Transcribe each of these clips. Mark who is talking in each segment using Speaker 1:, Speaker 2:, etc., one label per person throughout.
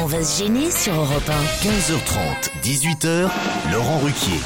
Speaker 1: va se gêner sur Europe 1.
Speaker 2: 15h30, 18h, Laurent Ruquier.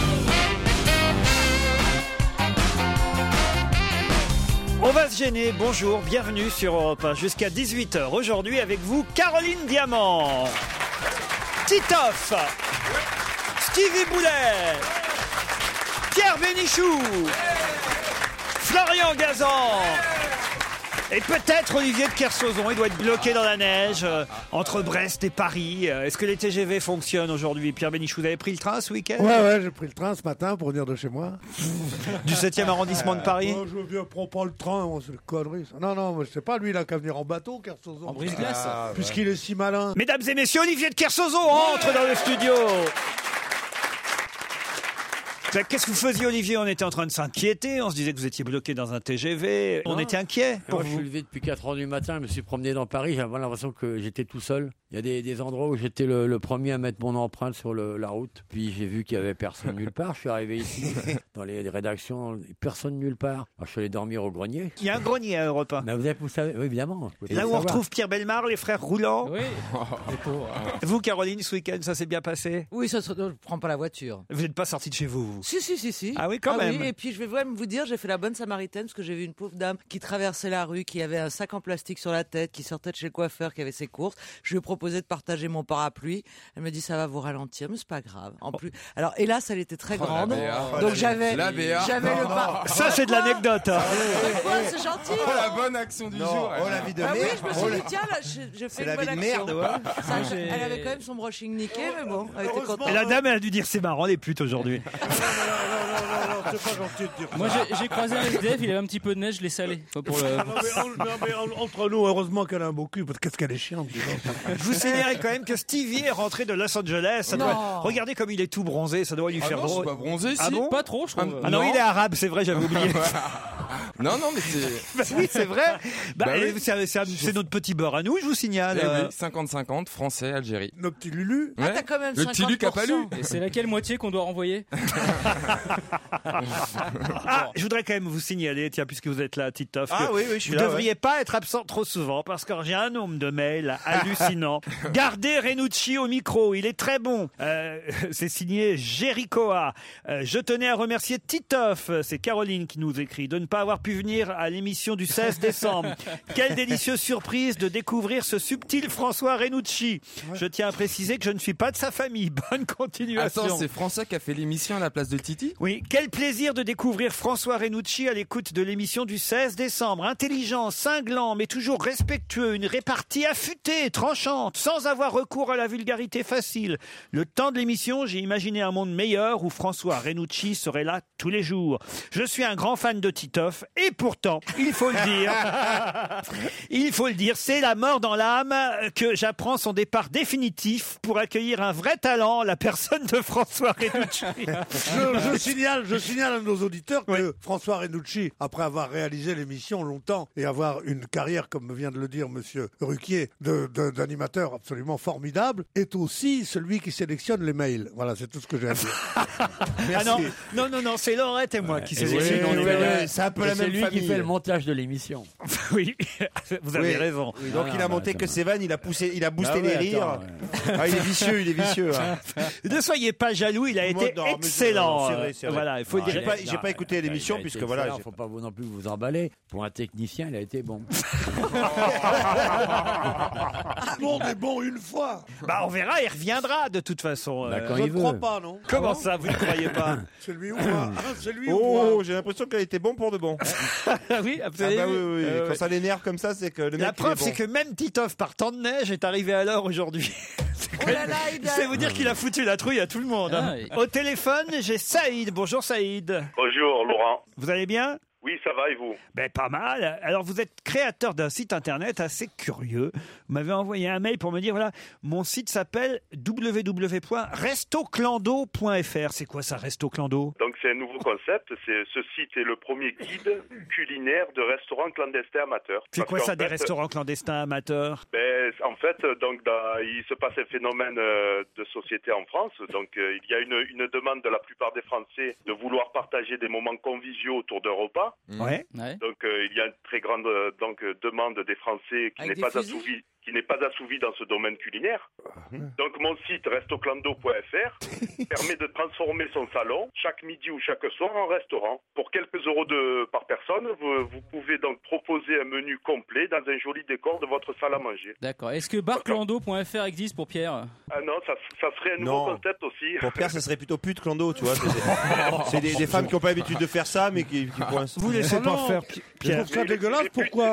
Speaker 3: On va se gêner, bonjour, bienvenue sur Europe 1 jusqu'à 18h. Aujourd'hui avec vous, Caroline Diamant, Titoff, Stevie Boulet, Pierre Bénichou, Florian Gazan et peut-être Olivier de Kersauzon. Il doit être bloqué dans la neige entre Brest et Paris. Est-ce que les TGV fonctionnent aujourd'hui? Pierre Bénichou, vous avez pris le train ce week-end?
Speaker 4: Ouais, j'ai pris le train ce matin pour venir de chez moi.
Speaker 3: Du 7e arrondissement de Paris?
Speaker 4: Je prends pas le train, c'est une connerie ça. Non, c'est pas lui là qui va venir en bateau, Kersauzon.
Speaker 5: En brise-glace.
Speaker 4: Puisqu'il est si malin.
Speaker 3: Mesdames et messieurs, Olivier de Kersauzon entre dans le studio. Qu'est-ce que vous faisiez, Olivier? On était en train de s'inquiéter, on se disait que vous étiez bloqué dans un TGV, on était inquiets pour
Speaker 5: Moi, je
Speaker 3: vous.
Speaker 5: suis levé depuis 4h du matin, je me suis promené dans Paris, j'avais l'impression que j'étais tout seul. Il y a des endroits où j'étais le premier à mettre mon empreinte sur la route, puis j'ai vu qu'il y avait personne nulle part. Je suis arrivé ici, dans les rédactions, personne nulle part. Alors, je suis allé dormir au grenier.
Speaker 3: Il y a un grenier à Europe 1.
Speaker 5: Mais vous savez, oui, évidemment.
Speaker 3: Et là où on retrouve Pierre Bellemare, les frères Roulant.
Speaker 6: Oui.
Speaker 3: Vous, Caroline, ce week-end, ça s'est bien passé?
Speaker 6: Oui, ça se... je prends pas la voiture.
Speaker 3: Vous n'êtes pas sorti de chez vous?
Speaker 6: Si.
Speaker 3: Ah oui, quand même.
Speaker 6: Oui, et puis je vais même vous dire, j'ai fait la bonne samaritaine parce que j'ai vu une pauvre dame qui traversait la rue, qui avait un sac en plastique sur la tête, qui sortait de chez le coiffeur, qui avait ses courses. Je lui ai proposé de partager mon parapluie. Elle me dit ça va vous ralentir, mais c'est pas grave. En plus, alors hélas, elle était très grande, donc j'avais le pas.
Speaker 3: Ça, c'est de l'anecdote. Hein.
Speaker 6: C'est gentil.
Speaker 7: La bonne action du jour.
Speaker 8: Oh la vie de
Speaker 6: Ah oui,
Speaker 8: merde.
Speaker 6: je me suis dit tiens, là, je fais une
Speaker 8: la
Speaker 6: bonne
Speaker 8: vie de
Speaker 6: action.
Speaker 8: merde, ouais.
Speaker 6: Ça, elle avait quand même son brushing niqué, mais bon, elle était contente.
Speaker 3: Et la dame, elle a dû dire c'est marrant les putes aujourd'hui.
Speaker 4: Non, c'est pas gentil de dire ça.
Speaker 9: Moi j'ai croisé un SDF, il avait un petit peu de neige, je l'ai salé. Pour le...
Speaker 4: Non, mais entre nous, heureusement qu'elle a un beau cul, parce qu'est-ce qu'elle est chiante. Dis donc.
Speaker 3: Je vous signalerai quand même que Stevie est rentré de Los Angeles. Ça doit... Regardez comme il est tout bronzé, ça doit lui faire
Speaker 7: Non, je suis
Speaker 3: drôle.
Speaker 7: pas bronzé ici.
Speaker 3: Ah bon?
Speaker 9: Pas trop, je trouve.
Speaker 3: Ah non, il est arabe, c'est vrai, j'avais oublié.
Speaker 7: Non, mais c'est...
Speaker 3: Bah oui, c'est vrai.
Speaker 7: Oui.
Speaker 3: C'est notre petit beurre à nous, je vous signale.
Speaker 7: Eh oui, 50-50, français, Algérie.
Speaker 4: Nos petits Lulu.
Speaker 6: Ah, t'as quand même
Speaker 7: Le petit Luc a pas lu.
Speaker 9: Et c'est laquelle moitié qu'on doit renvoyer?
Speaker 3: Ah, je voudrais quand même vous signaler, tiens, puisque vous êtes là, Titoff,
Speaker 8: Ah
Speaker 3: que
Speaker 8: oui, je suis
Speaker 3: vous
Speaker 8: là.
Speaker 3: ne devriez pas être absent trop souvent, parce que j'ai un nombre de mails hallucinant. Gardez Renucci au micro, il est très bon. C'est signé Jerichoa. Je tenais à remercier Titoff, c'est Caroline qui nous écrit, de ne pas avoir pu venir à l'émission du 16 décembre. Quelle délicieuse surprise de découvrir ce subtil François Renucci. Je tiens à préciser que je ne suis pas de sa famille. Bonne continuation.
Speaker 7: Attends, c'est François qui a fait l'émission à la place de Titi?
Speaker 3: Oui, quel plaisir de découvrir François Renucci à l'écoute de l'émission du 16 décembre. Intelligent, cinglant, mais toujours respectueux, une répartie affûtée, tranchante, sans avoir recours à la vulgarité facile. Le temps de l'émission, j'ai imaginé un monde meilleur où François Renucci serait là tous les jours. Je suis un grand fan de Titoff, et pourtant, il faut le dire, c'est la mort dans l'âme que j'apprends son départ définitif pour accueillir un vrai talent, la personne de François Renucci.
Speaker 4: Je signale à nos auditeurs que
Speaker 3: Oui.
Speaker 4: François Renucci, après avoir réalisé l'émission longtemps et avoir une carrière, comme vient de le dire Monsieur Ruquier, d'animateur absolument formidable, est aussi celui qui sélectionne les mails. Voilà, c'est tout ce que j'ai à dire.
Speaker 3: Ah non, c'est Laurette et moi qui
Speaker 5: c'est
Speaker 3: sélectionnons les mails.
Speaker 8: C'est un peu la
Speaker 5: C'est
Speaker 8: même
Speaker 5: lui
Speaker 8: famille.
Speaker 5: qui fait le montage de l'émission.
Speaker 3: Oui, vous avez raison.
Speaker 8: Oui, donc il a monté que ses vannes, il a boosté les rires.
Speaker 5: Attends,
Speaker 8: Ah, il est vicieux. Hein.
Speaker 3: Ne soyez pas jaloux, il a été
Speaker 8: Non, mais
Speaker 3: excellent.
Speaker 8: c'est vrai.
Speaker 3: Voilà, il faut le dire.
Speaker 8: J'ai pas écouté l'émission puisque voilà.
Speaker 5: Faut pas vous non plus vous emballer. Pour un technicien, il a été bon.
Speaker 4: Tout le monde est bon une fois.
Speaker 3: Bah, on verra, il reviendra de toute façon.
Speaker 5: Bah, quand
Speaker 4: Je
Speaker 5: il
Speaker 4: ne
Speaker 5: veut.
Speaker 4: crois pas, non?
Speaker 3: Comment ça, vous ne croyez pas?
Speaker 4: C'est lui ou moi? C'est lui ou
Speaker 8: Oh,
Speaker 4: moi?
Speaker 8: j'ai l'impression qu'elle était bon pour de bon.
Speaker 3: Ah oui, absolument.
Speaker 8: Ah bah oui. Quand ça l'énerve comme ça, c'est que le mec.
Speaker 3: La preuve,
Speaker 8: il est
Speaker 3: c'est que même Titoff, par temps de neige, est arrivé à l'heure aujourd'hui.
Speaker 6: Oh là là, il a-
Speaker 3: C'est vous dire qu'il a foutu la trouille à tout le monde. Hein.
Speaker 9: Ah oui.
Speaker 3: Au téléphone, j'ai Saïd. Bonjour Saïd.
Speaker 10: Bonjour Laurent.
Speaker 3: Vous allez bien?
Speaker 10: Oui, ça va et vous?
Speaker 3: Ben, pas mal. Alors, vous êtes créateur d'un site internet assez curieux. Vous m'avez envoyé un mail pour me dire, voilà, mon site s'appelle www.restoclando.fr. C'est quoi ça, Restoclando?
Speaker 10: Donc c'est un nouveau concept. Ce site est le premier guide culinaire de restaurants clandestins amateurs.
Speaker 3: C'est
Speaker 10: Parce
Speaker 3: quoi
Speaker 10: qu'en
Speaker 3: ça, des
Speaker 10: fait,
Speaker 3: restaurants clandestins amateurs?
Speaker 10: Ben, en fait, donc il se passe un phénomène de société en France. Donc il y a une demande de la plupart des Français de vouloir partager des moments conviviaux autour d'un repas.
Speaker 3: Ouais.
Speaker 9: Ouais.
Speaker 10: Donc il y a une très grande demande des Français qui
Speaker 6: Avec
Speaker 10: n'est
Speaker 6: des
Speaker 10: pas
Speaker 6: fusils
Speaker 10: assouvie. qui n'est pas assouvi dans ce domaine culinaire. Donc mon site restoclando.fr permet de transformer son salon chaque midi ou chaque soir en restaurant. Pour quelques euros par personne, vous pouvez donc proposer un menu complet dans un joli décor de votre salle à manger.
Speaker 9: D'accord. Est-ce que barclando.fr existe pour Pierre?
Speaker 10: Ah non, ça serait un nouveau concept aussi.
Speaker 8: Pour Pierre, ça serait plutôt pute clando, tu vois. C'est des femmes qui n'ont pas l'habitude de faire ça, mais qui coincent.
Speaker 3: Vous laissez pas faire, Pierre.
Speaker 4: Je trouve ça dégueulasse, pourquoi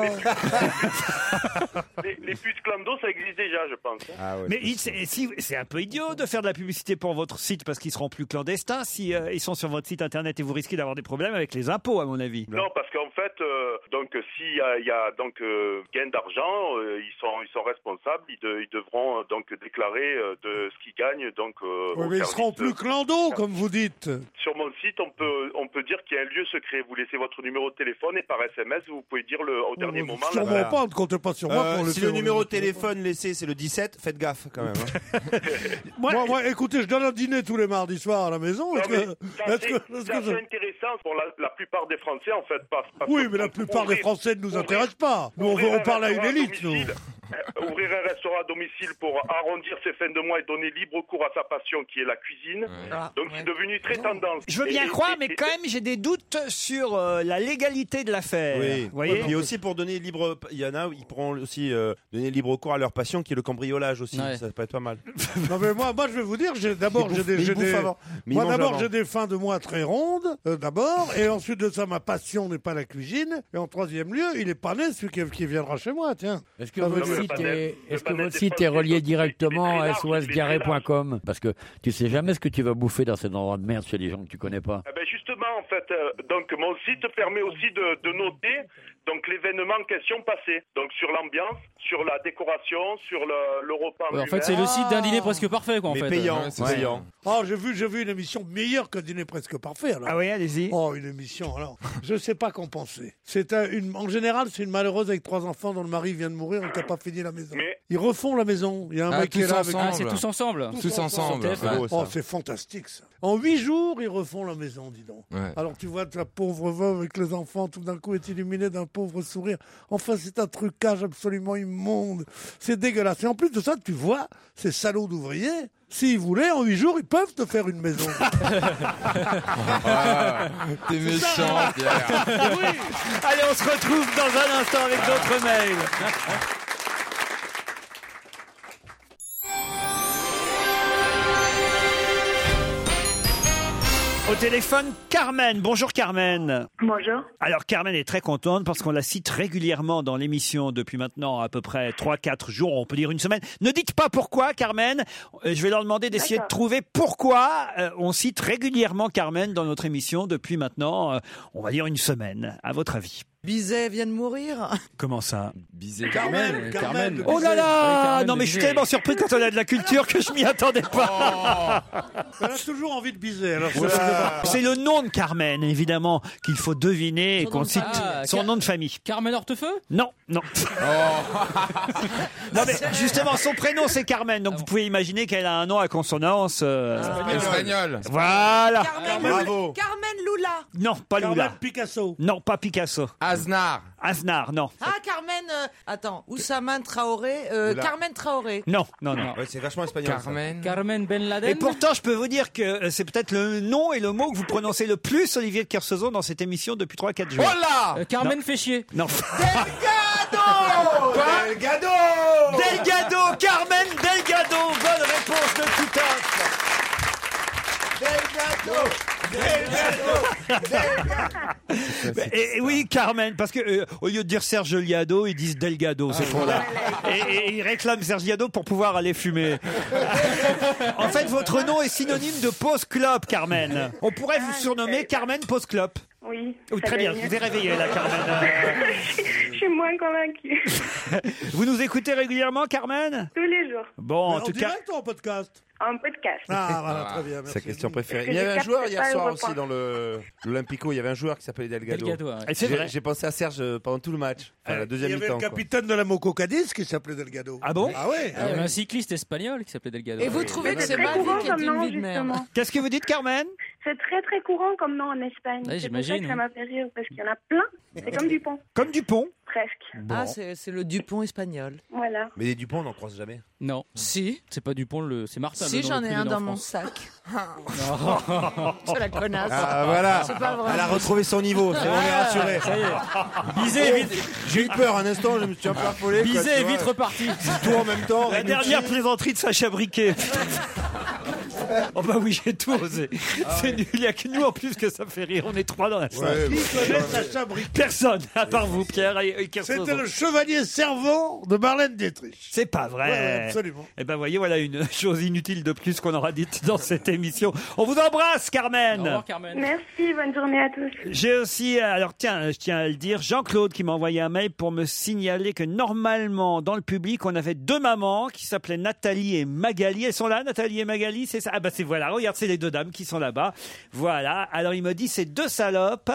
Speaker 10: Les putes clando, ça existe déjà, je pense.
Speaker 8: Ah ouais,
Speaker 3: Mais c'est un peu idiot de faire de la publicité pour votre site parce qu'ils seront plus clandestins si ils sont sur votre site internet et vous risquez d'avoir des problèmes avec les impôts, à mon avis.
Speaker 10: Non, parce qu'en fait, donc s'il y a donc gain d'argent, ils sont responsables. Ils devront donc déclarer de ce qu'ils gagnent. Donc,
Speaker 4: oui, mais ils seront plus clando, comme vous dites.
Speaker 10: Sur mon site, on peut dire qu'il y a un lieu secret. Vous laissez votre numéro de téléphone et par SMS, vous pouvez dire au dernier moment.
Speaker 4: Sûrement pas, on ne compte pas sur moi pour le
Speaker 8: Si le numéro de téléphone laissé, c'est le 17, faites gaffe quand même. Hein.
Speaker 4: moi, écoutez, je donne un dîner tous les mardis soirs à la maison.
Speaker 10: C'est assez intéressant pour la plupart des Français, en fait.
Speaker 4: Oui, mais la plupart des Français ne nous intéressent pas. Nous, on parle à une élite, nous.
Speaker 10: Ouvrir un restaurant à domicile pour arrondir ses fins de mois et donner libre cours à sa passion qui est la cuisine. Donc c'est devenu très tendance.
Speaker 3: Je veux bien croire, mais quand même j'ai des doutes sur la légalité de l'affaire.
Speaker 8: Oui.
Speaker 3: Vous voyez.
Speaker 8: Et puis aussi pour donner libre, il y en a, ils pourront aussi donner libre cours à leur passion qui est le cambriolage aussi.
Speaker 9: Ouais.
Speaker 8: Ça peut être pas mal.
Speaker 4: Non mais moi je vais vous dire, j'ai des fins de mois très rondes d'abord, et ensuite de ça ma passion n'est pas la cuisine, et en troisième lieu il est pas né celui qui viendra chez moi, tiens.
Speaker 5: Est-ce que votre site est relié directement à sosdiarrhée.com? Parce que tu sais jamais ce que tu vas bouffer dans cet endroit de merde chez des gens que tu connais pas.
Speaker 10: Eh ben justement, en fait, donc mon site permet aussi de noter donc l'événement en question passé. Donc sur l'ambiance, sur la décoration, sur le repas.
Speaker 9: Ouais, en fait, c'est le site d'un dîner presque parfait, quoi, en
Speaker 8: Mais
Speaker 9: fait.
Speaker 8: payant,
Speaker 7: Ouais, c'est
Speaker 8: payant.
Speaker 4: Oh, j'ai vu une émission meilleure que Dîner presque parfait. Alors.
Speaker 3: Ah oui, allez-y.
Speaker 4: Oh, une émission, alors, je sais pas qu'en penser. En général, c'est une malheureuse avec 3 enfants dont le mari vient de mourir et qui n'a pas fini la maison.
Speaker 10: Mais-
Speaker 4: Ils refont la maison. Il y a un mec qui est là avec...
Speaker 9: Ah, c'est tous ensemble.
Speaker 7: Tous ensemble.
Speaker 9: Sur TF1.
Speaker 7: Ouais.
Speaker 4: Oh, c'est fantastique, ça. En 8 jours, ils refont la maison, dis donc.
Speaker 7: Ouais.
Speaker 4: Alors, tu vois, ta pauvre veuve avec les enfants, tout d'un coup, est illuminée d'un pauvre sourire. Enfin, c'est un trucage absolument immonde. C'est dégueulasse. Et en plus de ça, tu vois, ces salauds d'ouvriers, s'ils voulaient, en 8 jours, ils peuvent te faire une maison.
Speaker 7: T'es méchant, Pierre.
Speaker 3: Allez, on se retrouve dans un instant avec d'autres mails. Au téléphone, Carmen. Bonjour Carmen.
Speaker 1: Bonjour.
Speaker 3: Alors Carmen est très contente parce qu'on la cite régulièrement dans l'émission depuis maintenant à peu près 3-4 jours, on peut dire une semaine. Ne dites pas pourquoi Carmen, je vais leur demander d'essayer de
Speaker 1: D'accord.
Speaker 3: trouver pourquoi on cite régulièrement Carmen dans notre émission depuis maintenant, on va dire une semaine, à votre avis.
Speaker 6: Bizet vient de mourir.
Speaker 3: Comment ça?
Speaker 7: Bizet.
Speaker 4: Carmen.
Speaker 3: Oh là là.
Speaker 9: Carmen
Speaker 3: Non
Speaker 9: de
Speaker 3: mais je suis
Speaker 9: Bizet.
Speaker 3: tellement surpris quand on a de la culture que je m'y attendais pas.
Speaker 4: Elle a toujours envie de biser. Alors,
Speaker 3: C'est le nom de Carmen, évidemment, qu'il faut deviner et
Speaker 6: Son
Speaker 3: qu'on
Speaker 6: nom de
Speaker 3: cite
Speaker 9: famille.
Speaker 3: son nom de famille.
Speaker 9: Carmen Hortefeux?
Speaker 3: Non, non. Non mais justement, son prénom c'est Carmen, donc vous pouvez imaginer qu'elle a un nom à consonance.
Speaker 7: Espagnol.
Speaker 3: Voilà.
Speaker 8: Bravo.
Speaker 6: Carmen Lula.
Speaker 3: Non, pas
Speaker 4: Carmen
Speaker 3: Lula.
Speaker 4: Picasso.
Speaker 3: Non, pas Picasso.
Speaker 7: Aznar.
Speaker 3: Aznar, non.
Speaker 6: Ah, Carmen. Attends, Oussama Traoré. Carmen Traoré.
Speaker 3: Non, non, non.
Speaker 8: Ouais, c'est vachement espagnol. ça.
Speaker 7: Carmen.
Speaker 9: Carmen Ben Laden?
Speaker 3: Et pourtant, je peux vous dire que c'est peut-être le nom et le mot que vous prononcez le plus, Olivier de Kersauzon, dans cette émission depuis 3-4 jours.
Speaker 7: Voilà.
Speaker 9: Carmen Féchier.
Speaker 3: Non.
Speaker 8: Delgado.
Speaker 3: Delgado, Carmen Delgado. Bonne réponse de Titoff. Et oui, Carmen, parce que au lieu de dire Serge Liado, ils disent Delgado, c'est pour là. Et ils réclament Serge Liado pour pouvoir aller fumer. En fait, votre nom est synonyme de pause clope, Carmen. On pourrait vous surnommer Carmen pause clope.
Speaker 1: Oui.
Speaker 3: Oh,
Speaker 1: ça
Speaker 3: très
Speaker 1: va
Speaker 3: bien,
Speaker 1: mieux.
Speaker 3: je vous ai réveillé là, Carmen.
Speaker 1: Je suis moins convaincue.
Speaker 3: Vous nous écoutez régulièrement, Carmen?
Speaker 1: Tous les jours.
Speaker 3: Bon, en
Speaker 4: En
Speaker 3: tout cas,
Speaker 4: direct ou en podcast?
Speaker 1: Un podcast.
Speaker 4: Ah, voilà, très bien.
Speaker 8: Sa
Speaker 4: Merci.
Speaker 8: question préférée.
Speaker 1: Parce que
Speaker 8: Il y avait
Speaker 1: je
Speaker 8: un joueur
Speaker 1: capte
Speaker 8: hier
Speaker 1: pas
Speaker 8: soir
Speaker 1: Europe
Speaker 8: aussi dans l'Olympico. Il y avait un joueur qui s'appelait Delgado.
Speaker 9: Delgado, ouais.
Speaker 3: Et c'est vrai.
Speaker 8: J'ai pensé à Serge pendant tout le match. Enfin, la
Speaker 4: Il
Speaker 8: deuxième
Speaker 4: y avait
Speaker 8: mi-temps.
Speaker 4: le
Speaker 8: quoi.
Speaker 4: capitaine de la Moco Cadiz qui s'appelait Delgado.
Speaker 3: Ah bon?
Speaker 4: Ah ouais.
Speaker 9: Il y avait un cycliste espagnol qui s'appelait Delgado.
Speaker 6: Et vous trouvez que
Speaker 1: C'est
Speaker 6: c'est
Speaker 1: très
Speaker 6: ma vie
Speaker 1: courant
Speaker 6: qui est
Speaker 1: comme
Speaker 6: une
Speaker 1: nom,
Speaker 6: vie de merde?
Speaker 1: justement.
Speaker 3: Qu'est-ce que vous dites, Carmen?
Speaker 1: C'est très très courant comme nom en Espagne.
Speaker 9: Ouais,
Speaker 1: C'est pour ça
Speaker 9: j'imagine,
Speaker 1: que ça
Speaker 9: hein.
Speaker 1: m'a fait rire, parce qu'il y en a plein. C'est comme Dupont,
Speaker 3: Comme Dupont.
Speaker 1: presque.
Speaker 6: Ah, c'est le Dupont espagnol.
Speaker 1: Voilà.
Speaker 8: Mais les Dupont, on n'en croise jamais.
Speaker 9: Non,
Speaker 6: Si.
Speaker 9: c'est pas Dupont, c'est Martin.
Speaker 6: Si,
Speaker 9: le nom
Speaker 6: j'en
Speaker 9: le
Speaker 6: ai
Speaker 9: plus
Speaker 6: un
Speaker 9: donné
Speaker 6: dans
Speaker 9: en
Speaker 6: mon
Speaker 9: France.
Speaker 6: sac.
Speaker 9: Non.
Speaker 6: C'est la connasse.
Speaker 8: Ah voilà.
Speaker 6: C'est pas vrai.
Speaker 8: Elle a retrouvé son niveau. C'est bon, on est rassuré.
Speaker 9: Ça y est. Bizet est vite,
Speaker 8: J'ai eu peur un instant. Je me suis un peu affolé. quoi,
Speaker 9: Bizet
Speaker 8: tu
Speaker 9: est
Speaker 8: vois.
Speaker 9: vite reparti.
Speaker 8: Tout en même temps.
Speaker 3: La dernière plaisanterie de Sacha Briquet. Oh bah oui, j'ai tout osé. C'est nul, il n'y a que nous en plus que ça fait rire. On est 3 dans la salle.
Speaker 4: Qui connaît Sacha Briquet?
Speaker 3: Personne, à part vous, Pierre et Kersozon.
Speaker 4: C'était le chevalier servant de Marlène Dietrich.
Speaker 3: C'est pas vrai.
Speaker 4: Ouais, absolument.
Speaker 3: Eh ben voyez, voilà une chose inutile de plus qu'on aura dite dans cette émission. On vous embrasse, Carmen.
Speaker 9: Au revoir, Carmen.
Speaker 1: Merci, bonne journée à tous.
Speaker 3: J'ai aussi, alors tiens, je tiens à le dire, Jean-Claude qui m'a envoyé un mail pour me signaler que normalement, dans le public, on avait 2 mamans qui s'appelaient Nathalie et Magali. Elles sont là, Nathalie et Magali, c'est ça? Ah bah c'est voilà, regarde, c'est les 2 dames qui sont là-bas. Voilà, alors il me dit, c'est 2 salopes.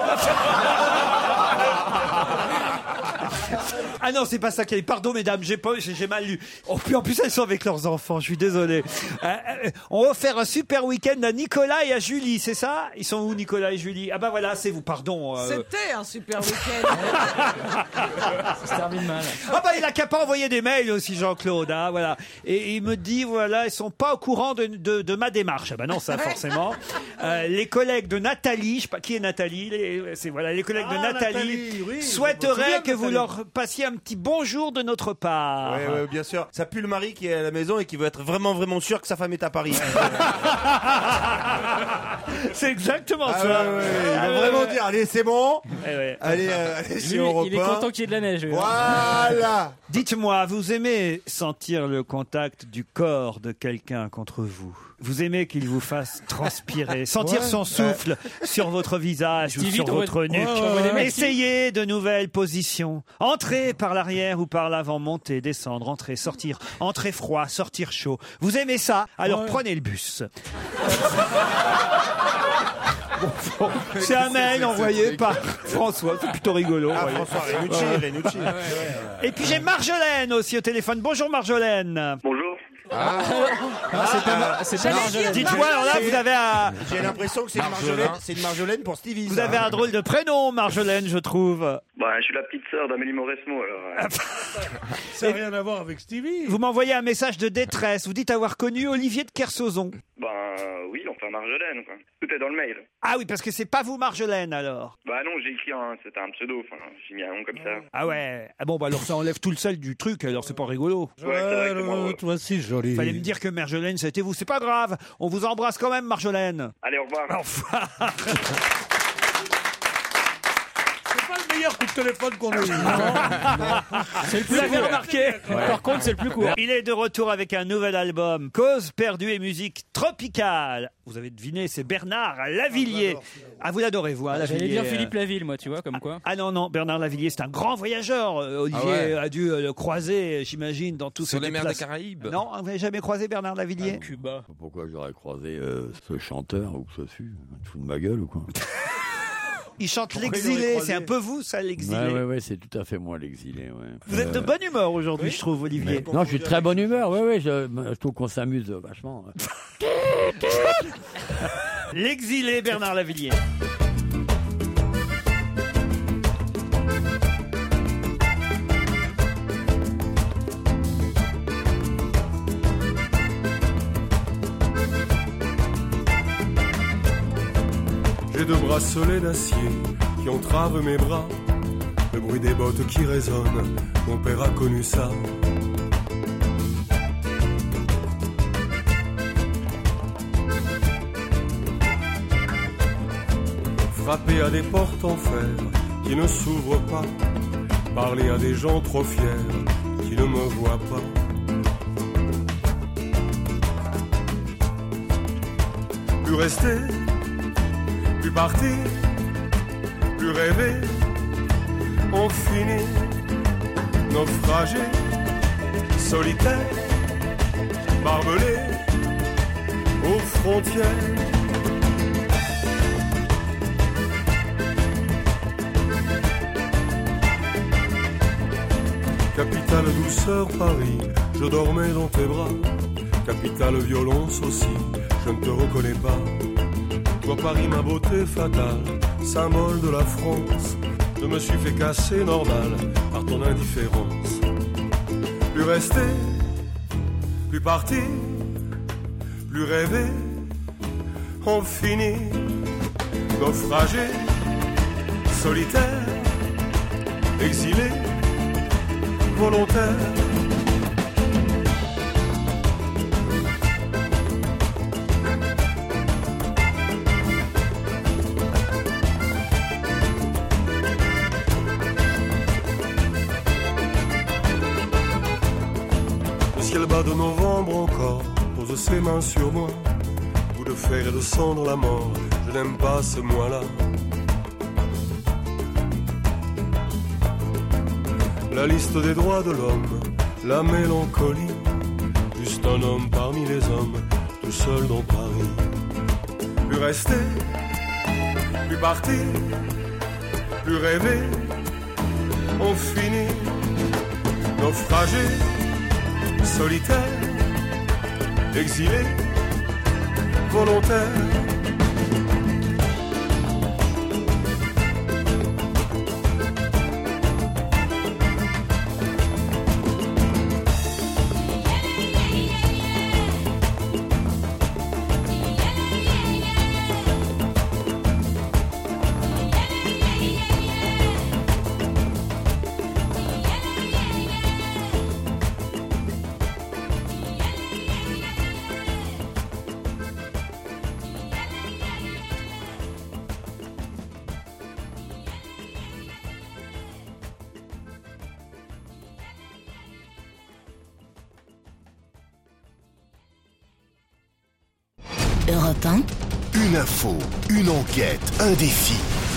Speaker 3: Ah non, c'est pas ça qu'il y a. Pardon, mesdames, j'ai mal lu. Oh, puis en plus, elles sont avec leurs enfants, je suis désolé. On va faire un super week-end à Nicolas et à Julie, c'est ça? Ils sont où, Nicolas et Julie? Ah bah voilà, c'est vous, pardon.
Speaker 6: C'était un super week-end.
Speaker 9: Ça se termine mal.
Speaker 3: Ah bah il a qu'à pas envoyer des mails aussi, Jean-Claude, hein, voilà. Et il me dit, voilà, ils sont pas au courant de ma démarche. Ah bah non, ça forcément. Les collègues de Nathalie, je sais pas qui est Nathalie, les collègues de Nathalie,
Speaker 4: oui,
Speaker 3: souhaiteraient que vous
Speaker 4: Nathalie.
Speaker 3: leur passiez un petit bonjour de notre part.
Speaker 8: Ouais, ouais, bien sûr. Ça pue le mari qui est à la maison et qui veut être vraiment sûr que sa femme est à Paris.
Speaker 3: C'est exactement
Speaker 8: Ah
Speaker 3: ça.
Speaker 8: ouais, ouais, il va vraiment dire, allez, c'est bon.
Speaker 3: Eh ouais.
Speaker 8: Allez, si
Speaker 9: Lui,
Speaker 8: on
Speaker 9: il est
Speaker 8: repeint.
Speaker 9: content qu'il y ait de la neige.
Speaker 8: Voilà.
Speaker 3: Dites-moi, vous aimez sentir le contact du corps de quelqu'un contre vous? Vous aimez qu'il vous fasse transpirer, sentir son souffle sur votre visage ou
Speaker 9: Stevie,
Speaker 3: sur votre nuque.
Speaker 9: t'envoies des mails,
Speaker 3: Essayez de nouvelles positions. Entrez par l'arrière ou par l'avant, montez, descendre, entrer, sortir, entrer froid, sortir chaud. Vous aimez ça? Alors prenez le bus. C'est un mail envoyé par François, c'est plutôt rigolo.
Speaker 8: Ah,
Speaker 3: voyez.
Speaker 8: François Renucci.
Speaker 3: Et puis j'ai Marjolaine aussi au téléphone. Bonjour Marjolaine.
Speaker 10: Bonjour.
Speaker 9: C'est pas Marjolaine.
Speaker 3: Dites-moi, alors là, vous avez
Speaker 8: J'ai l'impression que c'est une Marjolaine. C'est une Marjolaine pour Stevie.
Speaker 3: vous
Speaker 8: ça.
Speaker 3: avez un drôle de prénom, Marjolaine, je trouve.
Speaker 10: Bah, je suis la petite sœur d'Amélie Mauresmo, alors.
Speaker 4: Ça n'a rien à voir avec Stevie.
Speaker 3: Vous m'envoyez un message de détresse. Vous dites avoir connu Olivier de Kersozon.
Speaker 10: Ben oui, enfin Marjolaine, quoi. Tout est dans le mail.
Speaker 3: Ah oui, parce que c'est pas vous, Marjolaine, alors.
Speaker 10: Bah non, j'ai écrit c'était un pseudo, enfin, j'ai mis un nom comme ça.
Speaker 3: Ah ouais. Ah bon, bah alors ça enlève tout le sel du truc, alors c'est pas rigolo.
Speaker 10: Ouais, c'est vrai que moi,
Speaker 4: Toi si joli.
Speaker 3: Fallait me dire que Marjolaine, c'était vous. C'est pas grave. On vous embrasse quand même, Marjolaine.
Speaker 10: Allez, au revoir.
Speaker 3: Au revoir.
Speaker 4: C'est pas le meilleur coup de téléphone qu'on a eu.
Speaker 9: C'est le
Speaker 3: Vous
Speaker 9: plus
Speaker 3: l'avez
Speaker 9: court.
Speaker 3: remarqué?
Speaker 9: Par contre, c'est le plus court.
Speaker 3: Il est de retour avec un nouvel album, Cause perdue et musique tropicale. Vous avez deviné, c'est Bernard Lavillier. Ah, vous l'adorez, vous, hein,
Speaker 9: J'allais
Speaker 3: Lavillier.
Speaker 9: dire Philippe Laville, moi, tu vois, comme quoi.
Speaker 3: Ah non, Bernard Lavillier, c'est un grand voyageur. Olivier a dû le croiser, j'imagine, dans tous
Speaker 7: Sur
Speaker 3: ses
Speaker 7: les mers des
Speaker 3: déplacements.
Speaker 7: Caraïbes.
Speaker 3: Non, vous n'avez jamais croisé Bernard Lavillier?
Speaker 9: Cuba.
Speaker 5: Pourquoi j'aurais croisé ce chanteur ou que ce fût? Tu fous de ma gueule ou quoi?
Speaker 3: Il chante
Speaker 4: Pourquoi il
Speaker 3: l'exilé,
Speaker 4: l'aurait croisé
Speaker 3: c'est un peu vous, ça, l'exilé.
Speaker 5: Ouais, c'est tout à fait moi l'exilé. Ouais.
Speaker 3: Vous êtes de bonne humeur aujourd'hui, je trouve, Olivier.
Speaker 5: Non, je suis de très bonne humeur. Ouais, je trouve qu'on s'amuse vachement.
Speaker 3: L'exilé Bernard Lavillier.
Speaker 11: J'ai 2 bracelets d'acier qui entravent mes bras, le bruit des bottes qui résonne, mon père a connu ça. Frapper à des portes en fer qui ne s'ouvrent pas, parler à des gens trop fiers qui ne me voient pas. Plus rester, plus partir, plus rêver, on finit naufragé, solitaire, barbelé, aux frontières. Capitale douceur Paris, je dormais dans tes bras. Capitale violence aussi, je ne te reconnais pas. Toi Paris ma beauté fatale, symbole de la France. Je me suis fait casser normal par ton indifférence. Plus rester, plus partir, plus rêver, on finit naufragé, solitaire, exilé, volontaire. Le ciel bas de novembre encore pose ses mains sur moi. Bout de fer et de cendre la mort, je n'aime pas ce mois-là. La liste des droits de l'homme, la mélancolie. Juste un homme parmi les hommes, tout seul dans Paris. Plus rester, plus partir, plus rêver, on finit naufragé, solitaire, exilé, volontaire.
Speaker 2: Europe 1. Une info, une enquête, un défi.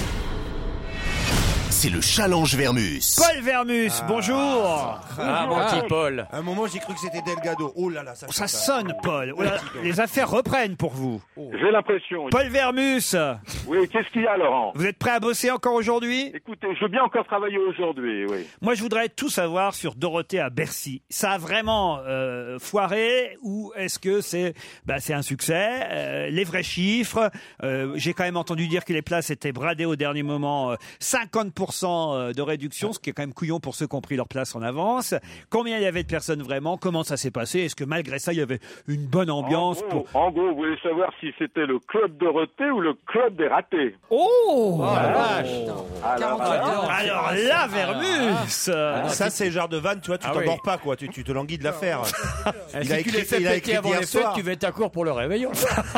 Speaker 2: C'est le challenge Vermus.
Speaker 3: Paul Vermus, bonjour.
Speaker 12: Mon petit Paul.
Speaker 8: À un moment, j'ai cru que c'était Delgado. Oh là là,
Speaker 3: Ça sonne, Paul. Oh là, les affaires reprennent pour vous.
Speaker 13: J'ai l'impression.
Speaker 3: Paul Vermus.
Speaker 13: Oui, qu'est-ce qu'il y a, Laurent?
Speaker 3: Vous êtes prêt à bosser encore aujourd'hui?
Speaker 13: Écoutez, je veux bien encore travailler aujourd'hui, oui.
Speaker 3: Moi, je voudrais tout savoir sur Dorothée à Bercy. Ça a vraiment foiré ou est-ce que c'est un succès? Les vrais chiffres. J'ai quand même entendu dire que les places étaient bradées au dernier moment. 50% de réduction, ce qui est quand même couillon pour ceux qui ont pris leur place en avance. Combien il y avait de personnes vraiment? Comment ça s'est passé? Est-ce que malgré ça, il y avait une bonne ambiance?
Speaker 13: En gros, vous voulez savoir si c'était le club Dorothée ou le club des ratés?
Speaker 3: Oh,
Speaker 13: la
Speaker 3: vache.
Speaker 13: Alors
Speaker 3: là, Vermus.
Speaker 8: Ça, c'est le genre de vanne, tu vois, tu t'endors pas, quoi. Tu te languis de l'affaire.
Speaker 5: Si tu les fais péter avant les fêtes, tu vas être à court pour le réveillon.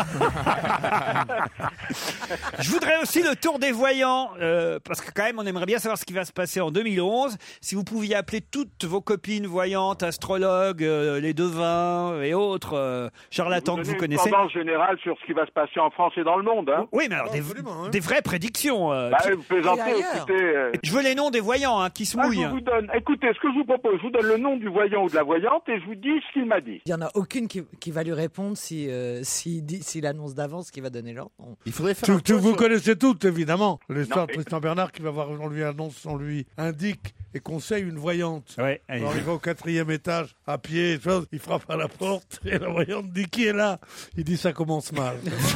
Speaker 3: Je voudrais aussi le tour des voyants, parce que quand même, on aimerait bien savoir ce qui va se passer en 2011. Si vous pouviez appeler toutes vos copines voyantes, astrologues, les devins et autres charlatans que vous connaissez.
Speaker 13: Une tendance générale sur ce qui va se passer en France et dans le monde. Hein.
Speaker 3: Oui, mais alors des vraies prédictions.
Speaker 13: Vous plaisantez, écoutez.
Speaker 3: Je veux les noms des voyants qui se mouillent.
Speaker 13: Je vous donne, écoutez, ce que je vous propose, je vous donne le nom du voyant ou de la voyante et je vous dis ce qu'il m'a dit.
Speaker 6: Il n'y en a aucune qui va lui répondre s'il annonce d'avance qu'il va donner l'ordre.
Speaker 8: Il faudrait faire
Speaker 4: Vous connaissez toutes, évidemment. L'histoire de Tristan Bernard qui va voir, on lui annonce, on lui indique et conseille une voyante.
Speaker 3: Ouais,
Speaker 4: alors il va au 4e étage, à pied, il frappe à la porte et la voyante dit qui est là? Il dit ça commence mal.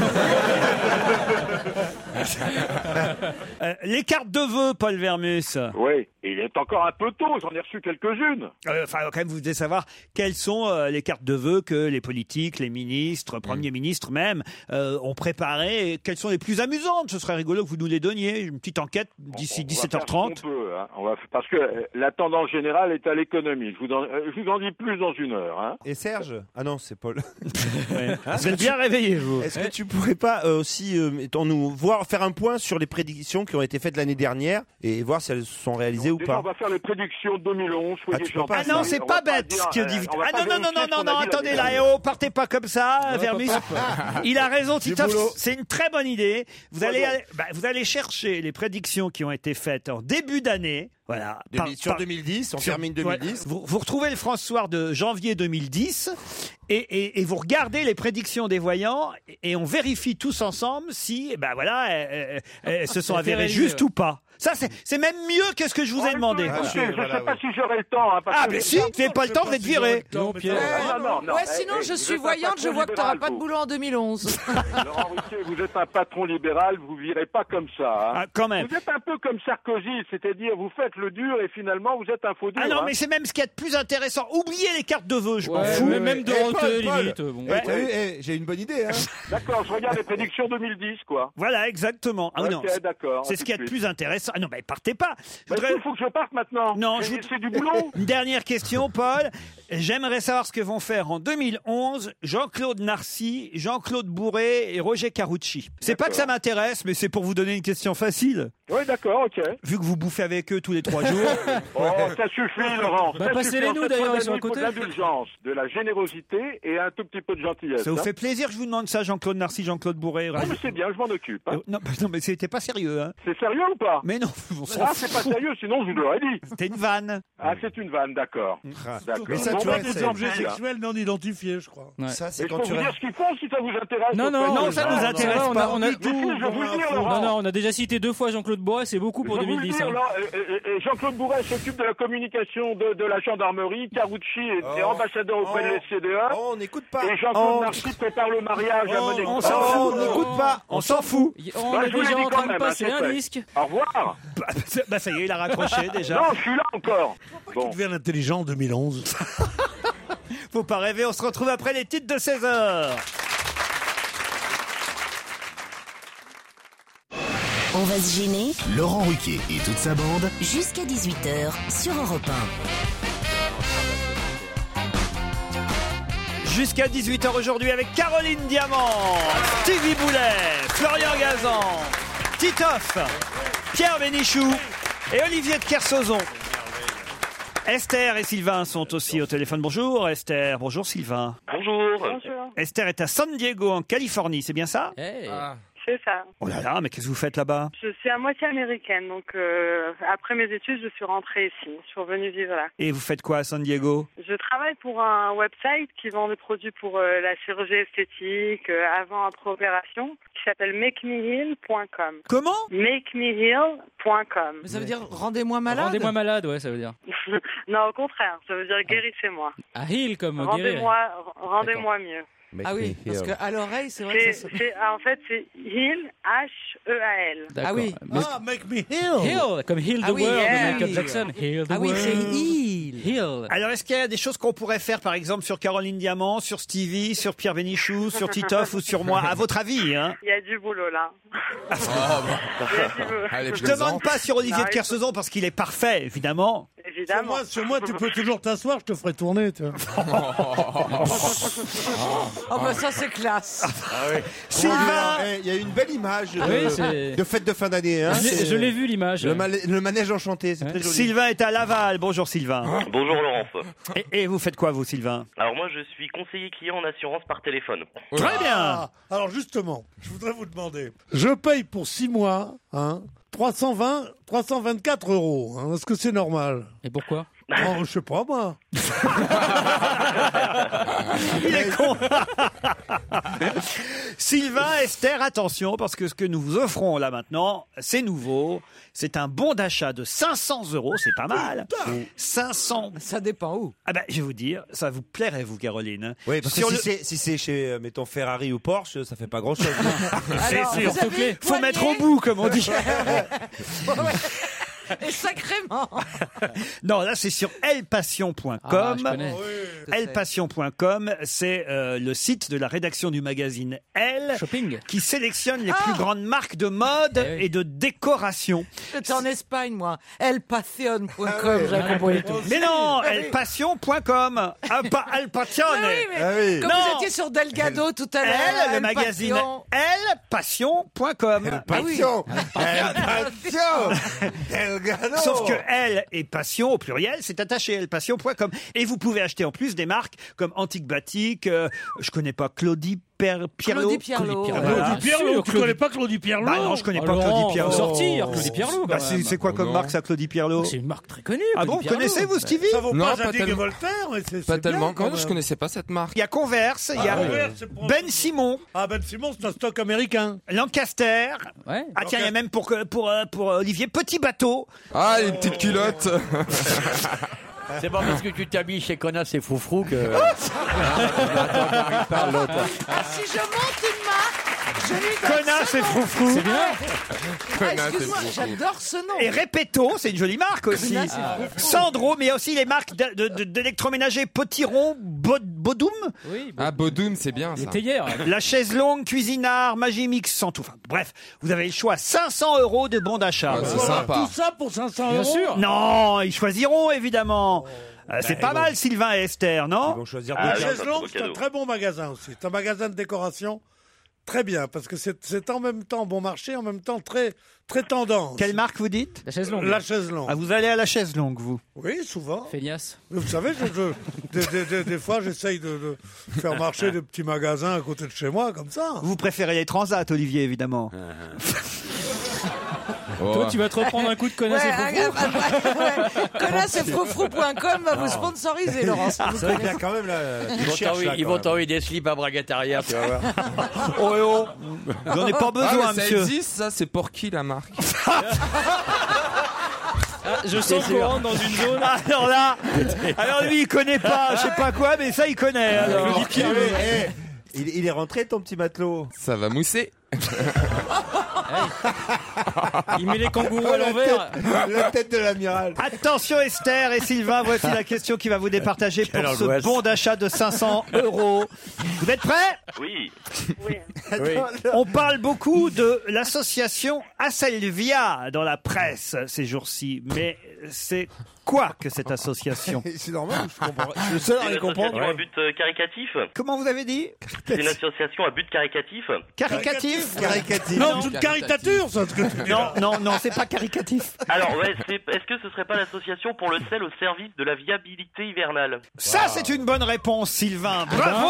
Speaker 3: Les cartes de vœux, Paul Vermus.
Speaker 13: Oui, il est encore un peu tôt, j'en ai reçu quelques-unes.
Speaker 3: Quand même, vous devez savoir quelles sont les cartes de vœux que les politiques, les ministres, premiers ministres même, ont préparées. Et quelles sont les plus amusantes? Ce serait rigolo que vous nous les donniez. Une petite enquête d'ici 17h30.
Speaker 13: Parce que la tendance générale est à l'économie. Je vous en dis plus dans une heure. Hein.
Speaker 8: Et Serge? Ah non, c'est Paul.
Speaker 3: Vous êtes bien réveillé, vous.
Speaker 8: Est-ce que tu pourrais pas aussi faire un point sur les prédictions qui ont été faites l'année dernière et voir si elles sont réalisées ou pas?
Speaker 13: On va faire les prédictions 2011.
Speaker 3: Ah non, c'est pas bête ce que dit. Ah non, attendez là, partez pas comme ça, Vermus. Il a raison, Titoff, c'est une très bonne idée. Vous allez chercher les prédictions qui ont été faites en début d'année. Voilà.
Speaker 8: Sur 2010, on termine 2010.
Speaker 3: Vous retrouvez le François de janvier 2010 Et vous regardez les prédictions des voyants et on vérifie tous ensemble si, elles se sont avérées justes ou pas. Ça, c'est même mieux que ce que je vous ai demandé.
Speaker 13: Je ne sais pas si j'aurai le temps.
Speaker 3: Si, vous n'avez pas le temps, vous êtes viré.
Speaker 13: Non.
Speaker 6: Sinon, je suis voyante, je vois que tu n'auras pas de boulot en 2011.
Speaker 13: Laurent Ruquier, vous êtes un patron libéral, vous ne virez pas comme ça. Hein.
Speaker 3: Quand même.
Speaker 13: Vous êtes un peu comme Sarkozy, c'est-à-dire vous faites le dur et finalement vous êtes un faux dur.
Speaker 3: Ah non, mais c'est même ce qu'il y a de plus intéressant. Oubliez les cartes de vœux, je m'en fous.
Speaker 9: Même Dorothée, limite. Bon.
Speaker 8: J'ai une bonne idée. Hein.
Speaker 13: D'accord, je regarde les prédictions 2010, quoi.
Speaker 3: Voilà, exactement. Ah, non,
Speaker 13: d'accord.
Speaker 3: C'est ce qu'il y a de plus intéressant. Ah non, partez pas.
Speaker 13: Il faut que je parte maintenant.
Speaker 3: Non,
Speaker 13: c'est du boulot.
Speaker 3: Une dernière question, Paul. J'aimerais savoir ce que vont faire en 2011 Jean-Claude Narcy, Jean-Claude Bourré et Roger Carucci. C'est pas que ça m'intéresse, mais c'est pour vous donner une question facile.
Speaker 13: Oui, d'accord, ok.
Speaker 3: Vu que vous bouffez avec eux tous les 3 jours.
Speaker 13: Ça suffit, Laurent.
Speaker 9: Passez-les-nous d'ailleurs, ils sont à côté.
Speaker 13: Il faut de l'indulgence, de la générosité et un tout petit peu de gentillesse.
Speaker 3: Ça vous fait plaisir que je vous demande ça, Jean-Claude Narcy, Jean-Claude Bourré.
Speaker 13: Non, mais c'est bien, je m'en occupe. Hein.
Speaker 3: Non, mais c'était pas sérieux. Hein.
Speaker 13: C'est sérieux ou pas?
Speaker 3: Mais non,
Speaker 13: c'est pas sérieux, sinon je vous l'aurais dit.
Speaker 3: C'était une vanne.
Speaker 13: Ah, c'est une vanne, d'accord.
Speaker 4: Mais ça, tu vois, des objets sexuels non identifiés, je crois.
Speaker 9: Ouais.
Speaker 8: Ça, c'est
Speaker 13: je
Speaker 8: quand
Speaker 13: peux
Speaker 8: tu
Speaker 13: vous dire ce qu'ils font si ça vous intéresse.
Speaker 9: Non,
Speaker 3: ça nous intéresse pas.
Speaker 9: On a
Speaker 13: Je vais vous le dire, Laurent.
Speaker 9: Non, on a déjà cité 2 fois Jean-Claude Bourret, c'est beaucoup pour 2010.
Speaker 13: Jean-Claude Bourret s'occupe de la communication de la gendarmerie. Carucci est ambassadeur auprès de l'FCDA.
Speaker 8: On n'écoute pas.
Speaker 13: Et Jean-Claude Narcy prépare le mariage à Monaco.
Speaker 3: On s'en fout, on n'écoute pas, on s'en fout.
Speaker 9: On est déjà en train de passer un disque.
Speaker 13: Au revoir.
Speaker 3: Ça y est, il a raccroché déjà.
Speaker 13: Non, je suis là encore.
Speaker 4: Bon. Tu deviens intelligent en 2011.
Speaker 3: Faut pas rêver, on se retrouve après les titres de 16h.
Speaker 12: On va se gêner.
Speaker 2: Laurent Ruquier et toute sa bande.
Speaker 12: Jusqu'à 18h sur Europe
Speaker 3: 1. Jusqu'à 18h aujourd'hui avec Caroline Diamant, Stevie Boulet, Florian Gazan, Titoff, Pierre Bénichou et Olivier de Kersauzon. Esther et Sylvain sont aussi au téléphone. Bonjour Esther, bonjour Sylvain.
Speaker 1: Bonjour.
Speaker 3: Esther est à San Diego en Californie, c'est bien ça?
Speaker 1: C'est ça.
Speaker 3: Oh là là, mais qu'est-ce que vous faites là-bas?
Speaker 1: Je suis à moitié américaine, donc après mes études, je suis rentrée ici. Je suis revenue vivre là.
Speaker 3: Et vous faites quoi à San Diego?
Speaker 1: Je travaille pour un website qui vend des produits pour la chirurgie esthétique, avant-après opération, qui s'appelle makemeheal.com.
Speaker 3: Comment?
Speaker 1: Makemeheal.com.
Speaker 6: Mais ça veut dire rendez-moi malade?
Speaker 9: Rendez-moi malade, ouais, ça veut dire.
Speaker 1: Non, au contraire, ça veut dire guérissez-moi.
Speaker 9: Ah, heal comme guérir.
Speaker 1: Rendez-moi mieux.
Speaker 6: Ah oui, parce qu'à l'oreille, c'est vrai que ça...
Speaker 1: En fait, c'est heal, H-E-A-L.
Speaker 9: D'accord.
Speaker 6: Ah oui.
Speaker 4: Make me heal.
Speaker 9: Heal, comme Heal the World de Michael Jackson. Heal the
Speaker 6: Ah oui,
Speaker 9: world.
Speaker 6: c'est heal.
Speaker 3: Alors, est-ce qu'il y a des choses qu'on pourrait faire, par exemple, sur Caroline Diamant, sur Stevie, sur Pierre Bénichou, sur Titoff ou sur moi? À votre avis, hein?
Speaker 1: Il y a du boulot, là.
Speaker 3: Je demande pas sur Olivier de Kersauzon parce qu'il est parfait, évidemment.
Speaker 1: Évidemment.
Speaker 4: Sur moi, tu peux toujours t'asseoir, je te ferai tourner. Tu vois.
Speaker 6: Oh bah ça c'est classe.
Speaker 3: Sylvain,
Speaker 8: il y a une belle image
Speaker 9: c'est-
Speaker 8: de fête de fin d'année. Hein.
Speaker 9: Je l'ai vu l'image.
Speaker 8: Le manège enchanté, c'est très joli.
Speaker 3: Sylvain est à Laval. Bonjour Sylvain.
Speaker 10: Bonjour Laurence.
Speaker 3: Et vous faites quoi vous Sylvain?
Speaker 10: Alors moi je suis conseiller client en assurance par téléphone.
Speaker 3: Très bien.
Speaker 4: Ah, alors justement, je voudrais vous demander, je paye pour 6 mois, 324 €. Hein. Est-ce que c'est normal?
Speaker 9: Et pourquoi?
Speaker 4: Oh, je sais pas moi.
Speaker 3: Il est con. Sylvain, Esther, attention, parce que ce que nous vous offrons là maintenant, c'est nouveau. C'est un bon d'achat de 500 €, c'est pas mal. 500.
Speaker 6: Ça dépend où.
Speaker 3: Ah ben, je vais vous dire, ça vous plairait, vous, Caroline.
Speaker 8: Oui, parce
Speaker 3: Sur
Speaker 8: que
Speaker 3: le-
Speaker 8: si c'est chez, mettons, Ferrari ou Porsche, ça fait pas grand-chose.
Speaker 6: Alors,
Speaker 3: sûr.
Speaker 6: vous avez
Speaker 3: Faut mettre au bout, comme on dit.
Speaker 6: Et sacrément.
Speaker 3: Non, là, c'est sur elpassion.com.
Speaker 9: Ah, je connais.
Speaker 3: Elpassion.com, c'est le site de la rédaction du magazine Elle
Speaker 9: Shopping.
Speaker 3: qui sélectionne les plus grandes marques de mode
Speaker 9: Eh oui.
Speaker 3: et de décoration.
Speaker 6: J'étais en Espagne, moi. Elpassion.com, j'ai compris tout.
Speaker 3: Mais non, elpassion.com. Ah, pas Alpacione.
Speaker 6: Ah oui, mais
Speaker 8: Ah oui.
Speaker 6: comme
Speaker 3: Non.
Speaker 6: vous étiez sur Delgado tout à l'heure.
Speaker 3: Elle, le magazine
Speaker 6: Elpassion.
Speaker 3: elpassion.com.
Speaker 8: Passion. Passion.
Speaker 3: Sauf que elle et passion au pluriel, c'est attaché elpassion.com. Et vous pouvez acheter en plus des marques comme Antique Batik, je connais pas, Claudie Pierrelot.
Speaker 6: Claudie Pierlot.
Speaker 4: Claudie Pierlot, tu connais pas Claudie Pierlot?
Speaker 3: Bah non, je connais pas
Speaker 9: Laurent,
Speaker 3: Claudie Pierlot.
Speaker 9: faut sortir, Claudie Pierlot, quand même.
Speaker 3: C'est quoi comme
Speaker 7: Non.
Speaker 3: marque ça, Claudie Pierlot?
Speaker 9: C'est une marque très connue.
Speaker 3: Ah bon,
Speaker 9: Claudie
Speaker 3: vous connaissez
Speaker 9: Pierlot.
Speaker 3: vous, Stevie?
Speaker 4: Ça vaut
Speaker 7: Non,
Speaker 4: pas
Speaker 7: pas
Speaker 4: Zadig et
Speaker 7: tellement.
Speaker 4: Voltaire, mais c'est
Speaker 7: Pas
Speaker 4: bien,
Speaker 7: tellement.
Speaker 4: quand
Speaker 7: Moi,
Speaker 4: même.
Speaker 7: je connaissais pas cette marque.
Speaker 3: Il y a Converse, il y a
Speaker 4: Converse, c'est pour-
Speaker 3: Ben Simon,
Speaker 4: Ah, Ben Simon, c'est un stock américain.
Speaker 3: Lancaster.
Speaker 9: Ouais.
Speaker 3: Ah tiens, il y a même pour Olivier Petit Bateau.
Speaker 7: Ah, les petites culottes.
Speaker 5: C'est pas parce que tu t'habilles chez Connasse et Froufrou que. Attends, il parle l'autre.
Speaker 6: Si je monte une marque, je lui donne
Speaker 3: Connasse
Speaker 6: ce
Speaker 3: et
Speaker 6: nom.
Speaker 3: Froufrou.
Speaker 9: C'est bien.
Speaker 6: Ah, excuse-moi, j'adore ce nom.
Speaker 3: Et Repetto, c'est une jolie marque aussi.
Speaker 6: Connasse et Froufrou.
Speaker 3: Sandro, mais il y a aussi les marques d'électroménager Potiron, Bodum,
Speaker 9: Oui.
Speaker 7: Ah, Bodum, c'est bien ça.
Speaker 9: C'était hier.
Speaker 3: la chaise longue, Cuisinart, Magimix, sans tout. Enfin, bref, vous avez le choix. 500 € de bons d'achat.
Speaker 7: Ah, c'est
Speaker 4: Voilà,
Speaker 7: sympa.
Speaker 4: tout ça pour 500
Speaker 9: Bien
Speaker 4: euros.
Speaker 9: sûr.
Speaker 3: Non, ils choisiront évidemment. C'est pas
Speaker 8: ils vont-
Speaker 3: mal, Sylvain et Esther,
Speaker 8: Ils
Speaker 3: non?
Speaker 8: vont choisir
Speaker 10: Ah,
Speaker 4: La
Speaker 10: oui,
Speaker 4: chaise
Speaker 10: ça,
Speaker 4: longue,
Speaker 10: c'est
Speaker 4: c'est
Speaker 10: beau
Speaker 4: un
Speaker 10: cadeau.
Speaker 4: très bon magasin aussi. C'est un magasin de décoration très bien parce que c'est en même temps bon marché, en même temps très, très tendance.
Speaker 3: Quelle marque vous dites?
Speaker 9: La chaise longue.
Speaker 4: La chaise longue.
Speaker 3: Ah, vous allez à la chaise longue, vous?
Speaker 4: Oui, souvent.
Speaker 9: Feignasse.
Speaker 4: Vous savez, des fois, j'essaye de faire marcher des petits magasins à côté de chez moi, comme ça.
Speaker 3: Vous préférez les transats, Olivier, évidemment.
Speaker 7: Oh.
Speaker 9: Toi, tu vas te reprendre un coup de connasse et Froufrou.
Speaker 6: Connasse et Froufrou.com va vous sponsoriser, Laurence. Vous
Speaker 8: Ça
Speaker 6: connaissez.
Speaker 8: vient quand même là.
Speaker 5: Ils vont t'envoyer des slips à braguette arrière, tu vas voir.
Speaker 3: Oh, oh. J'en ai pas
Speaker 7: Ah,
Speaker 3: besoin,
Speaker 7: mais ça
Speaker 3: monsieur.
Speaker 7: existe, ça, c'est pour qui la marque?
Speaker 9: Je sens qu'on rentre dans une zone.
Speaker 3: Alors lui, il connaît pas, je sais pas quoi, mais ça, il connaît. Alors.
Speaker 8: Il est rentré, ton petit matelot.
Speaker 7: Ça va mousser.
Speaker 9: Il met les kangourous à l'envers.
Speaker 8: La tête de l'amiral.
Speaker 3: Attention Esther et Sylvain, voici la question qui va vous départager pour ce
Speaker 5: angoisse.
Speaker 3: bon d'achat de 500 €. Vous êtes prêts?
Speaker 10: Oui.
Speaker 3: On parle beaucoup de l'association Asselvia dans la presse ces jours-ci, mais c'est quoi que cette association?
Speaker 8: C'est normal, je comprends. Je suis le seul à
Speaker 14: C'est
Speaker 8: rien
Speaker 14: une
Speaker 8: comprendre.
Speaker 14: association à but caritatif.
Speaker 3: Comment vous avez dit?
Speaker 14: C'est une association à but caritatif.
Speaker 3: Caricatif?
Speaker 8: Caricatif.
Speaker 4: Non, c'est une caricature, ça, ce que tu dis.
Speaker 3: Non, c'est pas caricatif.
Speaker 14: Alors, ouais, est-ce que ce serait pas l'association pour le sel au service de la viabilité hivernale?
Speaker 3: Ça, c'est une bonne réponse, Sylvain. Bravo!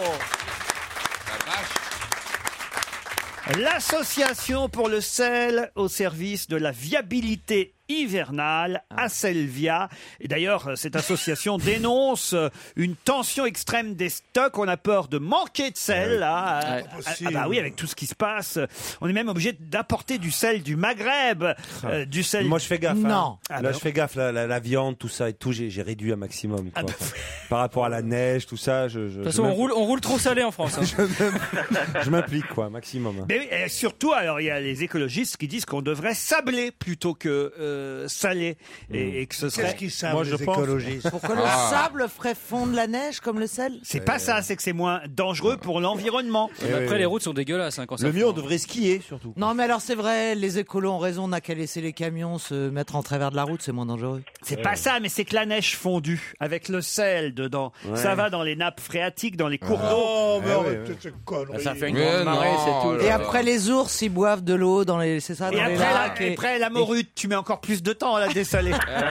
Speaker 3: L'association pour le sel au service de la viabilité hivernale, Asselvia. Et d'ailleurs, cette association dénonce une tension extrême des stocks. On a peur de manquer de sel, là. Ah bah oui, avec tout ce qui se passe. On est même obligé d'apporter du sel du Maghreb. Du sel.
Speaker 8: Moi, je fais gaffe.
Speaker 6: Non.
Speaker 8: Hein. Là, je fais gaffe. La viande, tout ça et tout, j'ai réduit un maximum. Quoi. Par rapport à la neige, tout ça,
Speaker 9: De toute façon, on roule trop salé en France.
Speaker 8: je m'implique, quoi, maximum.
Speaker 3: Mais oui, et surtout, alors, il y a les écologistes qui disent qu'on devrait sabler plutôt que salé et que ce serait.
Speaker 4: Qu'est-ce qu'ils savent,
Speaker 8: Moi,
Speaker 4: les
Speaker 8: je pense-
Speaker 4: écologistes?
Speaker 6: Pourquoi le sable ferait fondre la neige comme le sel?
Speaker 3: C'est pas ça, c'est que c'est moins dangereux pour l'environnement.
Speaker 9: Après, les routes sont dégueulasses quand ça
Speaker 8: Le mieux,
Speaker 9: fond.
Speaker 8: on devrait skier, surtout.
Speaker 6: Non, mais alors c'est vrai, les écolos ont raison, on n'a qu'à laisser les camions se mettre en travers de la route, c'est moins dangereux.
Speaker 3: C'est pas ça, mais c'est que la neige fondue avec le sel dedans, ça va dans les nappes phréatiques, dans les cours d'eau.
Speaker 4: Oh, mais arrêtez ces conneries.
Speaker 5: Ça fait une
Speaker 7: Mais
Speaker 5: grande marée,
Speaker 7: non,
Speaker 5: c'est tout.
Speaker 6: Et après les ours, ils boivent de l'eau dans les, c'est ça,
Speaker 3: Et
Speaker 6: dans les lacs.
Speaker 3: après, après la morue, tu mets encore plus de temps à la dessaler.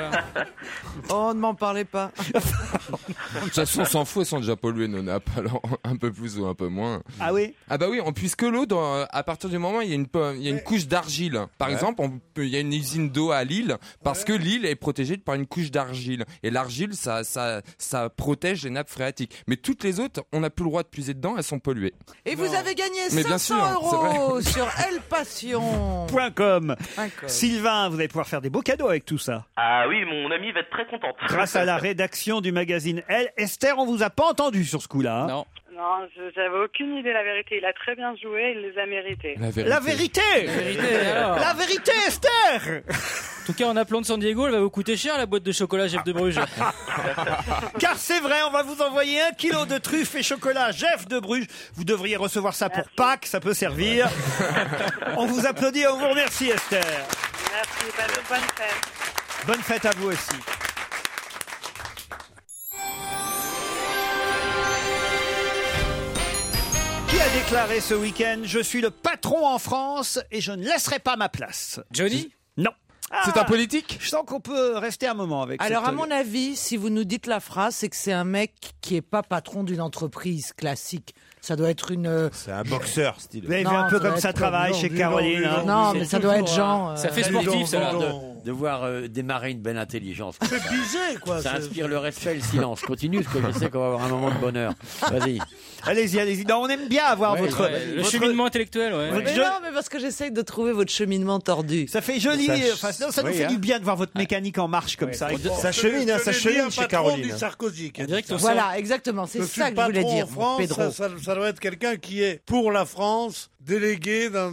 Speaker 6: Oh, ne m'en parlez pas.
Speaker 7: De toute façon, on s'en fout, elles sont déjà polluées nos nappes, alors un peu plus ou un peu moins.
Speaker 3: Ah oui?
Speaker 7: Ah bah oui, puisque l'eau, à partir du moment où il y a une couche d'argile. Par exemple, il y a une usine d'eau à Lille, parce que l'île est protégée par une couche d'argile. Et l'argile, ça protège les nappes phréatiques. Mais toutes les autres, on n'a plus le droit de puiser dedans, elles sont polluées.
Speaker 6: Et vous avez gagné
Speaker 7: Mais bien
Speaker 6: 500
Speaker 7: sûr, c'est
Speaker 6: € sur El Passion.
Speaker 3: .com. Sylvain, vous allez pouvoir faire des beaux cadeaux avec tout ça.
Speaker 14: Ah oui, mon amie va être très contente.
Speaker 3: Grâce à la rédaction du magazine Elle. Esther, on vous a pas entendu sur ce coup-là. Hein.
Speaker 9: Non.
Speaker 1: Non, j'avais aucune idée, la vérité. Il a très bien joué, il les a mérités.
Speaker 3: La vérité.
Speaker 9: Alors.
Speaker 3: La vérité, Esther.
Speaker 9: En tout cas, en appelant de San Diego, elle va vous coûter cher la boîte de chocolat Jeff de Bruges.
Speaker 3: Car c'est vrai, on va vous envoyer 1 kilo de truffes et chocolat Jeff de Bruges. Vous devriez recevoir ça pour Pâques, ça peut servir. On vous applaudit et on vous remercie, Esther.
Speaker 1: Merci, bonne fête.
Speaker 3: Bonne fête à vous aussi. Qui a déclaré ce week-end « Je suis le patron en France et je ne laisserai pas ma place »
Speaker 9: Johnny ?
Speaker 3: Non.
Speaker 7: C'est un politique?
Speaker 3: Je sens qu'on peut rester un moment avec
Speaker 6: Alors,
Speaker 3: cette-
Speaker 6: à mon avis, si vous nous dites la phrase, c'est que c'est un mec qui est pas patron d'une entreprise classique. Ça doit être une.
Speaker 8: C'est un boxeur, style.
Speaker 3: Vous avez vu un peu comme ça travaille chez Caroline. hein.
Speaker 6: Non, mais ça doit être genre.
Speaker 9: Ça fait sportif, ça.
Speaker 5: De voir démarrer une belle intelligence.
Speaker 4: C'est bizé, quoi.
Speaker 5: Ça inspire le respect et le silence. Continue, parce que je sais qu'on va avoir un moment de bonheur. Vas-y.
Speaker 3: Allez-y, allez-y. Non, on aime bien avoir
Speaker 9: Ouais,
Speaker 3: votre,
Speaker 9: le
Speaker 3: votre-
Speaker 9: cheminement intellectuel, ouais.
Speaker 3: votre
Speaker 6: Mais
Speaker 3: jeu.
Speaker 6: non, mais parce que j'essaye de trouver votre cheminement tordu.
Speaker 3: Ça fait joli. Enfin, ça nous
Speaker 8: oui,
Speaker 3: fait
Speaker 8: hein.
Speaker 3: du bien de voir votre mécanique en marche comme ça.
Speaker 8: Ça chemine, hein, ça chemine chez Caroline.
Speaker 4: Du Sarkozy. qui a
Speaker 9: On dirait
Speaker 4: dit
Speaker 9: que ton
Speaker 4: ça.
Speaker 6: Voilà, exactement. C'est
Speaker 4: Je suis
Speaker 6: ça que je voulais
Speaker 4: patron
Speaker 6: dire,
Speaker 4: en France,
Speaker 6: Pedro.
Speaker 4: ça doit être quelqu'un qui est pour la France, délégué d'un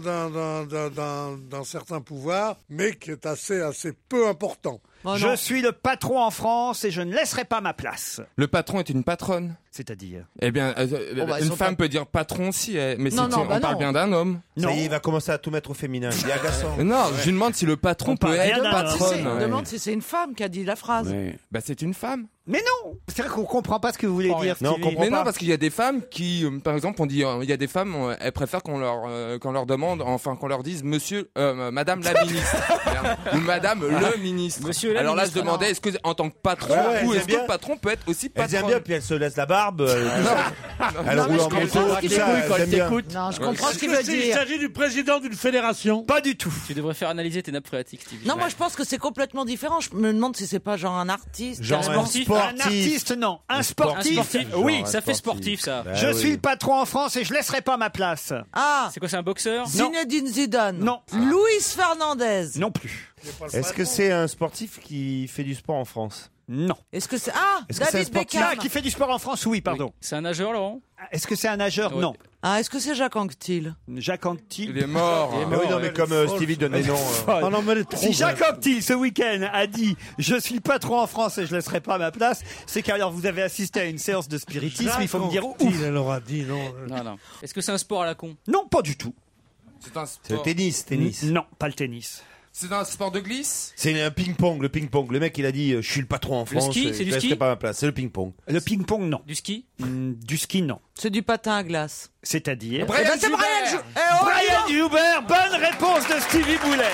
Speaker 4: certain pouvoir, mais qui est assez peu important.
Speaker 6: Oh,
Speaker 3: Je
Speaker 6: non.
Speaker 3: suis le patron en France et je ne laisserai pas ma place.
Speaker 7: Le patron est une patronne.
Speaker 3: C'est-à-dire
Speaker 7: Eh bien,
Speaker 6: Oh, bah, ils
Speaker 7: une
Speaker 6: sont
Speaker 7: femme
Speaker 6: pas-
Speaker 7: peut dire patron aussi, mais
Speaker 6: Non, non,
Speaker 7: on
Speaker 6: bah
Speaker 7: parle
Speaker 6: non.
Speaker 7: bien d'un homme.
Speaker 8: Ça y est, il va commencer à tout mettre au féminin. Il est agaçant.
Speaker 7: Non, je lui demande si le patron
Speaker 3: On
Speaker 7: peut
Speaker 3: parle
Speaker 7: être
Speaker 3: rien d'un homme.
Speaker 7: patronne.
Speaker 6: On demande si c'est une femme qui a dit la phrase.
Speaker 5: Ouais.
Speaker 7: Bah, c'est une femme.
Speaker 3: Mais non, c'est vrai qu'on comprend pas ce que vous voulez dire.
Speaker 8: Non, on
Speaker 3: Stevie.
Speaker 8: comprend
Speaker 7: Mais non,
Speaker 8: pas.
Speaker 7: parce qu'il y a des femmes qui, par exemple, on dit, il y a des femmes, elles préfèrent qu'on leur demande, enfin qu'on leur dise Monsieur, Madame la ministre, Merde. Ou Madame le ministre.
Speaker 9: Monsieur la
Speaker 7: Alors là, je
Speaker 9: ministre,
Speaker 7: demandais,
Speaker 6: non.
Speaker 7: est-ce que en tant que patron,
Speaker 8: Ouais,
Speaker 7: ou
Speaker 8: elles
Speaker 7: est-ce
Speaker 8: aiment
Speaker 7: que le
Speaker 8: bien.
Speaker 7: patron peut être aussi
Speaker 8: Elle
Speaker 7: patron?
Speaker 8: aime bien, puis elle se laisse la barbe. Elle
Speaker 6: Non, mais
Speaker 8: roule
Speaker 6: je
Speaker 8: en
Speaker 6: comprends
Speaker 8: moto,
Speaker 6: ce qu'il
Speaker 8: tout ça.
Speaker 6: veut,
Speaker 8: Elle aime bien.
Speaker 6: Non, je comprends ce qu'il
Speaker 4: Est-ce
Speaker 6: veut
Speaker 4: que Il
Speaker 6: dire.
Speaker 4: s'agit du président d'une fédération.
Speaker 3: Pas du tout.
Speaker 9: Tu devrais faire analyser tes nappes phréatiques, Stevie.
Speaker 6: Non, moi je pense que c'est complètement différent. Je me demande si c'est pas genre un artiste.
Speaker 8: Genre
Speaker 6: carrément.
Speaker 8: un
Speaker 9: sportif.
Speaker 3: Un
Speaker 8: sportif.
Speaker 3: artiste, non. Un sportif.
Speaker 9: Un sportif.
Speaker 8: Genre
Speaker 9: Oui,
Speaker 8: un
Speaker 9: ça fait
Speaker 8: sportif.
Speaker 9: sportif, ça.
Speaker 8: Bah
Speaker 3: Je
Speaker 8: oui.
Speaker 3: suis le patron en France et je laisserai pas ma place.
Speaker 6: Ah,
Speaker 9: C'est quoi, c'est un boxeur?
Speaker 6: Zinedine Zidane.
Speaker 3: Non.
Speaker 6: Luis Fernandez.
Speaker 3: Non plus.
Speaker 8: Est-ce que c'est un sportif qui fait du sport en France?
Speaker 3: Non.
Speaker 6: Est-ce que c'est
Speaker 8: Est-ce que c'est un
Speaker 6: David
Speaker 8: sportif
Speaker 6: Beckham.
Speaker 3: Qui fait du sport en France, oui, pardon.
Speaker 9: C'est un nageur, Laurent?
Speaker 3: Est-ce que c'est un nageur?
Speaker 9: Ouais.
Speaker 3: Non.
Speaker 6: Ah, est-ce que c'est Jacques Anquetil?
Speaker 3: Jacques Anquetil.
Speaker 7: Il est mort.
Speaker 8: Ah oui, non, mais comme Stevie donne les noms.
Speaker 4: Oh non, mais elle est trop
Speaker 3: Si Jacques Anquetil, ce week-end, a dit « Je suis le patron en France et je laisserai pas ma place », c'est qu'alors vous avez assisté à une séance de spiritisme, il faut me dire « Ouf ».
Speaker 4: Elle aura dit non.
Speaker 9: Non, non. Est-ce que c'est un sport à la con?
Speaker 3: Non, pas du tout.
Speaker 7: C'est un
Speaker 8: C'est le
Speaker 7: sport.
Speaker 8: tennis.
Speaker 3: Non, pas le tennis.
Speaker 7: C'est un sport de glisse.
Speaker 8: C'est un ping-pong, le ping-pong. Le mec, il a dit, je suis le patron en France.
Speaker 9: ski,
Speaker 8: et
Speaker 9: c'est
Speaker 8: je
Speaker 9: du
Speaker 8: laisserai
Speaker 9: ski
Speaker 8: pas ma place. C'est le ping-pong.
Speaker 3: Le ping-pong, non.
Speaker 9: Du ski?
Speaker 3: Du ski, non.
Speaker 6: C'est du patin à glace.
Speaker 3: C'est-à-dire...
Speaker 6: Eh ben, c'est Brian Joubert. Eh, oh,
Speaker 3: Brian Joubert, bonne réponse de Stevie Boulet.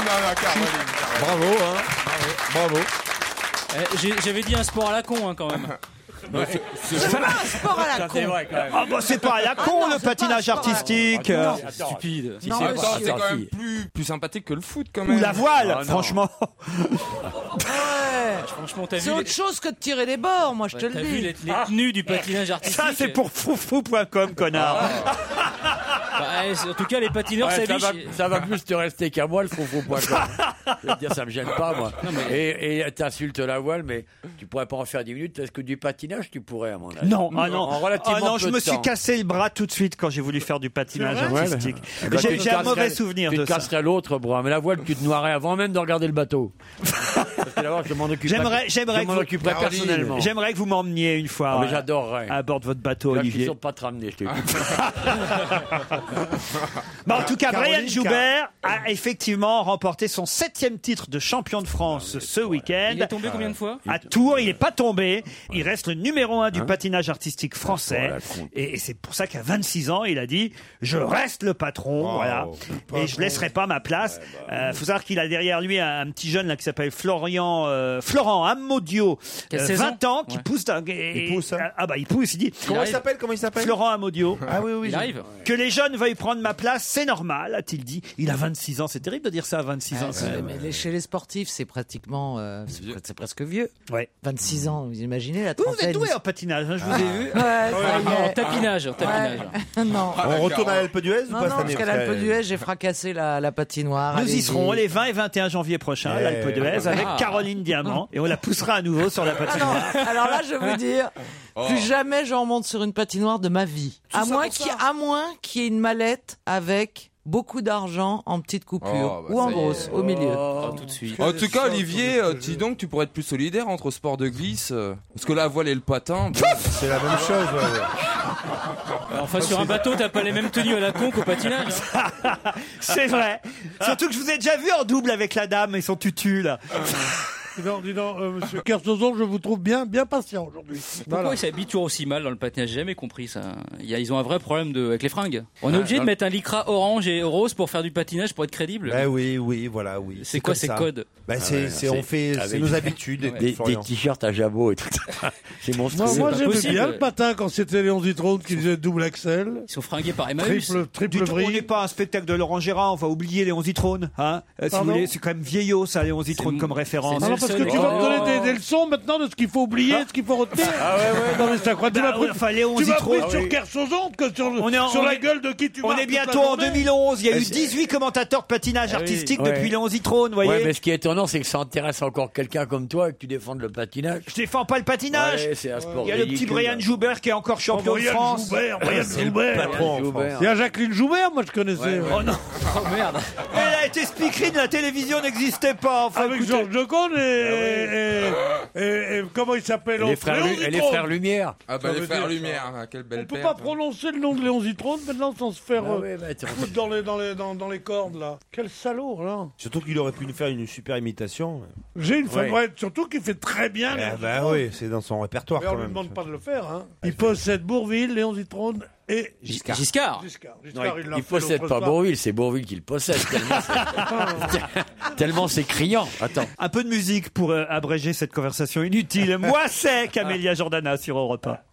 Speaker 8: Bravo, hein. Bravo.
Speaker 9: J'avais dit un sport à la con, hein, quand même.
Speaker 6: C'est pas un sport à la con.
Speaker 5: C'est vrai, quand même.
Speaker 3: Ah bah c'est pas à la con
Speaker 6: non,
Speaker 3: le
Speaker 6: c'est pas
Speaker 3: patinage
Speaker 6: un sport à la
Speaker 3: artistique.
Speaker 6: con.
Speaker 9: C'est stupide.
Speaker 6: Non,
Speaker 7: En même temps,
Speaker 6: monsieur.
Speaker 7: c'est quand même plus sympathique que le foot, quand même.
Speaker 3: Ou la voile,
Speaker 5: Ah, non.
Speaker 3: franchement.
Speaker 6: Ouais.
Speaker 9: Franchement, t'as
Speaker 6: C'est
Speaker 9: vu
Speaker 6: autre chose que de tirer des bords, moi je te le
Speaker 9: T'as vu
Speaker 6: dis.
Speaker 9: les tenues du patinage artistique?
Speaker 3: Ça c'est pour foufou.com, connard.
Speaker 9: Bah, en tout cas, les patineurs
Speaker 5: Ouais,
Speaker 9: s'habillent.
Speaker 5: ça va plus te rester qu'à moi, le faux-faux.com. Je veux dire, ça me gêne pas, moi.
Speaker 9: Non, mais-
Speaker 5: Et t'insultes la voile, mais tu pourrais pas en faire 10 minutes, parce que du patinage, tu pourrais, à mon avis.
Speaker 3: Non, ah non,
Speaker 5: En relativement
Speaker 3: ah non, je
Speaker 5: peu
Speaker 3: me
Speaker 5: de
Speaker 3: suis
Speaker 5: temps.
Speaker 3: cassé le bras tout de suite quand j'ai voulu faire du patinage
Speaker 5: C'est vrai
Speaker 3: artistique.
Speaker 5: Eh ben, tu
Speaker 3: J'ai
Speaker 5: te
Speaker 3: un mauvais
Speaker 5: casserais-
Speaker 3: souvenir
Speaker 5: tu
Speaker 3: de
Speaker 5: te
Speaker 3: ça.
Speaker 5: casserais l'autre bras, mais la voile, tu te noierais avant même de regarder le bateau. Parce que d'abord, je m'en occuperais.
Speaker 3: J'aimerais
Speaker 5: je m'en
Speaker 3: que vous-
Speaker 5: occuperais personnellement.
Speaker 3: J'aimerais que vous m'emmeniez une fois
Speaker 5: Ah, mais j'adorerais.
Speaker 3: à bord de votre bateau,
Speaker 5: Là, je suis
Speaker 3: Olivier.
Speaker 5: sûr de pas te ramener, je te dis.
Speaker 3: Bon, en tout cas,
Speaker 4: Caroline,
Speaker 3: Brian Joubert a effectivement remporté son 7e titre de champion de France ce week-end.
Speaker 9: Il est tombé combien de fois?
Speaker 3: À Tours, il n'est pas tombé. Il reste le numéro 1 du patinage artistique français.
Speaker 5: Voilà, con.
Speaker 3: Et c'est pour ça qu'à 26 ans, il a dit « Je reste le patron, voilà. Et je laisserai pas ma place. Faut savoir qu'il a derrière lui un petit jeune là qui s'appelle Florent Amodio,
Speaker 9: Qui a 16
Speaker 3: 20 ans, qui
Speaker 9: Ouais.
Speaker 3: pousse.
Speaker 8: Il pousse, hein.
Speaker 3: Ah bah il pousse, il dit
Speaker 8: Comment il
Speaker 9: arrive.
Speaker 8: s'appelle? Comment il s'appelle?
Speaker 3: Florent Amodio.
Speaker 8: Ah oui, oui.
Speaker 9: Il arrive.
Speaker 3: Que les jeunes veuillent prendre ma place, c'est normal, a-t-il dit. Il a 26 ans, c'est terrible de dire ça à 26 ans. quand même.
Speaker 6: Mais chez les sportifs, c'est pratiquement, c'est presque vieux.
Speaker 3: Ouais.
Speaker 6: 26 ans, vous imaginez la
Speaker 3: Vous
Speaker 6: trentaine.
Speaker 3: êtes doué en patinage, hein, je vous ai vu.
Speaker 6: Ouais, ça y
Speaker 9: En
Speaker 6: est.
Speaker 9: tapinage.
Speaker 6: Ouais. Non.
Speaker 8: On retourne à l'Alpe d'Huez ou
Speaker 6: Non,
Speaker 8: pas
Speaker 6: non,
Speaker 8: cette
Speaker 6: parce
Speaker 8: année?
Speaker 6: qu'à l'Alpe d'Huez, j'ai fracassé la patinoire.
Speaker 3: Nous y
Speaker 6: Allez-y.
Speaker 3: serons les 20 et 21 janvier prochains à l'Alpe d'Huez avec Caroline Diamant et on la poussera à nouveau sur la
Speaker 6: Ah non,
Speaker 3: patinoire.
Speaker 6: alors là, je vais vous dire, plus jamais je remonte sur une patinoire de ma vie. À moins qu'il y ait une mallette avec beaucoup d'argent en petite coupure
Speaker 7: Oh, bah,
Speaker 6: ou en
Speaker 7: ça y
Speaker 6: grosse,
Speaker 7: est.
Speaker 6: au milieu.
Speaker 9: Oh, tout de suite.
Speaker 7: En tout cas, Olivier, dis donc, tu pourrais être plus solidaire entre sport de glisse. Parce que la voile et le patin. bon,
Speaker 8: C'est la même chose, ouais.
Speaker 9: Enfin, sur un bateau, t'as pas les mêmes tenues à la con qu'au patinage.
Speaker 3: C'est vrai. Surtout que je vous ai déjà vu en double avec la dame et son tutu là.
Speaker 4: Dis donc, monsieur Kersozon, je vous trouve bien patient aujourd'hui.
Speaker 9: Pourquoi ils s'habillent toujours aussi mal dans le patinage? J'ai jamais compris ça. Ils ont un vrai problème avec les fringues. On est obligé de mettre un lycra orange et rose pour faire du patinage pour être crédible.
Speaker 8: Oui, voilà.
Speaker 9: C'est quoi ces codes?
Speaker 8: C'est nos habitudes.
Speaker 5: Des t-shirts à jabot et tout ça. C'est monstrueux.
Speaker 4: Moi j'aimais bien le patin quand c'était Léon Zitrone qui disait double XL.
Speaker 9: Ils sont fringués par Emmaüs.
Speaker 4: Triple
Speaker 3: On n'est pas un spectacle de Laurent Gérard, on va oublier Léon Zitrone. Hein si vous voulez, c'est quand même vieillot ça, Léon Zitrone comme référence.
Speaker 4: Non, parce que tu vas me donner des leçons maintenant de ce qu'il faut oublier, ce qu'il faut retenir. Non mais c'est incroyable. Tu m'as pris sur Kersozon que sur la gueule de qui tu
Speaker 3: On est bientôt en 2011, il y a eu 18 commentateurs de patinage artistique depuis Léon Zitrone, vous voyez.
Speaker 5: Ouais, mais ce qui est étonnant, c'est que ça intéresse encore quelqu'un comme toi et que tu défends le patinage.
Speaker 3: Je défends pas le patinage.
Speaker 5: Ouais, c'est un sport
Speaker 3: il y a le petit Brian Joubert qui est encore champion de France.
Speaker 4: Brian Joubert. Il y a Jacqueline Joubert, moi je connaissais.
Speaker 3: Oh non.
Speaker 9: Oh merde.
Speaker 3: Elle a été speakerine, la télévision n'existait pas. Enfin,
Speaker 4: avec Georges Decaune et comment il s'appelle
Speaker 5: les frères Lumière.
Speaker 7: Ah bah les frères Lumière, quelle belle
Speaker 4: paire. On peut pas prononcer le nom de Léon Zitrone maintenant sans se faire foutre dans les cordes là. Quel salaud là.
Speaker 8: Surtout qu'il aurait pu nous faire une super imitation.
Speaker 4: J'ai une favorite, surtout qu'il fait très bien.
Speaker 8: Oui, c'est dans son répertoire quand même.
Speaker 4: On ne demande pas de le faire. Hein. Il possède Bourvil, Léon Zitrone et
Speaker 9: Giscard.
Speaker 5: Il possède pas Bourvil, c'est Bourvil qui le possède. Tellement c'est criant. Attends.
Speaker 3: Un peu de musique pour abréger cette conversation inutile. Moi, c'est Camélia Jordana sur Europe 1.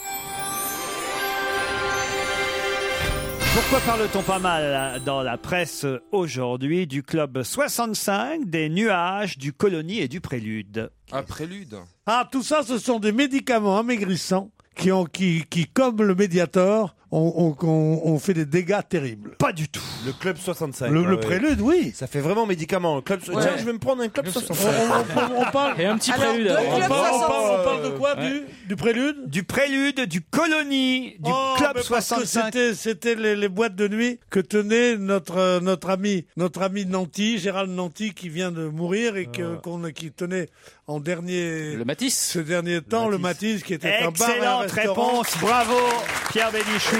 Speaker 3: Pourquoi parle-t-on pas mal dans la presse aujourd'hui du club 65, des nuages, du Colonie et du Prélude?
Speaker 7: Ah, Prélude.
Speaker 4: Ah, tout ça, ce sont des médicaments amaigrissants qui comme le Mediator, on fait des dégâts terribles.
Speaker 3: Pas du tout.
Speaker 8: Le club 65.
Speaker 4: Le Prélude, oui.
Speaker 8: Ça fait vraiment médicament. Tiens, je vais me prendre un club 65.
Speaker 4: On parle.
Speaker 9: Et un petit Prélude.
Speaker 4: On parle de quoi? Du Prélude?
Speaker 3: Du Prélude, du Colonie, du club 65.
Speaker 4: C'était les boîtes de nuit que tenait notre ami Nanty, Gérald Nanty, qui vient de mourir et qui tenait en dernier.
Speaker 9: Le Matisse.
Speaker 4: Ce dernier temps, le Matisse, qui était un bar.
Speaker 3: Excellente réponse, bravo Pierre Bénichou.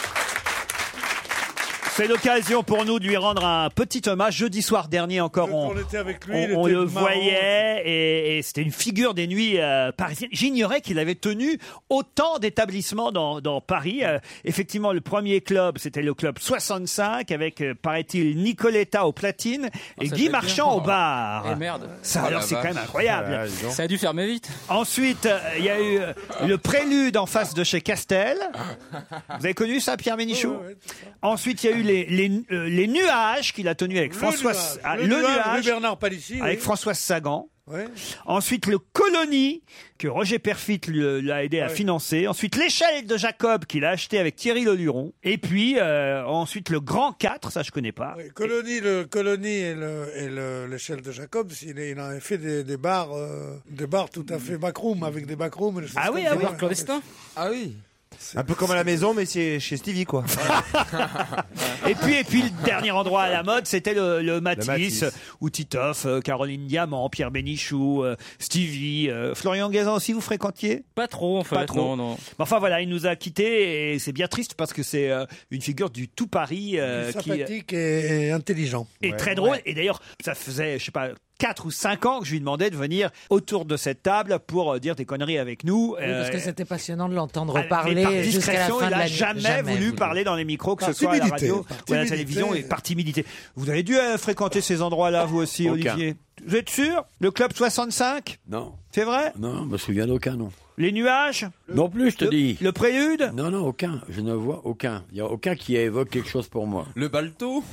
Speaker 3: C'est l'occasion pour nous de lui rendre un petit hommage. Jeudi soir dernier encore,
Speaker 4: on était avec lui,
Speaker 3: on le voyait et c'était une figure des nuits parisiennes. J'ignorais qu'il avait tenu autant d'établissements dans Paris. Effectivement, le premier club, c'était le club 65 avec, paraît-il, Nicoletta aux platines et Guy Marchand au bar.
Speaker 9: Et merde.
Speaker 3: Ça, alors, c'est quand même incroyable.
Speaker 9: Ça a dû fermer vite.
Speaker 3: Ensuite, il y a eu le Prélude en face de chez Castel. Vous avez connu ça, Pierre Bénichou? Ensuite, il y a eu les nuages qu'il a tenus avec Françoise.
Speaker 4: Le nuage Bernard Palissy,
Speaker 3: avec Françoise Sagan.
Speaker 4: Ouais.
Speaker 3: Ensuite, le Colonie, que Roger Perfit l'a aidé à financer. Ensuite, l'échelle de Jacob, qu'il a acheté avec Thierry Leluron. Et puis, ensuite, le Grand 4, ça je connais pas.
Speaker 4: Oui, le Colonie et l'échelle de Jacob, il a fait des bars tout à fait backroom, avec des backrooms.
Speaker 3: Ah oui,
Speaker 9: des bars clandestins.
Speaker 7: Ah oui.
Speaker 8: Un peu comme à la maison, mais c'est chez Stevie, quoi.
Speaker 3: et puis le dernier endroit à la mode, c'était le Matisse, où Titoff, Caroline Diamant, Pierre Bénichou, Stevie, Florian Gazan aussi, vous fréquentiez?
Speaker 9: Pas trop, en fait.
Speaker 3: Pas trop.
Speaker 9: Non.
Speaker 3: Enfin voilà, il nous a quittés et c'est bien triste parce que c'est une figure du tout Paris
Speaker 4: sympathique et intelligent.
Speaker 3: Et très drôle. Et d'ailleurs, ça faisait, je sais pas, 4 ou 5 ans que je lui demandais de venir autour de cette table pour dire des conneries avec nous.
Speaker 6: Oui, parce que c'était passionnant de l'entendre parler.
Speaker 3: Par
Speaker 6: jusqu'à la
Speaker 3: discrétion,
Speaker 6: fin
Speaker 3: il n'a jamais voulu parler dans les micros, que ce soit à la radio ou à la télévision, et par timidité. Vous avez dû fréquenter ces endroits-là, vous aussi, Olivier? Vous êtes sûr? Le club 65?
Speaker 5: Non.
Speaker 3: C'est vrai?
Speaker 5: Non, je me souviens d'aucun, non.
Speaker 3: Les nuages?
Speaker 5: Non plus, je te dis.
Speaker 3: Le Prélude?
Speaker 5: Non, aucun. Je ne vois aucun. Il n'y a aucun qui évoque quelque chose pour moi.
Speaker 7: Le Balto?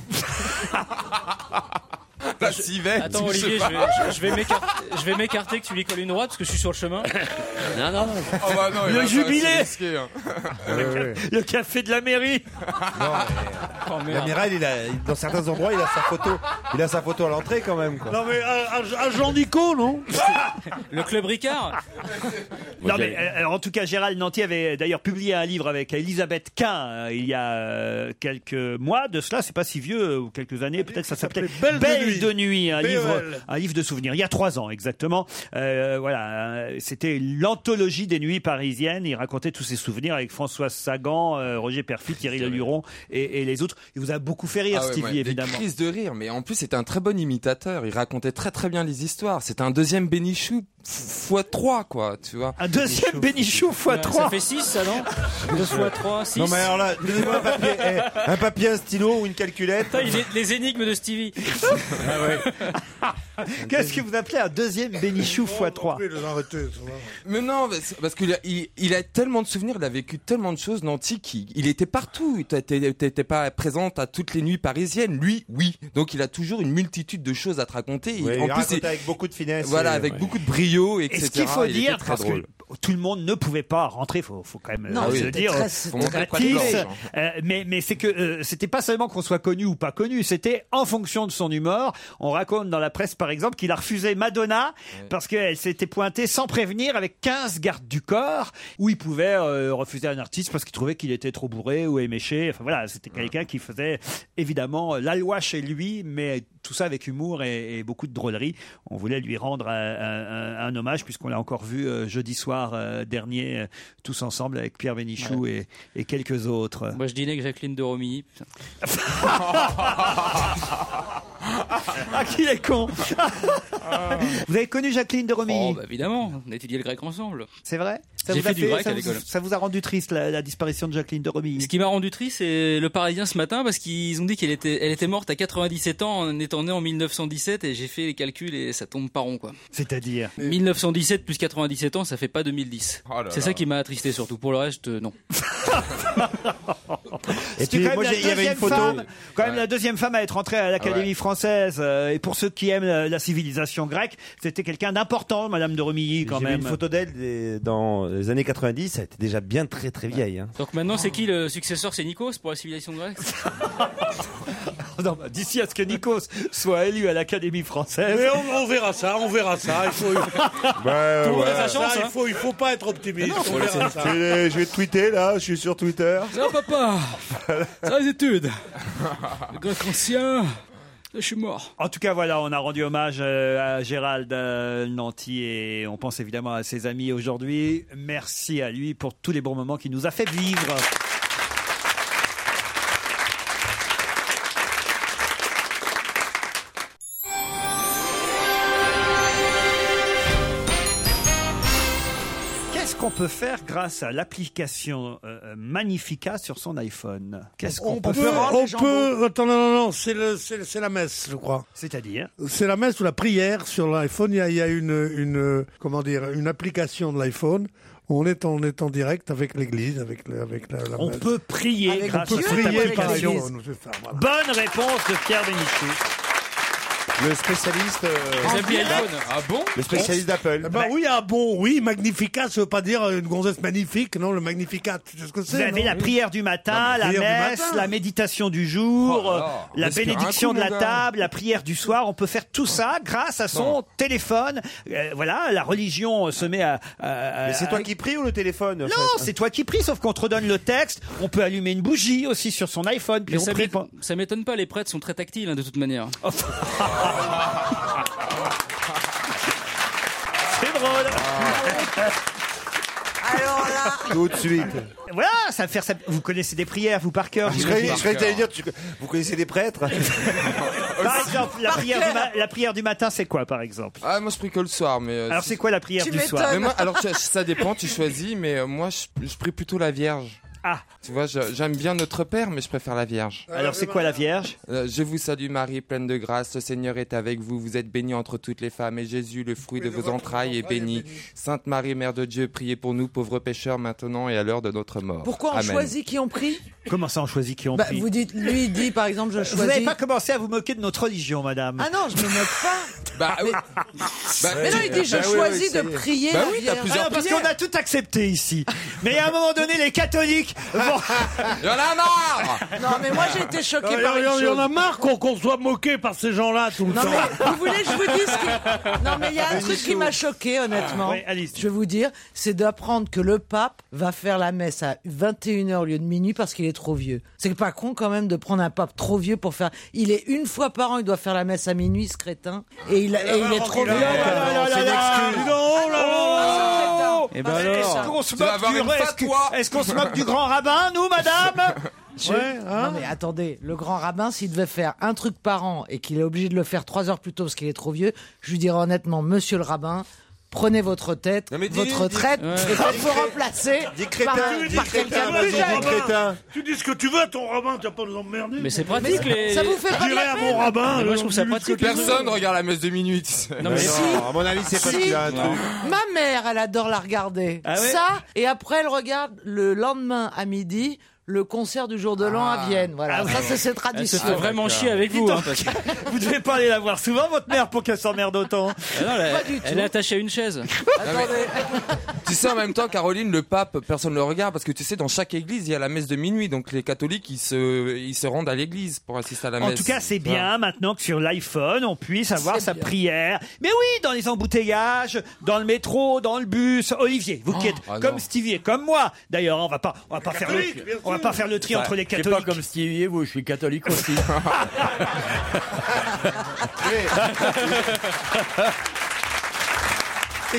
Speaker 7: La civette.
Speaker 9: Attends, Olivier, je vais m'écarter que tu lui colles une droite parce que je suis sur le chemin.
Speaker 5: Non.
Speaker 7: Oh bah non,
Speaker 3: le jubilé.
Speaker 7: Risqué, hein.
Speaker 3: Le café de la mairie.
Speaker 8: L'amiral, dans certains endroits, il a sa photo à l'entrée quand même, quoi.
Speaker 4: Non mais à Jean Nico, non?
Speaker 9: Le club Ricard.
Speaker 3: Non mais en tout cas, Gérald Nanty avait d'ailleurs publié un livre avec Elisabeth Quint il y a quelques mois de cela, c'est pas si vieux, ou quelques années, peut-être ça s'appelait Belle de nuit, un livre de souvenirs. Il y a 3 ans exactement. Voilà, c'était l'anthologie des nuits parisiennes. Il racontait tous ses souvenirs avec Françoise Sagan, Roger Perfit, Thierry Leluron et les autres. autres. Il vous a beaucoup fait rire,
Speaker 7: Ah ouais,
Speaker 3: Stevie,
Speaker 7: ouais,
Speaker 3: évidemment.
Speaker 7: Des crises de rire, mais en plus c'était un très bon imitateur. Il racontait très très bien les histoires. C'était un deuxième Bénichou x3 quoi, tu vois.
Speaker 3: Un deuxième Bénichou x3.
Speaker 9: Ça fait 6 ça non 2 x 3, 6.
Speaker 8: Non mais alors là, donnez-moi un papier, un stylo ou une calculette.
Speaker 9: Les énigmes de Stevie.
Speaker 3: Qu'est-ce que vous appelez un deuxième Bénichou x3?
Speaker 7: Mais non, parce qu'il il a tellement de souvenirs, il a vécu tellement de choses. Nanty, il était partout. T'étais pas présente à toutes les nuits parisiennes. Lui, oui. Donc il a toujours une multitude de choses à te raconter.
Speaker 8: Ouais,
Speaker 7: en
Speaker 8: il
Speaker 7: plus,
Speaker 8: raconte avec beaucoup de finesse.
Speaker 7: Voilà, avec beaucoup de brio, etc.
Speaker 3: Et ce qu'il faut
Speaker 7: Il
Speaker 3: dire,
Speaker 7: était très
Speaker 3: parce
Speaker 7: drôle.
Speaker 3: que tout le monde ne pouvait pas rentrer, faut quand même
Speaker 6: Non,
Speaker 3: se
Speaker 6: c'était
Speaker 3: dire.
Speaker 6: très-
Speaker 7: Faut montrer le
Speaker 3: gratis,
Speaker 7: patte blanche,
Speaker 3: mais c'est que c'était pas seulement qu'on soit connu ou pas connu, c'était en fonction de son humeur. On raconte dans la presse par exemple qu'il a refusé Madonna parce qu'elle s'était pointée sans prévenir avec 15 gardes du corps, où il pouvait refuser un artiste parce qu'il trouvait qu'il était trop bourré ou éméché. Enfin voilà, c'était quelqu'un qui faisait évidemment la loi chez lui, mais tout ça avec humour et beaucoup de drôlerie. On voulait lui rendre un hommage puisqu'on l'a encore vu jeudi soir dernier tous ensemble avec Pierre Bénichou et quelques autres.
Speaker 9: Moi je dînais avec Jacqueline de Romilly.
Speaker 3: Ah, qu'il est con. Vous avez connu Jacqueline de Romilly?
Speaker 9: Oh, bah, évidemment, on a étudié le grec ensemble.
Speaker 3: C'est vrai? Ça
Speaker 9: J'ai
Speaker 3: vous a
Speaker 9: fait du grec
Speaker 3: ça
Speaker 9: à
Speaker 3: vous-
Speaker 9: l'école.
Speaker 3: Ça vous a rendu triste la disparition de Jacqueline de Romilly?
Speaker 9: Ce qui m'a rendu triste, c'est le Parisien ce matin parce qu'ils ont dit elle était morte à 97 ans en étant née en 1917 et j'ai fait les calculs et ça tombe pas rond quoi.
Speaker 3: C'est-à-dire
Speaker 9: 1917 plus 97 ans, ça fait pas 2010.
Speaker 7: Oh là
Speaker 9: C'est
Speaker 7: là.
Speaker 9: ça qui m'a attristé surtout. Pour le reste, non.
Speaker 8: Et
Speaker 3: C'était
Speaker 8: puis,
Speaker 3: quand même
Speaker 8: moi,
Speaker 3: la
Speaker 8: il y avait une
Speaker 3: deuxième
Speaker 8: photo.
Speaker 3: femme, quand même la deuxième femme à être entrée à l'Académie française. Et pour ceux qui aiment la civilisation grecque, c'était quelqu'un d'important, Madame de Romilly, quand
Speaker 8: J'avais
Speaker 3: même.
Speaker 8: une photo d'elle dans les années 90. Elle était déjà bien très très vieille. Hein.
Speaker 9: Donc maintenant, c'est qui le successeur? C'est Nikos pour la civilisation grecque?
Speaker 3: Non, bah, d'ici à ce que Nikos soit élu à l'Académie française.
Speaker 4: Mais on verra ça, on verra ça. Il faut,
Speaker 8: Bah,
Speaker 9: Tout le monde
Speaker 8: ouais.
Speaker 9: a sa chance.
Speaker 4: ça,
Speaker 9: Hein.
Speaker 4: il faut pas être optimiste.
Speaker 8: Non,
Speaker 4: on verra ça.
Speaker 8: Je vais tweeter là, je suis sur Twitter.
Speaker 9: Ça va, papa? Ça va, les études? Le grec ancien. Je suis mort.
Speaker 3: En tout cas, voilà, on a rendu hommage à Gérald Nanty et on pense évidemment à ses amis aujourd'hui. Merci à lui pour tous les bons moments qu'il nous a fait vivre. Qu'est-ce qu'on peut faire grâce à l'application Magnifica sur son iPhone? Qu'est-ce qu'on peut faire?
Speaker 4: Attends, non, c'est la messe, je crois.
Speaker 3: C'est-à-dire?
Speaker 4: C'est la messe ou la prière sur l'iPhone. Il y a comment dire, une application de l'iPhone. On est en direct avec l'église, avec la
Speaker 3: On
Speaker 4: messe.
Speaker 3: peut prier
Speaker 6: Avec
Speaker 3: grâce
Speaker 6: Dieu,
Speaker 3: à cette
Speaker 6: prier par
Speaker 3: application.
Speaker 6: l'église.
Speaker 4: C'est ça, voilà.
Speaker 3: Bonne réponse de Pierre Bénichou.
Speaker 8: Le spécialiste.
Speaker 9: Les applis iPhone. Ah bon?
Speaker 8: Le spécialiste d'Apple.
Speaker 4: Bah oui, oui, Magnificat, ça veut pas dire une gonzesse magnifique, non, le Magnificat, tu sais ce que c'est?
Speaker 3: Vous avez
Speaker 4: non
Speaker 3: la prière du matin,
Speaker 4: Non,
Speaker 3: la
Speaker 4: mais prière du
Speaker 3: messe,
Speaker 4: matin.
Speaker 3: la méditation du jour,
Speaker 7: Oh là là.
Speaker 3: la
Speaker 7: Respire un
Speaker 3: bénédiction
Speaker 7: coup,
Speaker 3: de la
Speaker 7: mon gars.
Speaker 3: table, la prière du soir. On peut faire tout ça grâce à son téléphone. Voilà, la religion se met à...
Speaker 8: Mais c'est toi qui pries ou le téléphone en
Speaker 3: Non,
Speaker 8: fait
Speaker 3: c'est toi qui pries, sauf qu'on te redonne le texte. On peut allumer une bougie aussi sur son iPhone. Puis
Speaker 9: Mais
Speaker 3: on prie pas.
Speaker 9: ça m'étonne pas, les prêtres sont très tactiles hein, de toute manière.
Speaker 3: C'est drôle.
Speaker 6: Alors là,
Speaker 8: Tout de suite.
Speaker 3: Voilà, ça fait ça. Vous connaissez des prières, vous par cœur.
Speaker 8: Je croyais que t'allais dire, vous connaissez des prêtres?
Speaker 3: Par exemple, la prière du matin, c'est quoi, par exemple?
Speaker 7: Ah, moi je prie que le soir, mais.
Speaker 3: Alors, c'est quoi la prière
Speaker 6: Tu
Speaker 3: du
Speaker 6: m'étonnes.
Speaker 3: soir?
Speaker 7: Mais moi, alors ça dépend, tu choisis, mais moi je prie plutôt la Vierge.
Speaker 3: Ah,
Speaker 7: Tu vois, j'aime bien Notre Père, mais je préfère la Vierge.
Speaker 3: alors c'est quoi la Vierge?
Speaker 7: Je vous salue Marie, pleine de grâce, le Seigneur est avec vous. Vous êtes bénie entre toutes les femmes, et Jésus, le fruit de vos entrailles, est béni. Sainte Marie, Mère de Dieu, priez pour nous, pauvres pécheurs, maintenant et à l'heure de notre mort.
Speaker 6: pourquoi on
Speaker 7: Amen.
Speaker 6: choisit qui on prie?
Speaker 3: Comment ça, on choisit qui on
Speaker 6: Bah,
Speaker 3: prie?
Speaker 6: vous dites, lui il dit par exemple, je
Speaker 3: Vous n'avez
Speaker 6: choisis.
Speaker 3: pas commencé à vous moquer de notre religion, madame.
Speaker 6: Ah non, je me moque pas.
Speaker 7: Bah oui.
Speaker 6: Mais non, il dit je
Speaker 7: bah oui,
Speaker 6: choisis
Speaker 7: oui,
Speaker 6: de
Speaker 7: c'est-
Speaker 6: prier
Speaker 7: Bah
Speaker 6: la
Speaker 7: oui, t'as
Speaker 6: Vierge.
Speaker 7: plusieurs
Speaker 3: Parce qu'on a tout accepté ici. Mais à un moment donné, les catholiques vont...
Speaker 7: Il y en a marre.
Speaker 6: Non, mais moi j'ai été choquée
Speaker 4: Il
Speaker 6: par une
Speaker 4: y en
Speaker 6: chose.
Speaker 4: a marre qu'on soit moqué par ces gens-là tout le
Speaker 6: Non
Speaker 4: temps.
Speaker 6: mais vous voulez que je vous dise que... Non mais il y a un truc qui m'a choqué honnêtement.
Speaker 3: Oui, allez-y.
Speaker 6: Je vais vous dire, c'est d'apprendre que le pape va faire la messe à 21h au lieu de minuit parce qu'il est trop vieux. C'est pas con quand même de prendre un pape trop vieux pour faire... Il est une fois par an, il doit faire la messe à minuit, ce crétin. Et il est trop vieux.
Speaker 8: C'est une excuse.
Speaker 3: Eh ben
Speaker 6: Parce que
Speaker 3: alors,
Speaker 6: ça-
Speaker 3: est-ce qu'on se
Speaker 7: Tu vas
Speaker 3: moque
Speaker 7: avoir
Speaker 3: du
Speaker 7: une fatwa.
Speaker 3: est-ce qu'on se moque du grand rabbin, nous, madame?
Speaker 4: hein.
Speaker 6: Non mais attendez, le grand rabbin, s'il devait faire un truc par an et qu'il est obligé de le faire 3 heures plus tôt parce qu'il est trop vieux, je lui dirais honnêtement, monsieur le rabbin, prenez votre tête, votre retraite, et pas vous remplacer par quelqu'un de plus jeune.
Speaker 4: Tu dis ce que tu veux à ton rabbin, tu vas pas nous emmerder.
Speaker 9: Mais c'est pratique,
Speaker 6: Ça vous fait pas
Speaker 4: Je
Speaker 6: de
Speaker 4: dirais
Speaker 6: la
Speaker 4: à
Speaker 6: peine.
Speaker 4: mon rabbin.
Speaker 9: Moi, je trouve ça pratique.
Speaker 7: Personne regarde la messe de minuit.
Speaker 9: Non, mais
Speaker 8: À mon avis, c'est parce qu'il y a un truc.
Speaker 6: Ma mère, elle adore la regarder.
Speaker 9: Ah ouais
Speaker 6: Ça, et après, elle regarde le lendemain à midi le concert du jour de l'an à Vienne. Voilà,
Speaker 9: Ah ouais.
Speaker 6: ça c'est ses
Speaker 9: elle se
Speaker 6: traditions.
Speaker 9: fait vraiment chier avec vous. Hein, parce que...
Speaker 3: Vous devez pas aller la voir souvent, votre mère, pour qu'elle s'emmerde autant.
Speaker 9: Ah non, elle est attachée à une chaise.
Speaker 7: Tu sais, en même temps, Caroline, le pape, personne ne le regarde parce que tu sais, dans chaque église, il y a la messe de minuit. Donc les catholiques, ils se rendent à l'église pour assister à la messe.
Speaker 3: En tout cas, c'est bien maintenant que sur l'iPhone, on puisse avoir sa prière. Mais oui, dans les embouteillages, dans le métro, dans le bus. Olivier, vous qui êtes comme Stevie et comme moi. D'ailleurs, on va pas faire le tri entre les
Speaker 5: C'est
Speaker 3: catholiques.
Speaker 5: pas comme Stevie et vous, je suis catholique aussi.
Speaker 8: Oui,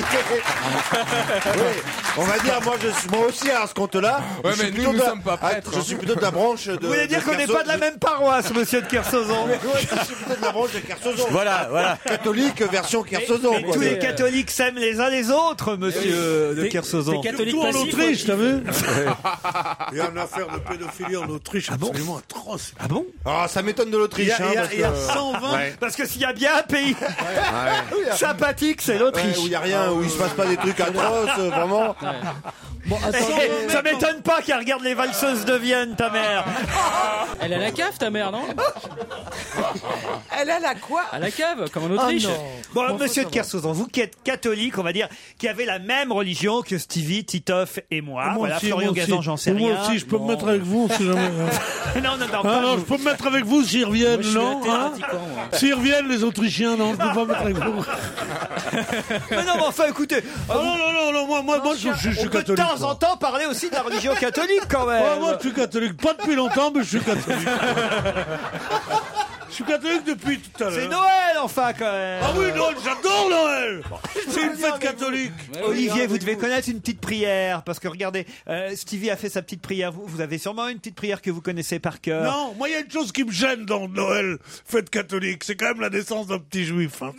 Speaker 8: on va dire, moi aussi, à ce compte-là.
Speaker 7: Ouais,
Speaker 8: je suis
Speaker 7: mais
Speaker 8: plutôt
Speaker 7: nous
Speaker 8: de la-
Speaker 7: sommes pas prêtres.
Speaker 8: Je suis plutôt de la branche de.
Speaker 3: Vous voulez dire
Speaker 8: de
Speaker 3: qu'on n'est
Speaker 8: Kerso-
Speaker 3: pas de la même paroisse, monsieur de Kersozon?
Speaker 8: Ouais, je suis plutôt de la branche de Kersozon.
Speaker 5: Voilà.
Speaker 8: Catholique version Kersozon.
Speaker 3: Mais tous les catholiques s'aiment les uns les autres, monsieur de Kersozon.
Speaker 9: T'es catholique
Speaker 4: Surtout en
Speaker 9: passif,
Speaker 4: Autriche,
Speaker 9: toi,
Speaker 4: t'as vu? Il y a une affaire de pédophilie en Autriche absolument atroce.
Speaker 3: Ah bon?
Speaker 8: Ah, ça m'étonne de l'Autriche.
Speaker 4: Il y a 120.
Speaker 3: Parce que s'il y a bien un pays sympathique, c'est l'Autriche.
Speaker 8: Où il n'y a rien, où il se passe pas des trucs atroces, vraiment.
Speaker 6: Bon,
Speaker 3: Eh, ça m'étonne pas qu'elle regarde les valseuses de Vienne, ta mère.
Speaker 9: Elle a la cave, ta mère, non?
Speaker 6: elle a la quoi?
Speaker 9: À la cave, comme en Autriche.
Speaker 3: Bon, monsieur de Kersozon, vous qui êtes catholique, on va dire, qui avez la même religion que Stevie, Titoff et moi. Voilà, Florian Gazan, j'en sais rien.
Speaker 4: Moi aussi, je peux me mettre avec vous si jamais.
Speaker 3: Non,
Speaker 4: Ah
Speaker 3: pas
Speaker 4: non,
Speaker 3: vous.
Speaker 4: je peux me mettre avec vous s'ils reviennent,
Speaker 9: Moi, je suis
Speaker 4: non
Speaker 9: athée
Speaker 4: hein
Speaker 9: pratiquant, moi.
Speaker 4: S'ils reviennent, les Autrichiens, non, je peux pas me mettre avec vous.
Speaker 3: Mais non, mais enfin, écoutez.
Speaker 4: Ah non, moi, je suis
Speaker 3: on peut de
Speaker 4: catholique.
Speaker 3: temps en temps parler aussi de la religion catholique, quand même.
Speaker 4: Ouais, moi, je suis catholique. Pas depuis longtemps, mais je suis catholique. Je suis catholique depuis tout à l'heure.
Speaker 3: C'est Noël, enfin, quand même.
Speaker 4: Ah oui, Noël, j'adore Noël. C'est une fête catholique.
Speaker 3: Olivier, vous devez connaître une petite prière, parce que regardez, Stevie a fait sa petite prière. Vous avez sûrement une petite prière que vous connaissez par cœur.
Speaker 4: Non, moi, il y a une chose qui me gêne dans Noël, fête catholique. C'est quand même la naissance d'un petit juif. Hein.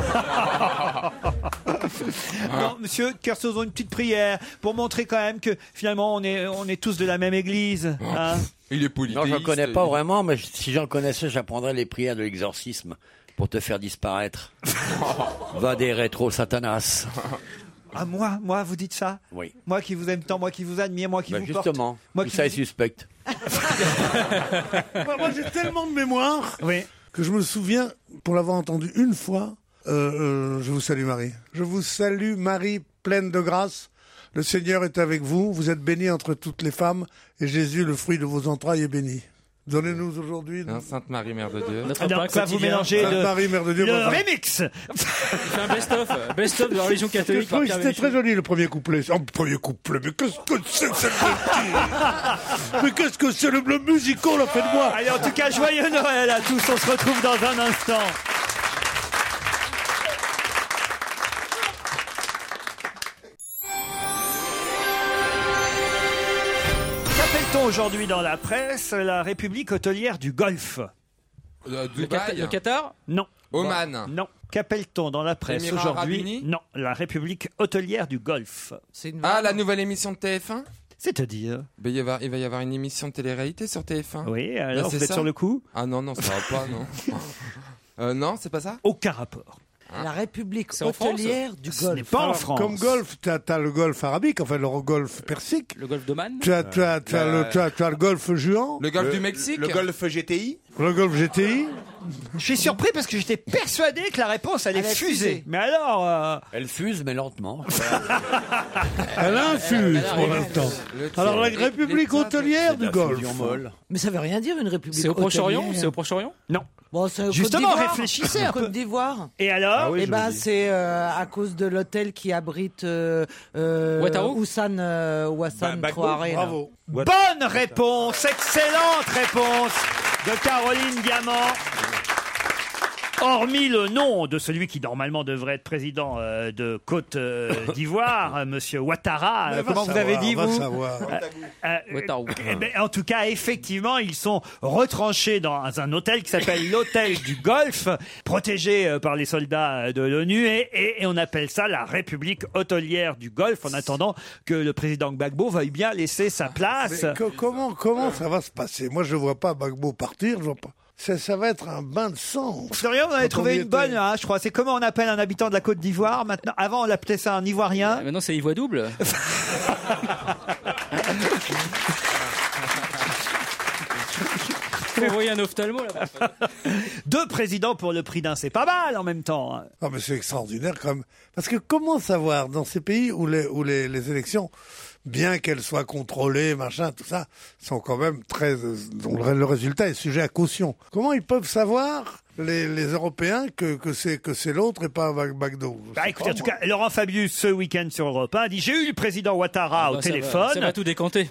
Speaker 3: Non, monsieur Kersozon, une petite prière pour montrer quand même que finalement on est tous de la même église. Hein.
Speaker 7: Il est politique.
Speaker 5: Non, je ne connais pas vraiment, mais si j'en connaissais, j'apprendrais les prières de l'exorcisme pour te faire disparaître. Va des rétro Satanas.
Speaker 3: Ah, moi, vous dites ça?
Speaker 5: Oui.
Speaker 3: Moi qui vous aime tant, moi qui vous admire, moi qui vous porte.
Speaker 5: Justement,
Speaker 3: Moi
Speaker 5: tout
Speaker 3: qui
Speaker 5: ça est
Speaker 3: vous-
Speaker 5: suspect.
Speaker 4: Moi, j'ai tellement de mémoire
Speaker 3: Oui.
Speaker 4: que je me souviens, pour l'avoir entendu une fois, je vous salue Marie. Je vous salue Marie, pleine de grâce. Le Seigneur est avec vous. Vous êtes bénie entre toutes les femmes. Et Jésus, le fruit de vos entrailles, est béni. Donnez-nous aujourd'hui...
Speaker 7: Sainte Marie, Mère de Dieu.
Speaker 9: Notre
Speaker 3: Ah non,
Speaker 9: pain
Speaker 3: ça vous
Speaker 9: quotidien.
Speaker 3: mélangez
Speaker 4: Sainte Marie, Mère de Dieu.
Speaker 3: le
Speaker 4: bon,
Speaker 3: remix.
Speaker 9: Il fait un best-of de la religion catholique. par
Speaker 4: Oui,
Speaker 9: Pierre
Speaker 4: c'était
Speaker 9: Bénichou.
Speaker 4: très joli le premier couplet. Oh, premier couplet, mais qu'est-ce que c'est que cette bêtise? Mais qu'est-ce que c'est le musical, là, faites-moi.
Speaker 3: Allez, en tout cas, joyeux Noël à tous. On se retrouve dans un instant. Qu'appelle-t-on aujourd'hui dans la presse la République hôtelière du Golfe?
Speaker 7: Dubaï.
Speaker 9: Le Qatar?
Speaker 3: Non.
Speaker 7: Oman.
Speaker 3: Non. Qu'appelle-t-on dans la presse
Speaker 7: Émirats Arabes
Speaker 3: aujourd'hui?
Speaker 7: Unis
Speaker 3: Non. La République hôtelière du Golfe.
Speaker 6: C'est une
Speaker 7: Ah, la nouvelle émission de TF1.
Speaker 3: C'est-à-dire?
Speaker 7: Ben, il va y avoir une émission de télé-réalité sur TF1.
Speaker 3: Oui, alors
Speaker 7: c'est
Speaker 3: vous êtes
Speaker 7: ça
Speaker 3: sur le coup?
Speaker 7: Ah non, ça va pas, non. Non, c'est pas ça?
Speaker 3: Aucun rapport.
Speaker 6: La République
Speaker 9: C'est en France
Speaker 6: hôtelière du
Speaker 3: Ce n'est
Speaker 6: Golfe.
Speaker 3: pas en
Speaker 4: Alors,
Speaker 3: France.
Speaker 4: Comme golf, tu as le golf arabique, enfin le golf persique.
Speaker 9: Le golfe d'Oman?
Speaker 4: Tu as le golf juan,
Speaker 7: Le golfe du Mexique?
Speaker 8: Le golf GTI.
Speaker 4: le golf GTI.
Speaker 3: Je suis surpris parce que j'étais persuadé que la réponse allait
Speaker 6: allait
Speaker 3: fuser.
Speaker 6: fuser.
Speaker 3: Mais alors,
Speaker 5: Elle fuse, mais lentement.
Speaker 4: Elle infuse pour
Speaker 9: arrive.
Speaker 4: l'instant.
Speaker 7: Le-
Speaker 4: Alors la
Speaker 7: les-
Speaker 4: République
Speaker 7: les-
Speaker 4: hôtelière du golf.
Speaker 5: Fusion molle.
Speaker 6: Mais ça veut rien dire une République
Speaker 9: C'est au Proche-Orient?
Speaker 6: hôtelière.
Speaker 9: C'est au Proche-Orient?
Speaker 3: non.
Speaker 6: Bon, c'est au
Speaker 3: Justement,
Speaker 6: Côte d'Ivoire.
Speaker 3: réfléchissez un peu.
Speaker 6: Côte d'Ivoire.
Speaker 3: Et alors?
Speaker 8: Ah oui,
Speaker 6: Eh
Speaker 8: je
Speaker 6: ben,
Speaker 8: le dis.
Speaker 6: c'est à cause de l'hôtel qui abrite
Speaker 9: Ouattaro
Speaker 6: Ouassane
Speaker 8: Bagbo,
Speaker 6: Traoré. là.
Speaker 4: Bravo.
Speaker 3: Bonne réponse, excellente réponse de Caroline Diamant. Hormis le nom de celui qui normalement devrait être président de Côte d'Ivoire, Monsieur Ouattara. Comment vous avez dit, vous En tout cas, effectivement, ils sont retranchés dans un hôtel qui s'appelle l'hôtel du Golfe, protégé par les soldats de l'ONU, et on appelle ça la République hôtelière du Golfe, en attendant que le président Gbagbo veuille bien laisser sa place.
Speaker 4: Mais comment ça va se passer? Moi, je vois pas Gbagbo partir, je vois pas. Ça va être un bain de sang.
Speaker 3: Florian, vous en avez trouvé une bonne, hein, je crois. C'est comment on appelle un habitant de la Côte d'Ivoire maintenant. Avant, on l'appelait ça un Ivoirien.
Speaker 9: Maintenant, c'est Ivoire double. Faut envoyer un ophtalmo là-bas.
Speaker 3: 2 présidents pour le prix d'un, c'est pas mal en même temps. Hein.
Speaker 4: Ah, mais c'est extraordinaire quand même. Parce que comment savoir dans ces pays où les élections, bien qu'elles soient contrôlées, machin, tout ça, sont quand même dont le résultat est sujet à caution. Comment ils peuvent savoir les Européens que c'est l'autre et pas Gbagbo?
Speaker 3: Écoutez, en tout cas, Laurent Fabius, ce week-end sur Europe 1, dit: j'ai eu le président Ouattara au téléphone.
Speaker 9: Ça va tout décanter.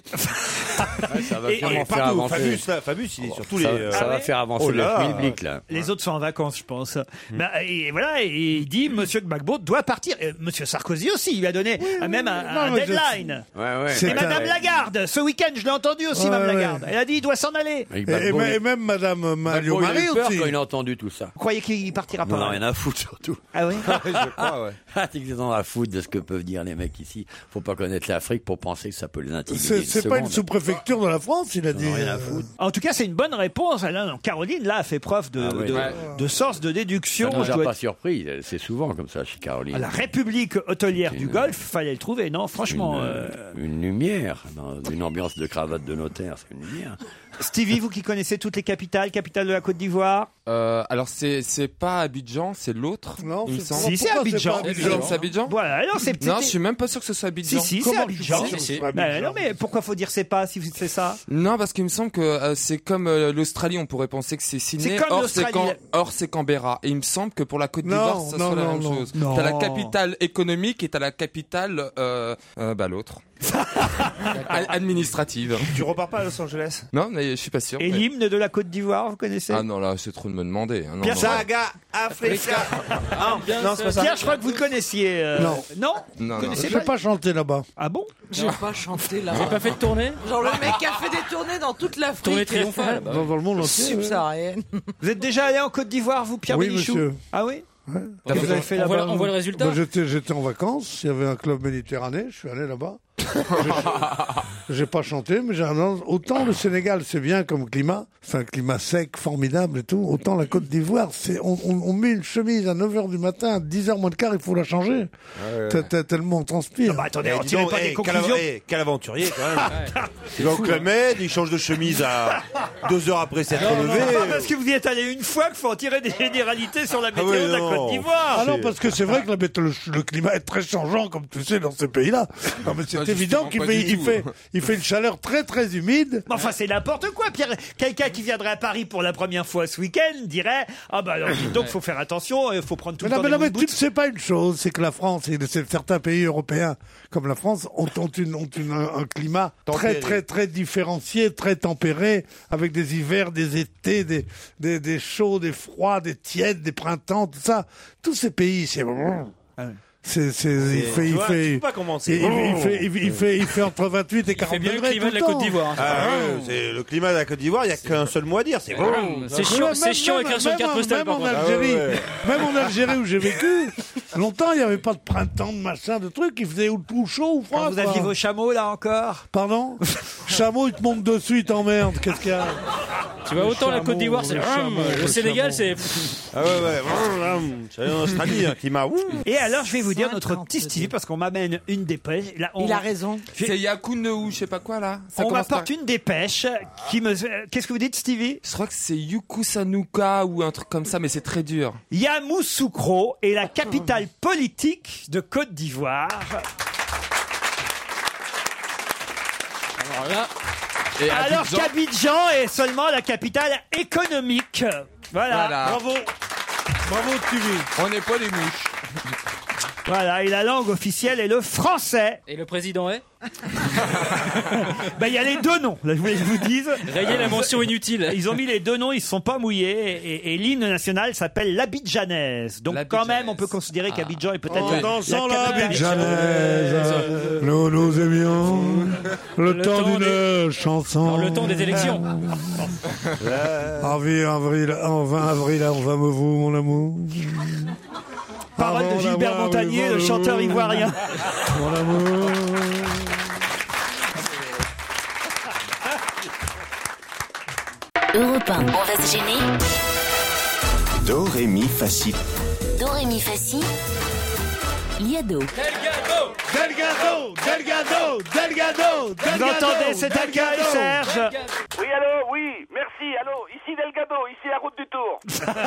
Speaker 5: Ça va vraiment faire avancer.
Speaker 8: Fabius, il est sur tous
Speaker 5: Ça va faire avancer le public, là.
Speaker 3: Les autres sont en vacances, je pense. Et voilà, et il dit: Monsieur Gbagbo doit partir. Monsieur Sarkozy aussi, il lui a donné même un deadline. Et Madame Lagarde, ce week-end, je l'ai entendu aussi, Madame Lagarde. Elle a dit: il doit s'en aller.
Speaker 4: Et même Madame Mario Marie aussi.
Speaker 5: Quand il a entendu tout ça.
Speaker 3: Vous croyez qu'il partira pas?
Speaker 5: Non, rien à foutre surtout.
Speaker 3: Ah oui?
Speaker 5: Je crois, ouais. T'es dans la foutre de ce que peuvent dire les mecs ici. Faut pas connaître l'Afrique pour penser que ça peut les intimider.
Speaker 4: C'est pas une sous-préfecture de la France, il a dit.
Speaker 5: Rien à foutre.
Speaker 3: En tout cas, c'est une bonne réponse. Caroline, là, a fait preuve de sens de déduction.
Speaker 5: Ça nous a pas surpris. C'est souvent comme ça chez Caroline.
Speaker 3: La République hôtelière du Golfe, fallait le trouver, non? Franchement.
Speaker 5: Une lumière, dans une ambiance de cravate de notaire, c'est une lumière.
Speaker 3: Stevie, vous qui connaissez toutes les capitales de la Côte d'Ivoire?
Speaker 7: Alors c'est pas Abidjan, c'est l'autre.
Speaker 4: Non,
Speaker 3: c'est Abidjan.
Speaker 7: C'est Abidjan.
Speaker 3: Voilà, non, c'est peut-être.
Speaker 7: Non, je suis même pas sûr que ce soit Abidjan.
Speaker 3: Si, c'est Abidjan. Non, mais pourquoi faut dire c'est pas si c'est ça?
Speaker 7: Non, parce qu'il me semble que c'est comme l'Australie, on pourrait penser que c'est Sydney. Or, c'est Canberra. Et il me semble que pour la Côte d'Ivoire, ça soit la même chose. T'as la capitale économique et t'as la capitale, l'autre. Administrative.
Speaker 8: Tu repars pas à Los Angeles?
Speaker 7: Non, mais je suis pas sûr.
Speaker 3: Et l'hymne de la Côte d'Ivoire, vous connaissez?
Speaker 7: Ah non, là, c'est trop de me demander. Hein,
Speaker 3: Pierre
Speaker 8: Saga Africa.
Speaker 3: Non, c'est pas ça. Pierre, je crois que vous le connaissiez.
Speaker 4: Non. J'ai pas chanté là-bas.
Speaker 3: Ah bon?
Speaker 6: J'ai pas chanté là.
Speaker 9: Vous n'avez pas fait de tournée?
Speaker 6: Genre le mec a fait des tournées dans toute l'Afrique.
Speaker 9: Tournée triomphale.
Speaker 4: Dans le monde entier.
Speaker 6: Subsaharienne.
Speaker 3: Vous êtes déjà allé en Côte d'Ivoire, vous, Pierre Bénichou?
Speaker 4: Monsieur.
Speaker 3: Ah oui?
Speaker 4: Ouais.
Speaker 3: Qu'est-ce que vous avez fait là-bas?
Speaker 9: On voit le résultat.
Speaker 4: J'étais en vacances, il y avait un club méditerranéen, je suis allé là-bas. J'ai pas chanté, mais autant le Sénégal c'est bien comme climat, c'est un climat sec, formidable et tout, autant la Côte d'Ivoire, on met une chemise à 9h du matin, à 10h moins de quart, il faut la changer. Tellement on transpire.
Speaker 3: Non, attendez, on tirait pas des conclusions.
Speaker 8: Quel aventurier quand même. Il va au Club Med, il change de chemise à 2 heures après s'être levé.
Speaker 3: C'est pas parce que vous y êtes allé une fois qu'il faut en tirer des généralités sur la météo de la Côte d'Ivoire.
Speaker 4: Ah non, parce que c'est vrai que le climat est très changeant, comme tu sais, dans ces pays-là. Non, mais c'est évident qu'il fait une chaleur très très humide.
Speaker 3: Mais enfin, c'est n'importe quoi, Pierre. Quelqu'un qui viendrait à Paris pour la première fois ce week-end dirait: ah bah alors, donc faut faire attention, il faut prendre tout le temps.
Speaker 4: Mais tu ne sais pas une chose, c'est que la France et certains pays européens comme la France ont un climat très très très différencié, très tempéré, avec des hivers, des étés, des chauds, des froids, des tièdes, des printemps, tout ça. Tous ces pays, c'est il fait entre 28 et 40 degrés.
Speaker 9: Il fait bien le climat de la Côte d'Ivoire.
Speaker 8: C'est le climat de la Côte d'Ivoire, il n'y a qu'un seul mot à dire, c'est
Speaker 9: C'est chiant écrire sur une carte postale.
Speaker 4: Même en Algérie où j'ai vécu, longtemps il n'y avait pas de printemps, de machin, de trucs, il faisait ou chaud ou froid.
Speaker 3: Quand vous aviez vos chameaux là encore?
Speaker 4: Pardon? Chameau, il te monte dessus, il t'emmerde, qu'est-ce qu'il y a?
Speaker 9: Tu vois, autant la Côte d'Ivoire, c'est le Sénégal, c'est.
Speaker 8: Ah ouais, en Australie, un climat.
Speaker 3: Et alors, je vais vous dire notre petit Stevie, parce qu'on m'amène une dépêche. Là,
Speaker 6: il a raison.
Speaker 7: C'est Yakun ou je sais pas quoi là.
Speaker 3: On m'apporte une dépêche qui me. Qu'est-ce que vous dites, Stevie?
Speaker 7: Je crois que c'est Yukusanuka ou un truc comme ça, mais c'est très dur.
Speaker 3: Yamoussoukro est la capitale politique de Côte d'Ivoire.
Speaker 7: Alors là.
Speaker 3: Alors qu'Abidjan est seulement la capitale économique. Voilà.
Speaker 4: Bravo, Stevie.
Speaker 7: On n'est pas des mouches.
Speaker 3: Voilà, et la langue officielle est le français.
Speaker 9: Et le président est
Speaker 3: Il y a les deux noms, là, je voulais que je vous dise.
Speaker 9: Rayez la mention inutile.
Speaker 3: Ils ont mis les deux noms, ils ne se sont pas mouillés. Et l'hymne national s'appelle l'Abidjanaise. Donc quand même, on peut considérer qu'Abidjan est peut-être
Speaker 4: En dansant l'Abidjanaise, nous aimions le temps d'une chanson.
Speaker 9: Le temps des élections.
Speaker 4: En 20 avril, on va me vous, mon amour.
Speaker 3: Parole de Gilbert Montagnier, le chanteur ivoirien.
Speaker 4: Mon amour.
Speaker 12: Europe 1, on va se gêner.
Speaker 2: Do, ré, mi, fa, si.
Speaker 12: Do, ré, mi, fa, si. Liado.
Speaker 3: Delgado. Vous entendez, c'est Delga et Serge.
Speaker 13: Oui, allô, oui, merci, allô, ici Delgado, ici la route du Tour.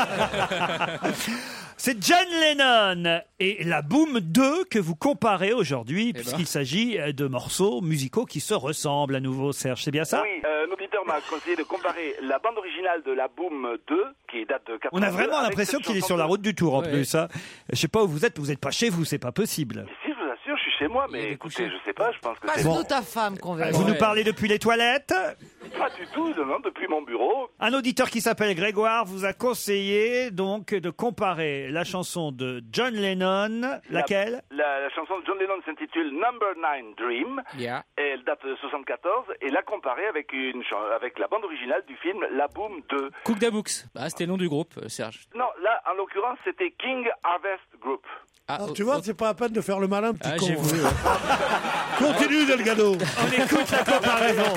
Speaker 3: C'est John Lennon et la Boom 2 que vous comparez aujourd'hui, puisqu'il s'agit de morceaux musicaux qui se ressemblent à nouveau, Serge, c'est bien ça?
Speaker 13: Oui, l'auditeur m'a conseillé de comparer la bande originale de la Boom 2, qui date de 82.
Speaker 3: On a vraiment l'impression qu'il est sur la route du Tour en plus. Hein. Je sais pas où vous êtes pas chez vous, c'est pas possible.
Speaker 13: Si, je vous assure, je suis chez moi, mais écoutez, je sais pas, je pense que c'est...
Speaker 6: Passe-nous ta femme qu'on verra.
Speaker 3: Vous nous parlez depuis les toilettes?
Speaker 13: Pas du tout, non, depuis mon bureau.
Speaker 3: Un auditeur qui s'appelle Grégoire vous a conseillé donc de comparer la chanson de John Lennon, laquelle?
Speaker 13: La chanson de John Lennon s'intitule Number 9 Dream, et elle date de 74, et la comparer avec la bande originale du film La Boom 2.
Speaker 9: Cook Da Books. C'était le nom du groupe, Serge.
Speaker 13: Non, là, en l'occurrence, c'était King Harvest Group.
Speaker 4: Tu vois, c'est pas la peine de faire le malin, petit con.
Speaker 9: J'ai voulu.
Speaker 4: Continue, Delgado.
Speaker 3: On écoute la comparaison.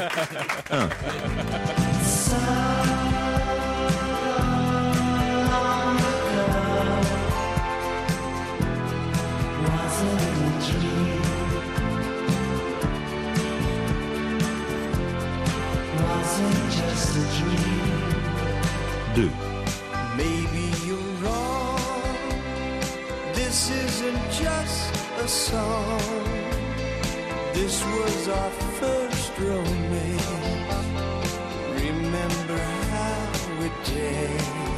Speaker 2: Deux.
Speaker 15: Maybe you're wrong. This isn't just a song. This was our first romance. Remember how we did.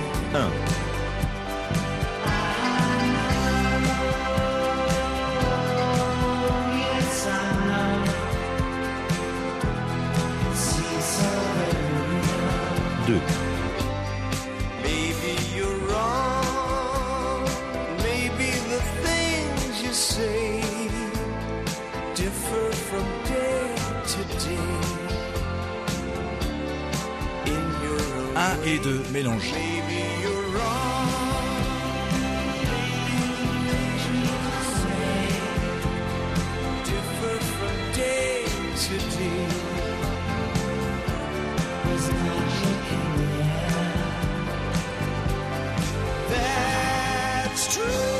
Speaker 15: Yes, I know. See so very real.
Speaker 2: Deux.
Speaker 15: Maybe you're wrong. Maybe the things you say differ from day to day. In your own
Speaker 16: 1 et 2 mélangés.
Speaker 15: maybe you're wrong. Differ from day to day. There's magic in the air. That's true.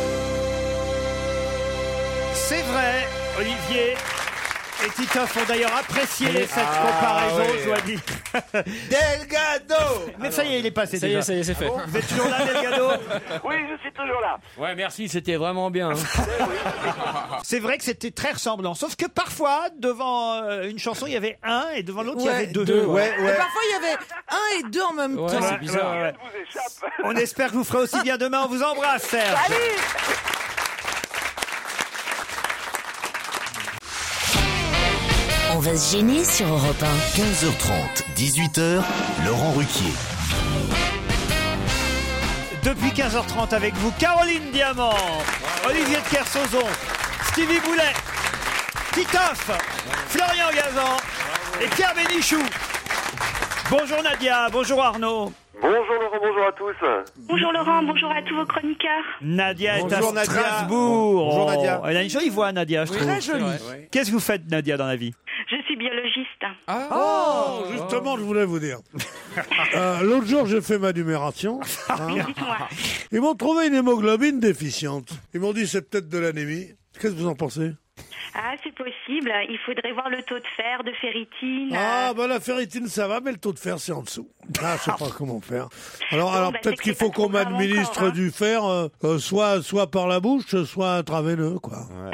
Speaker 3: C'est vrai, Olivier et Titoff ont d'ailleurs apprécié cette comparaison, je dois dire.
Speaker 8: Delgado.
Speaker 3: Mais ça y est, il est passé
Speaker 9: Ça y
Speaker 3: déjà.
Speaker 9: est, ça y est, c'est fait.
Speaker 3: Vous êtes toujours là, Delgado?
Speaker 13: Oui, je suis toujours là.
Speaker 5: Ouais, merci, c'était vraiment bien.
Speaker 3: C'est vrai que c'était très ressemblant, sauf que parfois, devant une chanson, il y avait un, et devant l'autre, il y avait deux.
Speaker 6: Et parfois, il y avait 1 et 2 en même temps.
Speaker 3: C'est bizarre. On espère que vous ferez aussi bien demain. On vous embrasse, Serge.
Speaker 12: On va se gêner sur Europe 1.
Speaker 2: 15h30, 18h, Laurent Ruquier.
Speaker 3: Depuis 15h30 avec vous, Caroline Diamant, Olivier de Kersauzon, Stevie Boulet, Titoff, Florian Gazan et Pierre Bénichou. Bonjour Nadia, bonjour Arnaud.
Speaker 17: Bonjour Laurent, bonjour à tous.
Speaker 18: Bonjour Laurent, bonjour à tous vos chroniqueurs.
Speaker 3: Nadia est à
Speaker 8: Bonjour, Nadia.
Speaker 3: Strasbourg.
Speaker 8: Bonjour, Nadia.
Speaker 3: Elle a une jolie voix, Nadia, je trouve.
Speaker 6: Très jolie.
Speaker 3: Qu'est-ce que vous faites, Nadia, dans la vie?
Speaker 18: Je suis biologiste.
Speaker 4: Oh, justement, je voulais vous dire. L'autre jour, j'ai fait ma numération.
Speaker 18: Dites-moi.
Speaker 4: Ils m'ont trouvé une hémoglobine déficiente. Ils m'ont dit c'est peut-être de l'anémie. Qu'est-ce que vous en pensez?
Speaker 18: Ah, c'est possible. Il faudrait voir le taux de fer, de ferritine.
Speaker 4: Ah, bah la ferritine, ça va, mais le taux de fer, c'est en dessous. Ah, je sais pas comment faire. Alors
Speaker 18: Bah,
Speaker 4: peut-être qu'il faut qu'on m'administre du fer, soit par la bouche, soit intraveineux, quoi.
Speaker 8: Ouais,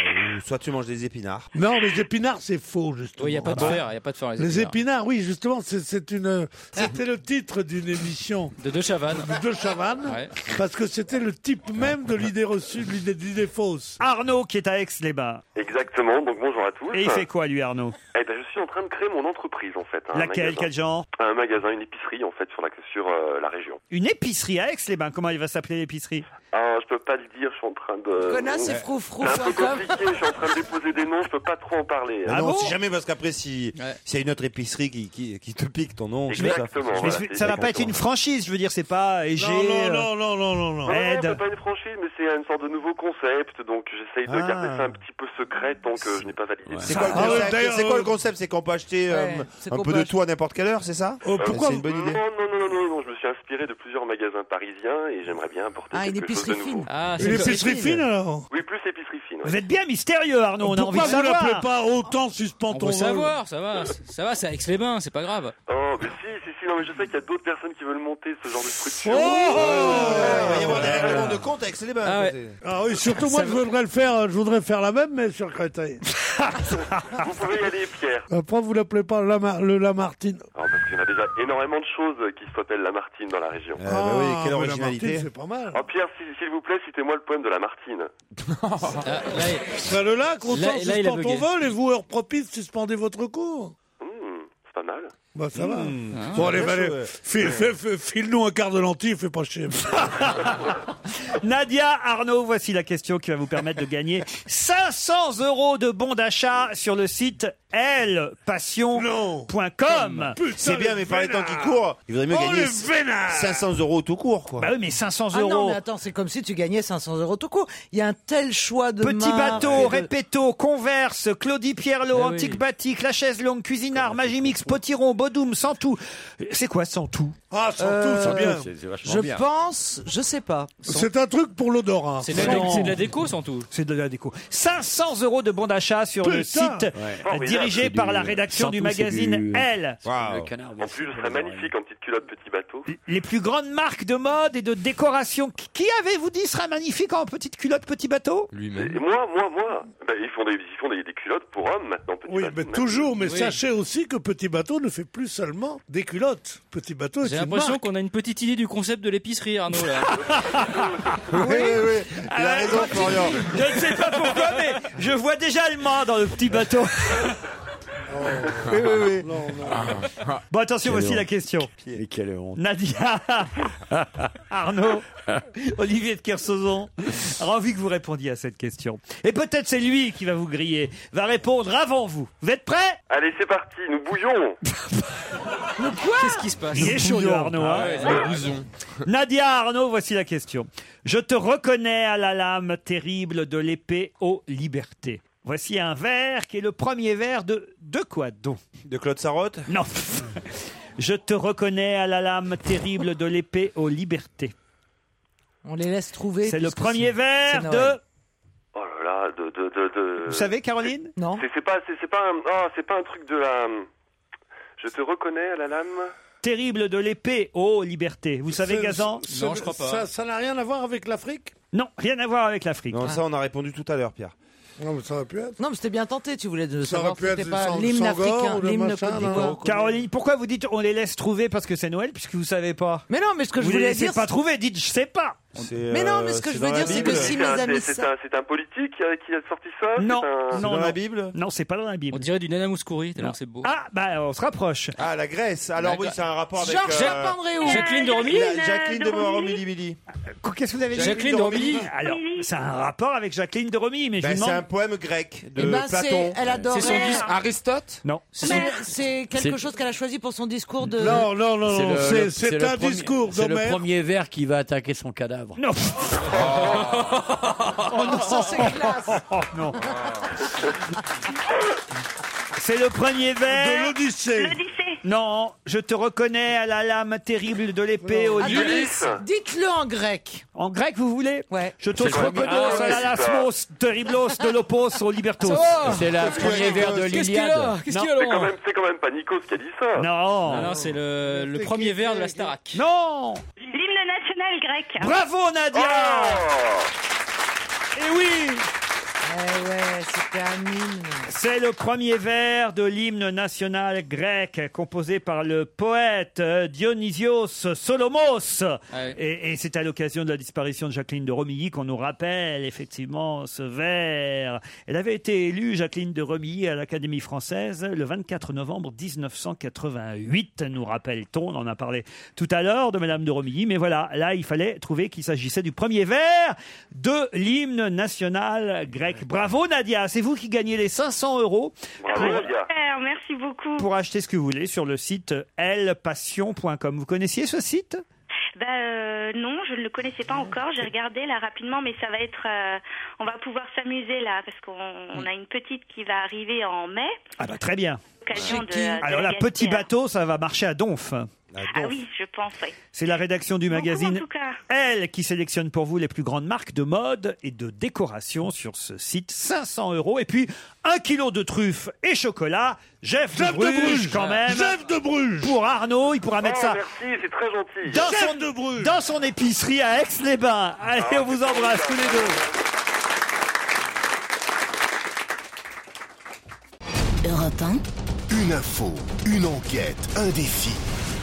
Speaker 8: soit tu manges des épinards.
Speaker 4: Non, les épinards, c'est faux, justement.
Speaker 9: Oui, il n'y a pas de fer, il y a pas de fer dans
Speaker 4: Les épinards, oui, justement, c'était le titre d'une émission
Speaker 9: de De Chavannes.
Speaker 4: De Chavannes,
Speaker 9: Ouais.
Speaker 4: parce que c'était le type même de l'idée reçue, de l'idée fausse.
Speaker 3: Arnaud qui est à Aix-les-Bains.
Speaker 16: Exactement, donc bonjour à tous.
Speaker 3: Et il fait quoi, lui, Arnaud?
Speaker 16: Eh ben, je suis en train de créer mon entreprise, en fait.
Speaker 3: Laquelle? Quel genre?
Speaker 16: Un magasin, une épicerie, en fait, sur la région.
Speaker 3: Une épicerie à Aix-les-Bains. Comment il va s'appeler l'épicerie?
Speaker 16: Ah, je peux pas le dire, je suis en train de...
Speaker 6: Connasse et froufrou.
Speaker 16: C'est un peu compliqué, je suis en train de déposer des noms, je peux pas trop en parler.
Speaker 8: Ah non, si jamais, parce qu'après, s'il y a une autre épicerie qui te pique ton nom,
Speaker 16: Exactement.
Speaker 3: Mais ça va pas être une franchise, je veux dire, c'est pas EG.
Speaker 4: Non.
Speaker 16: Non, c'est pas une franchise, mais c'est une sorte de nouveau concept, donc j'essaye de garder ça un petit peu secret tant que je n'ai pas validé.
Speaker 8: C'est quoi le concept? C'est quoi le concept? C'est qu'on peut acheter un peu de tout à n'importe quelle heure, c'est ça?
Speaker 4: Pourquoi?
Speaker 8: C'est une bonne idée.
Speaker 16: Non, je me suis inspiré de plusieurs magasins parisiens et j'aimerais bien apporter quelque chose de nouveau.
Speaker 4: Une épicerie fine, alors?
Speaker 16: Oui, plus épicerie fine.
Speaker 3: Vous êtes bien mystérieux, Arnaud, on a envie de
Speaker 4: Pourquoi vous
Speaker 3: savoir.
Speaker 4: l'appelez pas autant suspend
Speaker 9: On
Speaker 4: ton
Speaker 9: veut
Speaker 4: vol?
Speaker 9: savoir, ça va, c'est à Aix-les-Bains, c'est pas grave.
Speaker 16: Oh, mais si, non, mais je sais qu'il y a d'autres personnes qui veulent monter ce genre de structure.
Speaker 8: Il va y avoir des règlements de compte avec les bains.
Speaker 9: Ah ouais.
Speaker 4: Ah oui, surtout moi, je voudrais faire la même, mais sur Créteil.
Speaker 16: Vous pouvez y aller, Pierre.
Speaker 4: Pourquoi vous l'appelez pas le Lamartine?
Speaker 16: Parce qu'il y en a déjà énormément de choses qui s'appellent Lamartine dans la région.
Speaker 8: Oui, quelle
Speaker 4: mais
Speaker 8: originalité.
Speaker 4: Lamartine, c'est pas mal.
Speaker 16: Oh, Pierre, s'il vous plaît, citez-moi le poème de Lamartine.
Speaker 4: C'est le lac, autant
Speaker 9: là, il a
Speaker 4: suspend
Speaker 9: bugué.
Speaker 4: ton vol et vous, heure propice, suspendez votre cours.
Speaker 16: C'est pas mal.
Speaker 4: Bah ça va. Bon allez, file-nous un quart de lentille, fais pas chier.
Speaker 3: Nadia, Arnaud, voici la question qui va vous permettre de gagner 500 € de bons d'achat sur le site elpassion.com.
Speaker 8: C'est bien, mais par les temps qui courent, il vaudrait mieux gagner 500 € tout court, quoi.
Speaker 3: Bah oui, mais 500
Speaker 6: Ah non,
Speaker 3: €.
Speaker 6: mais attends, c'est comme si tu gagnais 500 € tout court. Il y a un tel choix de
Speaker 3: Petit
Speaker 6: marques
Speaker 3: bateau,
Speaker 6: et de-
Speaker 3: Repetto, Converse, Claudie Pierlot,
Speaker 6: Ah oui.
Speaker 3: Antique Batik, La Chaise Longue, Cuisinart, Magimix, Potiron, Bodoum, Santou. C'est quoi Santou?
Speaker 4: Ah, Santou, c'est bien.
Speaker 6: Je pense, je sais pas.
Speaker 4: C'est un truc pour l'odorat.
Speaker 9: C'est de la déco, sans tout.
Speaker 3: C'est de la déco. 500 € de bons d'achat sur le
Speaker 4: Putain.
Speaker 3: site dirigé par la rédaction du magazine Elle.
Speaker 16: En plus, je serais magnifique en petite culotte petit bateau.
Speaker 3: Les plus grandes marques de mode et de décoration. Qui avez-vous dit sera magnifique en petite culotte petit bateau?
Speaker 16: Et moi. Ben, ils font des culottes pour hommes maintenant. Petit
Speaker 4: Oui,
Speaker 16: bateau.
Speaker 4: mais toujours, mais
Speaker 9: Oui.
Speaker 4: sachez aussi que Petit Bateau ne fait plus seulement des culottes. Petit Bateau est
Speaker 9: J'ai
Speaker 4: une
Speaker 9: l'impression
Speaker 4: marque.
Speaker 9: qu'on a une petite idée du concept de l'épicerie, Arnaud, là.
Speaker 8: Oui. Il a raison, Florian.
Speaker 3: Je ne sais pas pourquoi, mais je vois déjà le mât dans le petit bateau.
Speaker 8: Oui.
Speaker 3: Bon, attention, voici la question.
Speaker 5: Et quelle honte.
Speaker 3: Nadia, Arnaud, Olivier de Kersauzon a envie que vous répondiez à cette question. Et peut-être c'est lui qui va vous griller, va répondre avant vous. Vous êtes prêts?
Speaker 16: Allez, c'est parti, nous bougeons.
Speaker 9: Qu'est-ce qui se passe?
Speaker 3: Il est chaud, le Arnaud. hein. Nadia, Arnaud, voici la question. Je te reconnais à la lame terrible de l'épée aux libertés. Voici un vers qui est le premier vers de quoi donc?
Speaker 8: De Claude Sarraute?
Speaker 3: Non. Je te reconnais à la lame terrible de l'épée aux libertés.
Speaker 6: On les laisse trouver.
Speaker 3: C'est le
Speaker 6: puisque
Speaker 3: premier
Speaker 6: c'est
Speaker 3: vers de...
Speaker 6: Noël.
Speaker 16: Oh là là,
Speaker 3: Vous savez, Caroline?
Speaker 6: Non.
Speaker 16: C'est pas un truc de la... Je te reconnais à la lame.
Speaker 3: Terrible de l'épée aux libertés. Vous savez, Gazan?
Speaker 9: Non, je crois pas.
Speaker 4: Ça n'a rien à voir avec l'Afrique?
Speaker 3: Non, rien à voir avec l'Afrique.
Speaker 8: Non, ça on a répondu tout à l'heure, Pierre.
Speaker 4: Non, mais ça aurait pu être.
Speaker 6: Non, mais c'était bien tenté. Tu voulais
Speaker 4: Ça
Speaker 6: savoir
Speaker 4: aurait
Speaker 6: si
Speaker 4: pu
Speaker 6: c'était
Speaker 4: être
Speaker 6: pas
Speaker 4: Sang-
Speaker 6: l'hymne
Speaker 4: Sangor
Speaker 6: africain,
Speaker 4: ou le
Speaker 6: l'hymne
Speaker 4: machin,
Speaker 6: Côte
Speaker 4: non.
Speaker 6: d'Ivoire.
Speaker 3: Caroline, pourquoi vous dites on les laisse trouver parce que c'est Noël puisque vous savez pas?
Speaker 6: Mais non, mais ce que je
Speaker 3: Vous les
Speaker 6: voulais
Speaker 3: laissez
Speaker 6: dire.
Speaker 3: pas trouver, dites je sais pas.
Speaker 6: Mais non, mais ce que je veux dire, c'est que si mes amis.
Speaker 16: C'est un politique qui a sorti ça.
Speaker 3: Non,
Speaker 16: c'est un-
Speaker 3: non,
Speaker 8: dans
Speaker 3: non.
Speaker 8: la Bible?
Speaker 3: Non, c'est pas dans la Bible.
Speaker 9: On dirait du Nana Mouskouri, tellement c'est beau.
Speaker 3: Ah, bah on se rapproche.
Speaker 8: Ah, la Grèce. Alors oui, c'est un rapport avec...
Speaker 6: Georges Andréou.
Speaker 9: Jacqueline de Romilly.
Speaker 8: Jacqueline de Romilly.
Speaker 3: Qu'est-ce que vous avez dit?
Speaker 9: Jacqueline de Romilly.
Speaker 3: Alors, c'est un rapport avec Jacqueline de Romilly, mais je
Speaker 8: Ben,
Speaker 3: vous
Speaker 8: c'est
Speaker 3: demande...
Speaker 8: un poème grec de
Speaker 6: Eh ben,
Speaker 8: Platon.
Speaker 6: elle adorait.
Speaker 9: C'est son disque Aristote?
Speaker 3: Non.
Speaker 6: C'est quelque chose qu'elle a choisi pour son discours de.
Speaker 4: Non, c'est un discours
Speaker 5: C'est le
Speaker 4: d'Homère.
Speaker 5: premier vers qui va attaquer son cadavre.
Speaker 3: Non.
Speaker 6: Oh non, ça c'est classe.
Speaker 3: Oh non. C'est le premier vers.
Speaker 4: De l'Odyssée.
Speaker 3: Non, je te reconnais à la lame terrible de l'épée au
Speaker 6: Attendez,
Speaker 16: Ulysse.
Speaker 6: dites-le en grec.
Speaker 3: En grec, vous voulez?
Speaker 6: Ouais.
Speaker 3: Je te
Speaker 16: C'est quoi?
Speaker 3: reconos
Speaker 16: Ah,
Speaker 3: à
Speaker 16: ouais,
Speaker 3: la
Speaker 16: c'est
Speaker 3: lasmos terriblos de l'opos au libertos.
Speaker 5: C'est le premier vers de
Speaker 9: Qu'est-ce qu'il y a?
Speaker 5: l'Iliade.
Speaker 9: Qu'est-ce qu'il y a, Laurent?
Speaker 16: C'est quand même pas Nikos qui a dit ça.
Speaker 3: Non.
Speaker 9: Non, c'est le premier vers de la Starac.
Speaker 3: Non.
Speaker 18: L'hymne national grec.
Speaker 3: Bravo, Nadia.
Speaker 16: Oh
Speaker 3: Et oui.
Speaker 6: Eh ouais, c'était un hymne.
Speaker 3: C'est le premier vers de l'hymne national grec composé par le poète Dionysios Solomos. Et c'est à l'occasion de la disparition de Jacqueline de Romilly qu'on nous rappelle effectivement ce vers. Elle avait été élue, Jacqueline de Romilly, à l'Académie française le 24 novembre 1988, nous rappelle-t-on. On en a parlé tout à l'heure de Madame de Romilly, mais voilà, là il fallait trouver qu'il s'agissait du premier vers de l'hymne national grec. Bravo Nadia, c'est vous qui gagnez les 500 €.
Speaker 16: Bravo Nadia.
Speaker 18: Merci beaucoup.
Speaker 3: Pour acheter ce que vous voulez sur le site elpassion.com. Vous connaissiez ce site ?
Speaker 18: Non, je ne le connaissais pas encore. J'ai regardé là rapidement, mais ça va être. On va pouvoir s'amuser là parce qu'on a une petite qui va arriver en mai.
Speaker 3: Ah bah très bien.
Speaker 18: Occasion
Speaker 3: Alors là, petit bateau, ça va marcher à Donf.
Speaker 18: Ah oui, je pense, oui.
Speaker 3: C'est la rédaction du magazine
Speaker 18: en tout cas.
Speaker 3: Elle qui sélectionne pour vous les plus grandes marques de mode et de décoration sur ce site. 500 €. Et puis, 1 kilo de truffes et chocolat. Jeff de Bruges, quand même.
Speaker 4: Jeff de Bruges.
Speaker 3: Pour Arnaud, il pourra mettre ça
Speaker 16: Merci, c'est très gentil.
Speaker 3: dans son épicerie à Aix-les-Bains. Allez, on vous embrasse tous les deux.
Speaker 2: Europe 1. Une info, une enquête, un défi.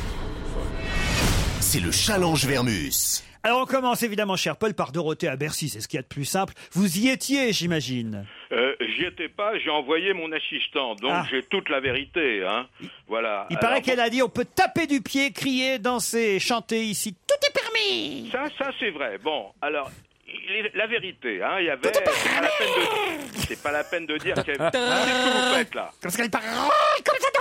Speaker 2: C'est le challenge Vermus.
Speaker 3: Alors on commence évidemment, cher Paul, par Dorothée à Bercy. C'est ce qu'il y a de plus simple. Vous y étiez, j'imagine.
Speaker 19: J'y étais pas, j'ai envoyé mon assistant, donc j'ai toute la vérité. Hein. Voilà.
Speaker 3: Il paraît qu'elle a dit on peut taper du pied, crier, danser, chanter ici. Tout est permis.
Speaker 19: Ça c'est vrai. Bon, alors... La vérité, hein, il y avait. C'est pas la peine de dire. Qu'est-ce que vous faites là?
Speaker 3: Parce qu'elle parle
Speaker 9: comme ça,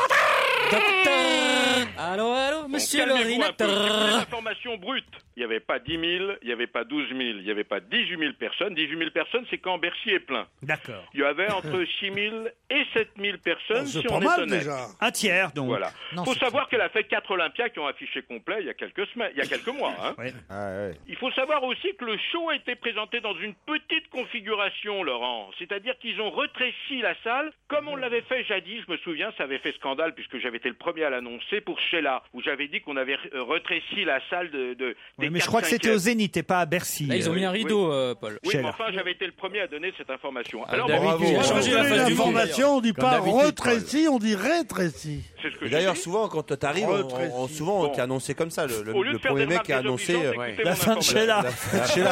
Speaker 9: Allô, monsieur l'ordinateur.
Speaker 19: Information brute. Il n'y avait pas 10 000, il n'y avait pas 12 000, il n'y avait pas 18 000 personnes. 18 000 personnes, c'est quand Bercy est plein.
Speaker 3: D'accord.
Speaker 19: Il y avait entre 6 000 et 7 000 personnes,
Speaker 4: c'est
Speaker 19: si
Speaker 4: pas
Speaker 19: on
Speaker 4: mal
Speaker 19: est honnête.
Speaker 4: déjà.
Speaker 3: Un tiers, donc.
Speaker 19: Voilà. Il faut savoir qu'elle a fait 4 Olympias qui ont affiché complet il y a quelques mois. Hein.
Speaker 3: Ouais.
Speaker 19: Il faut savoir aussi que le show a été présenté dans une petite configuration, Laurent. C'est-à-dire qu'ils ont rétréci la salle, comme on l'avait fait jadis. Je me souviens, ça avait fait scandale puisque j'avais été le premier à l'annoncer pour Sheila, où j'avais dit qu'on avait rétréci la salle des
Speaker 3: mais je crois que c'était au Zénith et pas à Bercy.
Speaker 9: Là, ils ont mis un rideau, Paul.
Speaker 19: Oui, mais enfin, j'avais été le premier à donner cette information. Alors,
Speaker 4: David, on a changé la face du monde. On dit pas rétréci, on dit rétréci.
Speaker 19: C'est ce que
Speaker 8: D'ailleurs, souvent, quand t'arrives, souvent, on t'a annoncé comme ça. Le premier mec qui a annoncé
Speaker 3: la fin de Sheila.
Speaker 8: La Sheila,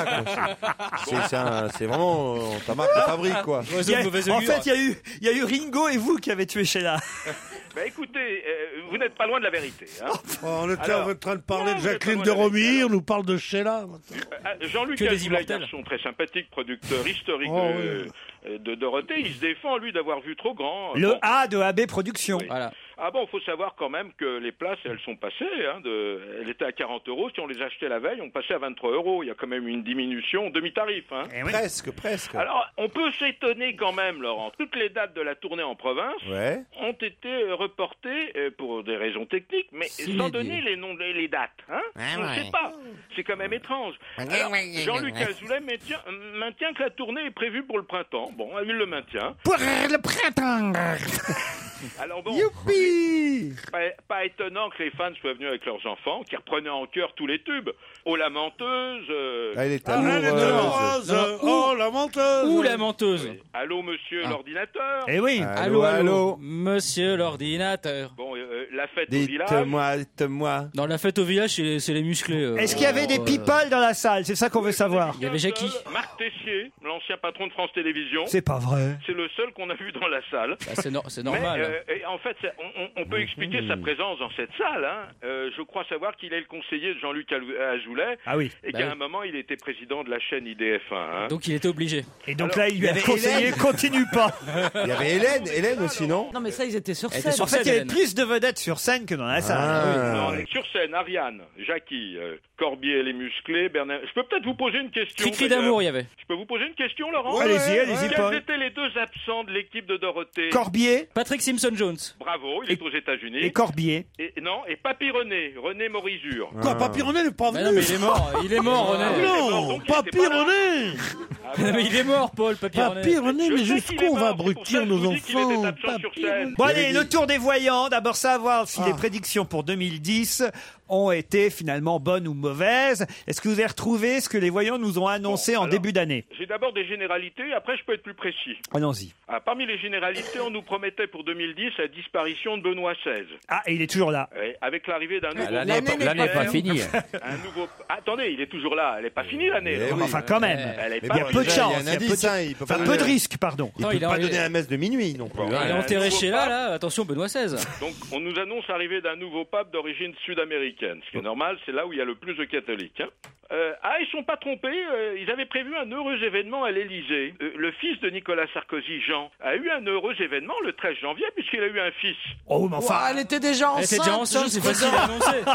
Speaker 8: quoi. C'est vraiment ta marque de fabrique, quoi.
Speaker 3: En fait, il y a eu Ringo et vous qui avez tué Sheila.
Speaker 19: Bah écoutez, vous n'êtes pas loin de la vérité. Hein.
Speaker 4: On était en train de parler de Jacqueline de Romilly, on nous parle de Sheila.
Speaker 19: Jean-Luc Azoulay, garçon très sympathique, producteur historique de Dorothée, il se défend, lui, d'avoir vu trop grand.
Speaker 3: Le A de AB Productions.
Speaker 19: Oui. Voilà. Ah bon, faut savoir quand même que les places, elles sont passées. Hein, elles étaient à 40 €. Si on les achetait la veille, on passait à 23 €. Il y a quand même une diminution demi-tarif. Hein.
Speaker 3: Oui.
Speaker 8: Presque.
Speaker 19: Alors, on peut s'étonner quand même, Laurent. Toutes les dates de la tournée en province ont été reportées pour des raisons techniques, mais sans donner les noms, les dates. Hein. On ne sait pas. C'est quand même étrange. Alors, Jean-Luc Azoulay maintient que la tournée est prévue pour le printemps. Bon, il le maintient.
Speaker 3: Pour le printemps.
Speaker 19: Alors bon,
Speaker 3: youpi,
Speaker 19: pas étonnant que les fans soient venus avec leurs enfants, qui reprenaient en chœur tous les tubes. Oh la menteuse,
Speaker 8: elle est amoureuse.
Speaker 4: Oh la menteuse.
Speaker 9: Ou la menteuse.
Speaker 19: Oui. Allô monsieur l'ordinateur.
Speaker 3: Eh oui.
Speaker 9: Allô, monsieur l'ordinateur.
Speaker 19: Bon, la fête au village.
Speaker 8: Dites-moi.
Speaker 9: Dans la fête au village, c'est les musclés.
Speaker 3: Est-ce qu'il y avait des people dans la salle? C'est ça qu'on veut savoir.
Speaker 9: Il y avait Jackie.
Speaker 19: Marc Tessier, l'ancien patron de France Télévisions.
Speaker 3: C'est pas vrai.
Speaker 19: C'est le seul qu'on a vu dans la salle.
Speaker 9: Bah, c'est normal.
Speaker 19: Mais, en fait, on peut expliquer sa présence dans cette salle. Hein. Je crois savoir qu'il est le conseiller de Jean-Luc Azoulay.
Speaker 3: Ah oui.
Speaker 19: Et qu'à un moment, il était président de la chaîne IDF1. Hein.
Speaker 9: Donc il était obligé.
Speaker 3: Et donc là, il lui avait conseillé, continue pas.
Speaker 8: Il y avait Hélène aussi, non?
Speaker 6: Non, mais ça, ils étaient sur scène.
Speaker 3: En fait, il y avait plus de vedettes sur scène que dans la salle.
Speaker 19: Non, sur scène, Ariane, Jackie, Corbier, les musclés, Bernard. Je peux peut-être vous poser une question.
Speaker 9: Cri d'amour, il y avait.
Speaker 19: Je peux vous poser une question, Laurent?
Speaker 3: Allez-y, Paul.
Speaker 19: Quels étaient les deux absents de l'équipe de Dorothée?
Speaker 3: Corbier.
Speaker 9: Patrick Simpson-Jones.
Speaker 19: Bravo, il est aux États-Unis.
Speaker 3: Et Corbier.
Speaker 19: Et Papy René Morizure.
Speaker 4: Quoi, Papy René n'est pas venu?
Speaker 9: Non, mais il est mort, René.
Speaker 4: Non, Papy René.
Speaker 9: Mais il est mort, Paul, Papy René.
Speaker 4: Papy René, mais jusqu'où on va abrutir nos enfants?
Speaker 3: Bon allez, le tour des voyants. D'abord savoir si les prédictions pour 2010 ont été finalement bonnes ou mauvaises. Est-ce que vous avez retrouvé ce que les voyants nous ont annoncé en début d'année?
Speaker 19: J'ai d'abord des généralités, après je peux être plus précis.
Speaker 3: Allons-y.
Speaker 19: Parmi les généralités, on nous promettait pour 2010 la disparition de Benoît XVI.
Speaker 3: Ah, et il est toujours là.
Speaker 19: Avec l'arrivée d'un nouveau...
Speaker 5: L'année n'est pas finie.
Speaker 19: Attendez, il est toujours là. Elle n'est pas finie l'année.
Speaker 3: Enfin, quand même. Il y a peu de chance. Il y a peu de risques, pardon.
Speaker 8: Il ne peut pas donner la messe de minuit non plus.
Speaker 9: Il est enterré chez là, attention Benoît XVI.
Speaker 19: Donc on nous annonce l'arrivée d'un nouveau pape d'origine sud-américaine. Ce qui est normal, c'est là où il y a le plus de catholiques. Ils sont pas trompés, ils avaient prévu un heureux événement à l'Élysée. Le fils de Nicolas Sarkozy, Jean, a eu un heureux événement le 13 janvier puisqu'il a eu un fils.
Speaker 3: Oh, mais enfin...
Speaker 6: elle était déjà enceinte.
Speaker 9: C'est facile à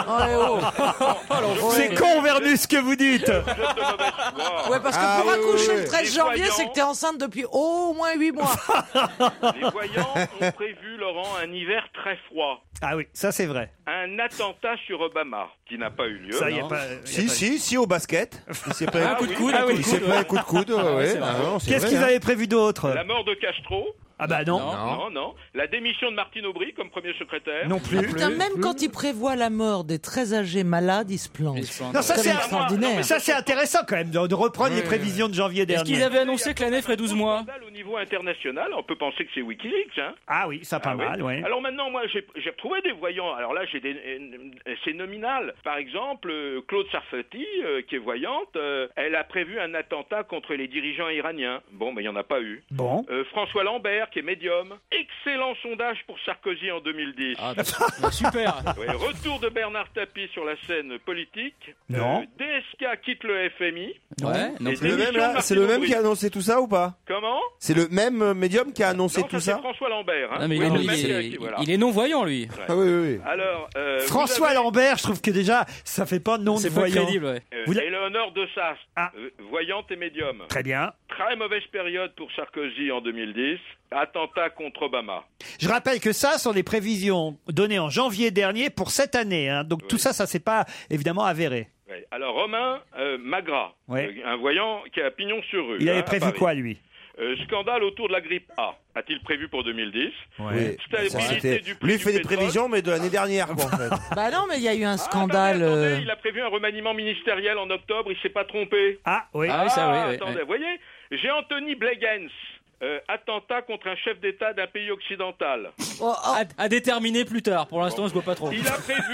Speaker 9: annoncer.
Speaker 3: C'est con, Vernus, ce que vous dites.
Speaker 6: Ouais, parce que pour accoucher le 13 janvier, c'est que t'es enceinte depuis au moins 8 mois.
Speaker 19: Les voyants ont prévu, Laurent, un hiver très froid.
Speaker 3: Ah oui, ça c'est vrai.
Speaker 19: Un attentat sur Obama, qui n'a pas eu lieu.
Speaker 3: Ça, y a pas,
Speaker 8: Si, au basket. Il s'est pris un coup de coude.
Speaker 3: Il s'est pris un coup de coude. Qu'est-ce qu'ils avaient prévu d'autre?
Speaker 19: La mort de Castro.
Speaker 3: Ah bah non.
Speaker 19: Non. La démission de Martine Aubry comme premier secrétaire.
Speaker 3: Non plus.
Speaker 6: Putain, même quand il prévoit la mort des très âgés malades, il se plante.
Speaker 3: Non, ça c'est
Speaker 6: extraordinaire.
Speaker 3: Ça c'est intéressant quand même de reprendre les prévisions de janvier dernier.
Speaker 9: Est-ce qu'ils avaient annoncé que l'année ferait 12 mois?
Speaker 19: Au niveau international, on peut penser que c'est Wikileaks. Hein.
Speaker 3: Ah oui, ça pas mal, oui.
Speaker 19: Alors maintenant, moi, j'ai retrouvé des voyants. Alors là, c'est nominal. Par exemple, Claude Sarfati, qui est voyante, elle a prévu un attentat contre les dirigeants iraniens. Bon, mais il n'y en a pas eu.
Speaker 3: Bon.
Speaker 19: François Lambert, qui est médium. Excellent sondage pour Sarkozy en 2010.
Speaker 9: Super.
Speaker 19: Retour de Bernard Tapie sur la scène politique.
Speaker 3: Non.
Speaker 19: DSK quitte le FMI.
Speaker 9: Ouais, non.
Speaker 8: C'est le même qui a annoncé tout ça ou pas?
Speaker 19: Comment?
Speaker 8: C'est le même médium qui a annoncé tout ça?
Speaker 19: C'est François Lambert. Hein.
Speaker 9: Non, mais il est non-voyant, lui.
Speaker 8: Ah oui.
Speaker 19: Alors,
Speaker 3: François Lambert, je trouve que déjà, ça fait pas de nom de voyant.
Speaker 9: C'est pas crédible, ouais.
Speaker 19: Éléonore de Sasse, voyante et médium.
Speaker 3: Très bien.
Speaker 19: Très mauvaise période pour Sarkozy en 2010. Attentat contre Obama.
Speaker 3: Je rappelle que ça sont des prévisions données en janvier dernier pour cette année. Hein. Donc tout ça s'est pas évidemment avéré.
Speaker 19: Ouais. Alors Romain Magras, un voyant qui a pignon sur rue.
Speaker 3: Il avait prévu quoi, lui?
Speaker 19: Scandale autour de la grippe A. A-t-il prévu pour 2010?
Speaker 8: Oui.
Speaker 19: Stabilité du prix
Speaker 8: Lui, il fait
Speaker 19: du
Speaker 8: des
Speaker 19: pétrole.
Speaker 8: prévisions, mais de l'année dernière, quoi, en fait.
Speaker 6: Bah non, mais il y a eu un scandale.
Speaker 19: Attendez, il a prévu un remaniement ministériel en octobre, il s'est pas trompé.
Speaker 3: Ah oui.
Speaker 19: Attendez, vous voyez, j'ai Anthony Bleggens. Attentat contre un chef d'État d'un pays occidental.
Speaker 9: À déterminer plus tard. Pour l'instant, je vois pas trop.
Speaker 19: Il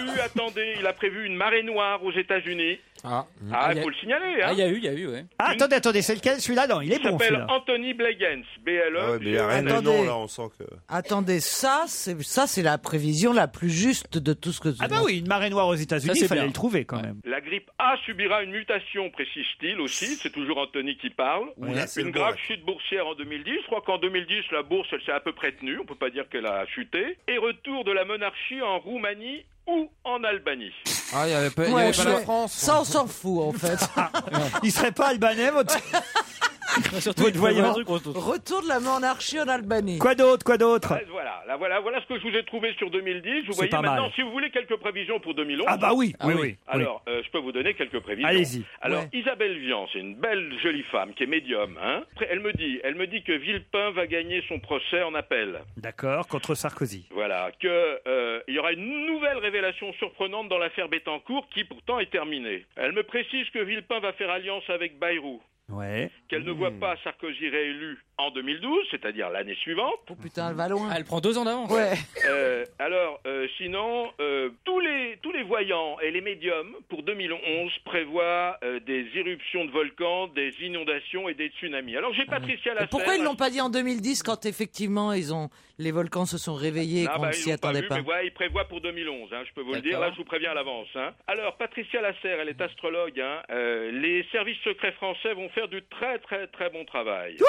Speaker 19: a prévu une marée noire aux États-Unis. Il faut le signaler. Hein.
Speaker 9: Il y a eu, ouais.
Speaker 3: Ah, attendez, c'est lequel celui-là? Non, il est bon.
Speaker 19: Il s'appelle Anthony Bleggens, BLE.
Speaker 8: Mais il y a rien de nom, là, on sent que...
Speaker 6: Attendez, ça, c'est la prévision la plus juste de tout ce que...
Speaker 3: Ah bah oui, une marée noire aux États-Unis, il fallait le trouver quand même.
Speaker 19: La grippe A subira une mutation, précise-t-il aussi. C'est toujours Anthony qui parle. Une grave chute boursière en 2010. Je crois qu'en 2010, la bourse, elle s'est à peu près tenue. On peut pas dire qu'elle a chuté. Et retour de la monarchie en Roumanie ou en Albanie.
Speaker 7: Ah, il n'y avait pas la France.
Speaker 6: Ça, on s'en fout, en fait.
Speaker 3: Il serait pas albanais, votre...
Speaker 9: Surtout
Speaker 3: votre voyant.
Speaker 6: Retour de la monarchie en Albanie.
Speaker 3: Quoi d'autre?
Speaker 19: Voilà ce que je vous ai trouvé sur 2010. Vous voyez maintenant, si vous voulez quelques prévisions pour 2011.
Speaker 3: Ah bah oui, oui.
Speaker 19: Alors, je peux vous donner quelques prévisions.
Speaker 3: Allez-y.
Speaker 19: Alors, Isabelle Vian, c'est une belle jolie femme qui est médium. Hein. Elle me dit que Villepin va gagner son procès en appel.
Speaker 3: D'accord, contre Sarkozy.
Speaker 19: Voilà, que il y aura une nouvelle révélation surprenante dans l'affaire Bettencourt qui pourtant est terminée. Elle me précise que Villepin va faire alliance avec Bayrou.
Speaker 3: Ouais.
Speaker 19: Qu'elle ne voit pas Sarkozy réélu en 2012, c'est-à-dire l'année suivante.
Speaker 6: Oh putain, elle va loin.
Speaker 9: Elle prend 2 ans d'avance.
Speaker 6: Ouais.
Speaker 19: Sinon, tous les voyants et les médiums pour 2011 prévoient des éruptions de volcans, des inondations et des tsunamis. Alors j'ai Patricia Lasserre.
Speaker 6: Pourquoi ils l'ont pas dit en 2010 quand effectivement les volcans se sont réveillés et qu'on s'y attendait pas?
Speaker 19: Ils prévoient pour 2011, hein, je peux vous le dire. Là, je vous préviens à l'avance. Hein. Alors Patricia Lasserre, elle est astrologue. Hein. Les services secrets français vont faire du très très très bon travail.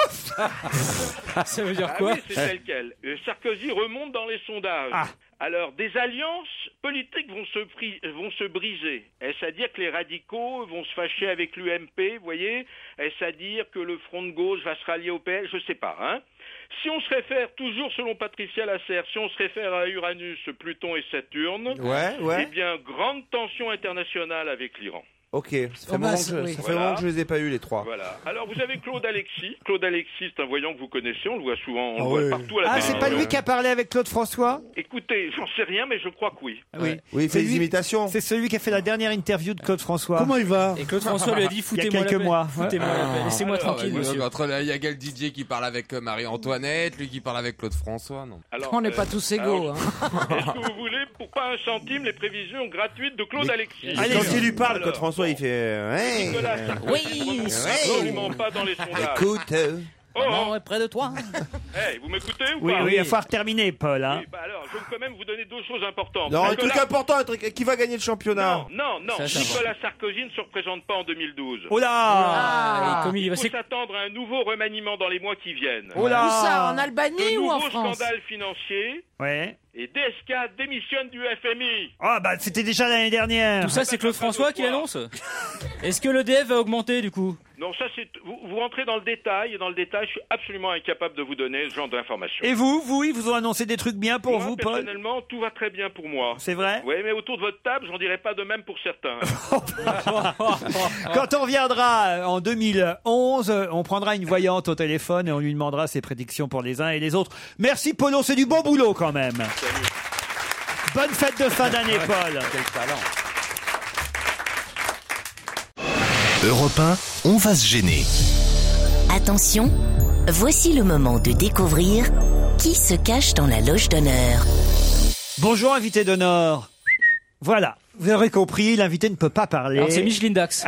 Speaker 9: Ça veut dire quoi?
Speaker 19: Oui, c'est tel quel. Sarkozy remonte dans les sondages. Alors, des alliances politiques vont se briser. Est-ce à dire que les radicaux vont se fâcher avec l'UMP, vous voyez? Est-ce à dire que le Front de gauche va se rallier au PS? Je sais pas, hein. Si on se réfère, toujours selon Patricia Lasserre, si on se réfère à Uranus, Pluton et Saturne, eh bien, grande tension internationale avec l'Iran.
Speaker 8: Ok, ça fait longtemps que je les ai pas eu les trois.
Speaker 19: Voilà. Alors vous avez Claude Alexis. Claude Alexis, c'est un voyant que vous connaissez, on le voit souvent, on le voit partout à la télévision.
Speaker 3: C'est pas lui qui a parlé avec Claude François?
Speaker 19: Écoutez, j'en sais rien, mais je crois que oui.
Speaker 3: Oui,
Speaker 8: il fait des imitations.
Speaker 3: C'est celui qui a fait la dernière interview de Claude François.
Speaker 4: Comment il va?
Speaker 9: Et Claude François lui a dit foutez-moi
Speaker 3: il y a quelques mois.
Speaker 9: Foutez-moi la paix. Laissez-moi tranquille, monsieur.
Speaker 7: Il y a le DJ qui parle avec Marie-Antoinette, lui qui parle avec Claude François. Non.
Speaker 19: Alors,
Speaker 6: on n'est pas tous égaux.
Speaker 19: Est-ce que vous voulez, pour pas un centime, les prévisions gratuites de Claude Alexis?
Speaker 8: Quand il lui parle, Claude François, il fait.
Speaker 19: Nicolas Sarkozy, absolument pas dans les sondages.
Speaker 8: Écoute.
Speaker 6: Maman est près de toi.
Speaker 19: Hey, vous m'écoutez ou
Speaker 3: Oui,
Speaker 19: pas?
Speaker 3: il va falloir terminer, Paul. Hein.
Speaker 19: Oui, alors, je vais quand même vous donner deux choses importantes.
Speaker 8: Non, un truc important, qui va gagner le championnat?
Speaker 19: Non. Nicolas Sarkozy ne se représente pas en 2012.
Speaker 3: Oh là!
Speaker 19: Il faut s'attendre à un nouveau remaniement dans les mois qui viennent.
Speaker 6: Oh là! Où ça, en Albanie ou en France?
Speaker 19: Un nouveau scandale financier.
Speaker 3: Ouais.
Speaker 19: Et DSK démissionne du FMI.
Speaker 3: Ah bah c'était déjà l'année dernière.
Speaker 9: Tout ça, c'est Claude François qui l'annonce. Est-ce que l'EDF va augmenter du coup?
Speaker 19: Non, ça c'est vous rentrez dans le détail, et dans le détail, je suis absolument incapable de vous donner ce genre d'informations.
Speaker 3: Et vous, ils vous ont annoncé des trucs bien pour vous, Paul?
Speaker 19: Personnellement, tout va très bien pour moi.
Speaker 3: C'est vrai?
Speaker 19: Oui, mais autour de votre table, j'en dirais pas de même pour certains.
Speaker 3: Quand on reviendra en 2011, on prendra une voyante au téléphone et on lui demandera ses prédictions pour les uns et les autres. Merci Polo, c'est du bon boulot quand même.
Speaker 19: Salut.
Speaker 3: Bonne fête de fin d'année, Paul.
Speaker 2: Quel talent. Europe 1, on va se gêner.
Speaker 12: Attention, voici le moment de découvrir qui se cache dans la loge d'honneur.
Speaker 3: Bonjour, invité d'honneur. Voilà, vous aurez compris, l'invité ne peut pas parler.
Speaker 9: Alors c'est Micheline Dax.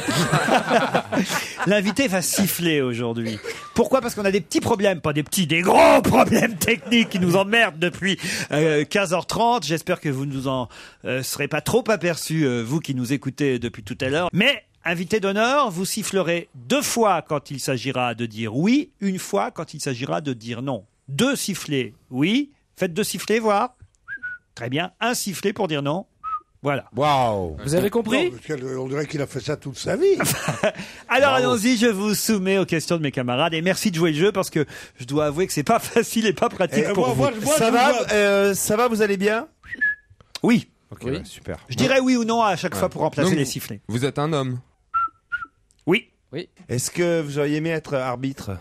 Speaker 3: L'invité va siffler aujourd'hui. Pourquoi? Parce qu'on a des petits problèmes, pas des petits, des gros problèmes techniques qui nous emmerdent depuis 15h30. J'espère que vous ne vous en serez pas trop aperçus, vous qui nous écoutez depuis tout à l'heure. Mais, invité d'honneur, vous sifflerez 2 fois quand il s'agira de dire oui, 1 fois quand il s'agira de dire non. 2 sifflets, oui. Faites 2 sifflets, voir. Très bien. 1 sifflet pour dire non. Voilà.
Speaker 8: Waouh.
Speaker 9: Vous avez compris?
Speaker 4: On dirait qu'il a fait ça toute sa vie.
Speaker 3: Alors allons-y, je vous soumets aux questions de mes camarades et merci de jouer le jeu parce que je dois avouer que c'est pas facile et pas pratique pour vous.
Speaker 8: Ça va, vous allez bien?
Speaker 3: Oui.
Speaker 8: Ok,
Speaker 9: oui.
Speaker 8: super.
Speaker 3: Je dirais oui ou non à chaque fois pour remplacer
Speaker 7: Donc,
Speaker 3: les sifflets.
Speaker 7: Vous êtes un homme.
Speaker 3: Oui.
Speaker 8: Est-ce que vous auriez aimé être arbitre?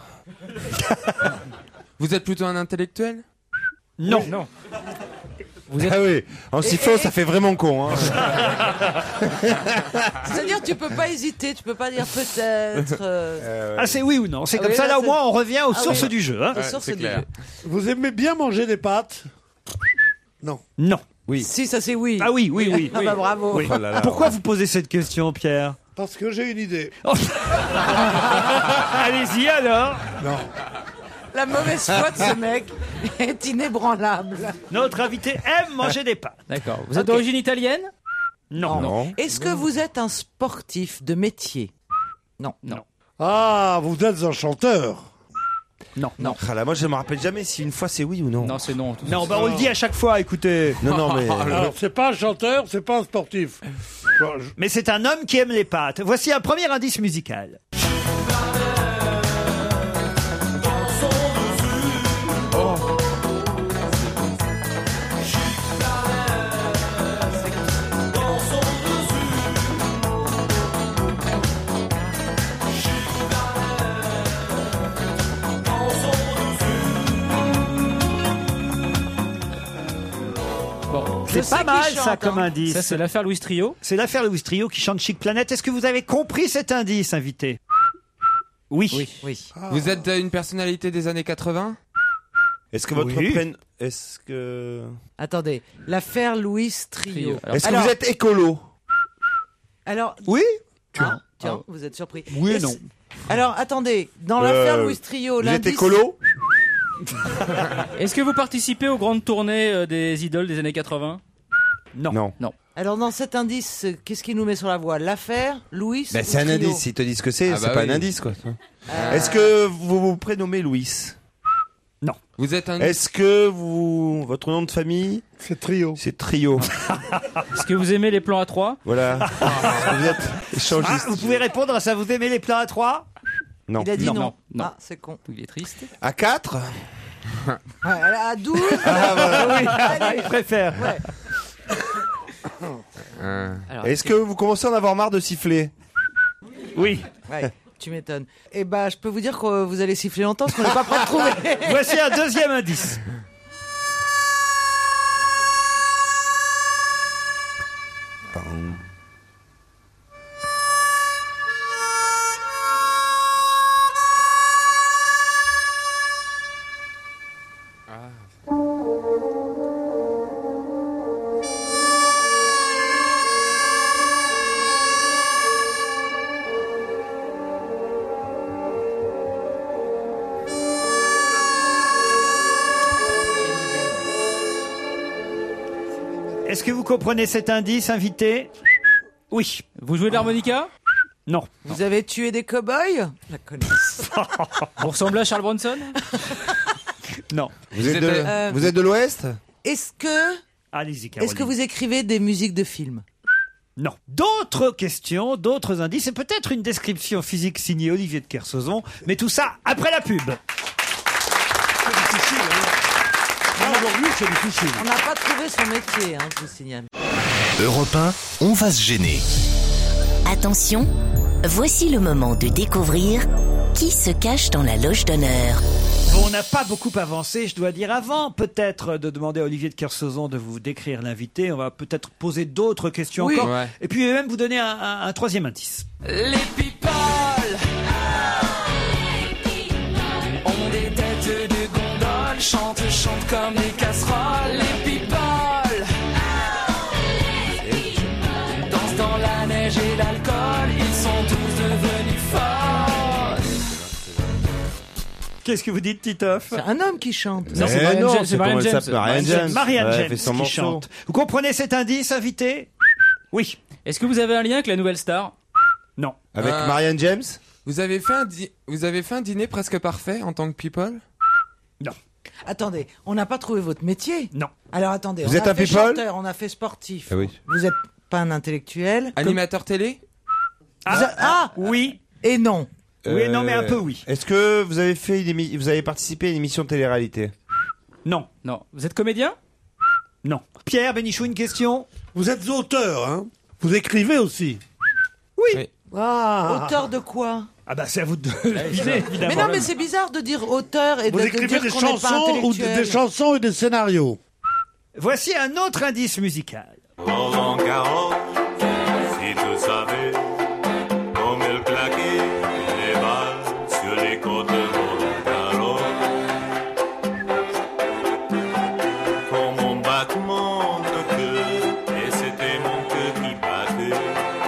Speaker 7: Vous êtes plutôt un intellectuel?
Speaker 3: Non.
Speaker 9: Non.
Speaker 8: Ah oui, en sifflant, ça fait vraiment con. Hein.
Speaker 6: C'est-à-dire, tu peux pas hésiter, tu peux pas dire peut-être.
Speaker 3: Ah, c'est oui ou non. C'est
Speaker 6: Ah
Speaker 3: comme
Speaker 6: oui,
Speaker 3: ça, là, au
Speaker 6: c'est-
Speaker 3: moins, on revient aux
Speaker 6: Ah
Speaker 3: sources
Speaker 6: oui.
Speaker 3: du jeu. Hein.
Speaker 6: Aux sources
Speaker 7: c'est
Speaker 6: du
Speaker 7: clair.
Speaker 6: jeu.
Speaker 4: Vous aimez bien manger des pâtes? Non.
Speaker 3: Non.
Speaker 8: Oui.
Speaker 6: Si, ça c'est oui.
Speaker 3: Ah oui.
Speaker 6: Ah bah bravo.
Speaker 3: Oui.
Speaker 8: Oh là là.
Speaker 3: Pourquoi vous posez cette question, Pierre?
Speaker 4: Parce que j'ai une idée.
Speaker 3: Allez-y alors.
Speaker 4: Non.
Speaker 6: La mauvaise foi de ce mec est inébranlable.
Speaker 3: Notre invité aime manger des pâtes.
Speaker 9: D'accord. Vous êtes d'origine italienne?
Speaker 3: Non.
Speaker 8: Non.
Speaker 6: Est-ce que vous êtes un sportif de métier? Non.
Speaker 9: Non.
Speaker 4: Ah, vous êtes un chanteur?
Speaker 3: Non.
Speaker 8: Ah là, moi, je me rappelle jamais si une fois c'est oui ou non.
Speaker 9: Non, c'est non.
Speaker 3: Non, bah on le dit à chaque fois, écoutez.
Speaker 8: Non, mais.
Speaker 4: Alors, c'est pas un chanteur, c'est pas un sportif. Bon,
Speaker 3: Mais c'est un homme qui aime les pâtes. Voici un premier indice musical.
Speaker 9: Bon.
Speaker 3: C'est pas mal ça comme indice.
Speaker 9: Ça, c'est l'affaire Louis Trio.
Speaker 3: C'est l'affaire Louis Trio qui chante Chic Planète. Est-ce que vous avez compris cet indice, invité? Oui.
Speaker 6: Oui.
Speaker 7: Vous êtes une personnalité des années 80?
Speaker 8: Est-ce que votre
Speaker 3: Oui.
Speaker 8: prénom. Est-ce que.
Speaker 6: Attendez, l'affaire Louis Trio.
Speaker 8: Est-ce que
Speaker 6: Alors-
Speaker 8: vous êtes écolo?
Speaker 6: Alors,
Speaker 3: Oui.
Speaker 6: tiens, vous êtes surpris.
Speaker 3: Oui et
Speaker 6: Est-ce-
Speaker 3: non.
Speaker 6: Alors, attendez, dans l'affaire Louis Trio,
Speaker 8: Vous êtes
Speaker 6: l'indice.
Speaker 8: écolo?
Speaker 9: Est-ce que vous participez aux grandes tournées des idoles des années 80?
Speaker 3: Non.
Speaker 8: Non.
Speaker 6: Alors, dans cet indice, qu'est-ce qui nous met sur la voie? L'affaire Louis
Speaker 8: Ben, c'est un
Speaker 6: Trio.
Speaker 8: indice. S'ils te disent ce que c'est,
Speaker 7: Ah
Speaker 8: c'est
Speaker 7: bah
Speaker 8: pas
Speaker 7: oui.
Speaker 8: un indice, quoi. Est-ce que vous vous prénommez Louis?
Speaker 7: Vous êtes un.
Speaker 8: Est-ce que vous. Votre nom de famille?
Speaker 4: c'est Trio.
Speaker 8: C'est Trio.
Speaker 9: Est-ce que vous aimez les plans à 3?
Speaker 8: Voilà. Est-ce que vous êtes
Speaker 3: Ah,
Speaker 8: échangiste?
Speaker 3: vous pouvez répondre à ça. Vous aimez les plats à 3?
Speaker 8: Non.
Speaker 6: Il a dit non.
Speaker 9: Non.
Speaker 6: Ah, c'est con.
Speaker 9: Il est triste.
Speaker 8: À 4?
Speaker 6: Ouais, à 12.
Speaker 8: Ah, voilà.
Speaker 3: Il préfère.
Speaker 6: Ouais.
Speaker 7: Ah.
Speaker 9: Alors,
Speaker 8: Est-ce que vous commencez à en avoir marre de siffler?
Speaker 3: Oui.
Speaker 6: Ouais, tu m'étonnes. Eh ben, je peux vous dire que vous allez siffler longtemps parce qu'on n'est pas prêt de trouver.
Speaker 3: Voici un deuxième indice. Est-ce que vous comprenez cet indice, invité? Oui.
Speaker 9: Vous jouez de l'harmonica?
Speaker 3: Non.
Speaker 6: Vous avez tué des cow-boys? La connaisse.
Speaker 9: Vous ressemblez à Charles Bronson?
Speaker 3: Non.
Speaker 8: Vous êtes de l'Ouest?
Speaker 6: Est-ce que...
Speaker 3: Allez-y, Caroline.
Speaker 6: Est-ce que vous écrivez des musiques de films?
Speaker 3: Non. D'autres questions, d'autres indices, et peut-être une description physique signée Olivier de Kersauzon, mais tout ça après la pub.
Speaker 4: C'est difficile, hein. Aujourd'hui, c'est difficile.
Speaker 6: On n'a pas trouvé son métier, hein, je vous signale.
Speaker 2: Europe 1, on va se gêner.
Speaker 12: Attention, voici le moment de découvrir qui se cache dans la loge d'honneur.
Speaker 3: Bon, on n'a pas beaucoup avancé, je dois dire, avant peut-être de demander à Olivier de Kersauzon de vous décrire l'invité. On va peut-être poser d'autres questions
Speaker 6: Oui.
Speaker 3: encore.
Speaker 7: Ouais.
Speaker 3: Et puis même vous donner un troisième indice.
Speaker 15: Les people ont des têtes de gondole, chantent comme des casseroles. Les people dansent dans la neige et l'alcool, ils sont tous devenus folles.
Speaker 3: Qu'est-ce que vous dites, Titoff?
Speaker 6: C'est un homme qui chante.
Speaker 9: Non, c'est Marianne James.
Speaker 8: c'est Marianne James. Marianne James.
Speaker 3: Marianne
Speaker 8: Ouais,
Speaker 3: James
Speaker 8: fait son
Speaker 3: qui
Speaker 8: morceau.
Speaker 3: chante. Vous comprenez cet indice, invité? Oui.
Speaker 9: Est-ce que vous avez un lien avec la nouvelle star?
Speaker 3: Non.
Speaker 8: Avec Marianne James?
Speaker 7: Vous avez fait un dîner presque parfait en tant que people?
Speaker 3: Non.
Speaker 6: Attendez, on n'a pas trouvé votre métier?
Speaker 3: Non.
Speaker 6: Alors attendez,
Speaker 8: Vous
Speaker 6: on
Speaker 8: êtes
Speaker 6: a
Speaker 8: un
Speaker 6: fait
Speaker 8: people?
Speaker 6: chanteur, on a fait sportif.
Speaker 8: Ah oui.
Speaker 6: Vous n'êtes pas un intellectuel?
Speaker 7: Animateur télé?
Speaker 3: Oui.
Speaker 6: Et non.
Speaker 3: Oui, non, mais un peu oui.
Speaker 8: Est-ce que vous avez vous avez participé à une émission de télé-réalité?
Speaker 3: Non.
Speaker 9: Non. Vous êtes comédien?
Speaker 3: Non. Pierre Bénichou, une question?
Speaker 4: Vous êtes auteur, hein? Vous écrivez aussi?
Speaker 3: Oui.
Speaker 4: Ah.
Speaker 6: Auteur de quoi?
Speaker 3: Ah bah c'est à vous de deviner, évidemment.
Speaker 6: Mais non, mais c'est bizarre de dire auteur et
Speaker 4: Vous
Speaker 6: de
Speaker 4: écrivez
Speaker 6: dire
Speaker 4: des
Speaker 6: qu'on n'est pas
Speaker 4: chansons ou
Speaker 6: intellectuel.
Speaker 4: des chansons et des scénarios?
Speaker 3: Voici un autre indice musical.
Speaker 11: Roland Garros, si tu savais comme elle claquait les balles sur les côtes de Roland Garros. Comme mon battement de cœur, et c'était mon cœur qui battait.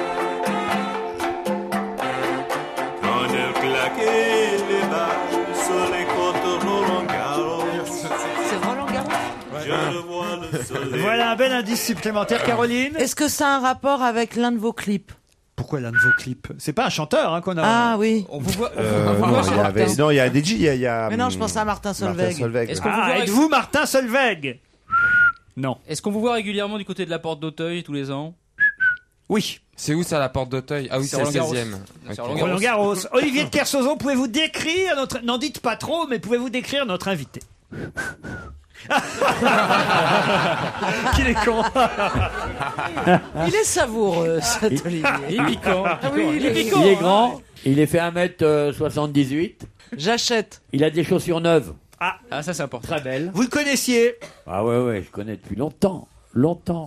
Speaker 11: Quand elle claquait les balles sur les côtes de Roland Garros.
Speaker 6: C'est Roland Garros.
Speaker 11: Je le vois le soleil.
Speaker 3: Voilà un bel indice supplémentaire, Caroline.
Speaker 6: Est-ce que ça a un rapport avec l'un de vos clips?
Speaker 3: Pourquoi l'un de vos clips? C'est pas un chanteur hein, qu'on a.
Speaker 6: Ah oui.
Speaker 9: On vous voit.
Speaker 8: Non, il y a DJ, il y a.
Speaker 6: Mais non, je pense à Martin Solveig.
Speaker 9: Est-ce qu'on vous
Speaker 3: Ah,
Speaker 9: voit
Speaker 3: êtes-vous Martin Solveig? Non.
Speaker 9: Est-ce qu'on vous voit régulièrement du côté de la porte d'Auteuil tous les ans?
Speaker 3: Oui.
Speaker 7: C'est où ça, la porte d'Auteuil? Ah oui, c'est le
Speaker 9: Roland Garros.
Speaker 7: 16e.
Speaker 9: C'est
Speaker 7: Ok.
Speaker 9: Roland
Speaker 3: Roland Garros. Olivier de Kersauzon, pouvez-vous décrire notre... N'en dites pas trop, mais pouvez-vous décrire notre invité? Qu'il est con.
Speaker 6: Il est savoureux, cet Olivier.
Speaker 9: Il est piquant.
Speaker 6: Ah oui, il est
Speaker 9: piquant.
Speaker 5: Il est grand, il est fait 1m78,
Speaker 6: J'achète.
Speaker 5: il a des chaussures neuves,
Speaker 9: Ah, ça c'est important.
Speaker 5: très belles.
Speaker 3: Vous le connaissiez?
Speaker 5: Ah ouais, je connais depuis longtemps.
Speaker 3: Longtemps.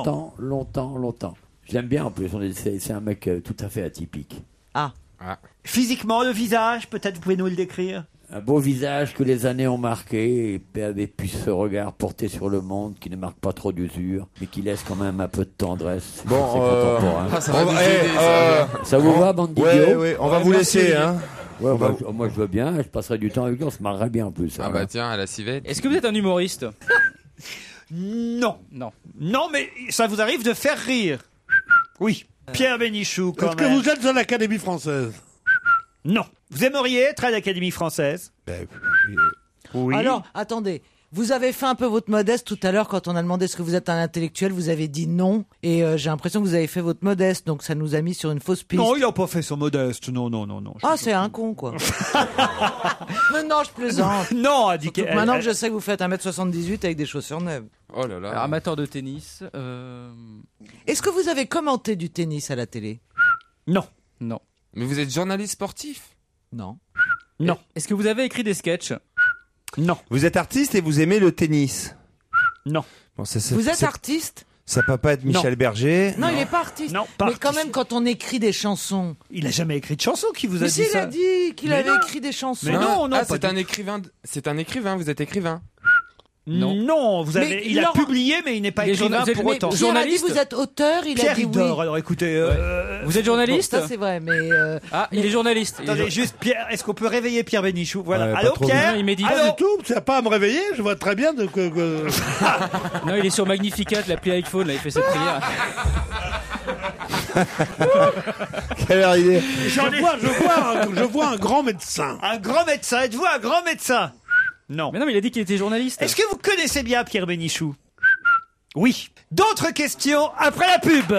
Speaker 5: Je l'aime bien en plus, c'est un mec tout à fait atypique.
Speaker 6: Ah.
Speaker 3: Physiquement, le visage, peut-être vous pouvez nous le décrire?
Speaker 5: Un beau visage que les années ont marqué, et avec puis ce regard porté sur le monde qui ne marque pas trop d'usure, mais qui laisse quand même un peu de tendresse.
Speaker 8: Bon,
Speaker 5: C'est contemporain.
Speaker 7: Ah, ça va nous aider, ça.
Speaker 5: Ça vous va, bande d'idiots?
Speaker 8: Ouais, on va vous
Speaker 7: merci,
Speaker 8: laisser,
Speaker 7: Olivier.
Speaker 8: hein.
Speaker 5: Ouais, moi je veux bien, je passerai du temps avec lui, on se marrerait bien en plus.
Speaker 7: Ah
Speaker 5: hein.
Speaker 7: bah tiens, à la civette.
Speaker 9: Est-ce que vous êtes un humoriste?
Speaker 3: Non.
Speaker 9: Non.
Speaker 3: Non, mais ça vous arrive de faire rire? Oui. Pierre Bénichou, quand
Speaker 4: Est-ce que
Speaker 3: même.
Speaker 4: vous êtes à l'Académie française?
Speaker 3: Non. Vous aimeriez être à l'Académie française? Oui.
Speaker 6: Alors, attendez. Vous avez fait un peu votre modeste tout à l'heure quand on a demandé est-ce que vous êtes un intellectuel, vous avez dit non. Et j'ai l'impression que vous avez fait votre modeste, donc ça nous a mis sur une fausse piste.
Speaker 3: Non, il n'a pas fait son modeste. Non.
Speaker 6: Ah, c'est un con, quoi. Mais non, je plaisante.
Speaker 3: Non, a dit
Speaker 6: Surtout que maintenant que je sais que vous faites 1m78 avec des chaussures neuves.
Speaker 7: Oh là là.
Speaker 9: Alors, amateur de tennis.
Speaker 6: Est-ce que vous avez commenté du tennis à la télé?
Speaker 3: Non.
Speaker 9: Non.
Speaker 7: Mais vous êtes journaliste sportif?
Speaker 6: Non.
Speaker 3: Non.
Speaker 9: Est-ce que vous avez écrit des sketchs?
Speaker 3: Non.
Speaker 8: Vous êtes artiste et vous aimez le tennis?
Speaker 3: Non.
Speaker 8: Bon,
Speaker 6: Vous êtes artiste?
Speaker 8: Ça peut pas être Michel Berger.
Speaker 6: Non, il n'est pas artiste.
Speaker 3: Non, pas
Speaker 6: mais
Speaker 3: artiste.
Speaker 6: quand même, quand on écrit des chansons.
Speaker 3: Il a jamais écrit de chansons. Qui vous a
Speaker 6: Mais
Speaker 3: dit
Speaker 6: si, il
Speaker 3: ça?
Speaker 6: a dit qu'il
Speaker 3: Mais
Speaker 6: avait
Speaker 3: non.
Speaker 6: écrit des chansons.
Speaker 3: Mais non,
Speaker 7: Ah,
Speaker 3: pas
Speaker 7: c'est
Speaker 3: du-
Speaker 7: un écrivain. C'est un écrivain. Vous êtes écrivain?
Speaker 3: Non, vous avez.
Speaker 6: Mais
Speaker 3: Il a
Speaker 6: Laurent-
Speaker 3: publié, mais il n'est pas
Speaker 9: Il est
Speaker 3: écrivain
Speaker 9: journaliste-
Speaker 3: pour
Speaker 9: mais
Speaker 3: autant.
Speaker 6: Pierre a dit vous êtes auteur, il
Speaker 3: Pierre
Speaker 6: a dit oui.
Speaker 3: Idor. Alors écoutez.
Speaker 9: Vous êtes journaliste?
Speaker 6: Bon, ça c'est vrai, mais
Speaker 9: Ah, il est journaliste.
Speaker 3: Attendez, juste Pierre. Est-ce qu'on peut réveiller Pierre Bénichou? Voilà.
Speaker 8: Ouais, pas
Speaker 3: Allô,
Speaker 8: trop
Speaker 3: Pierre.
Speaker 9: vite. Il médite.
Speaker 4: Pas
Speaker 3: Allô.
Speaker 4: du tout, c'est pas à me réveiller, je vois très bien que...
Speaker 9: Non, il est sur Magnificat, l'appli iPhone, là, il fait cette prière.
Speaker 8: Quelle heure il est?
Speaker 4: Je vois un grand médecin.
Speaker 3: Un grand médecin. Êtes-vous un grand médecin? Non.
Speaker 9: Mais non, mais il a dit qu'il était journaliste.
Speaker 3: Est-ce que vous connaissez bien Pierre Bénichou? Oui. D'autres questions après la pub.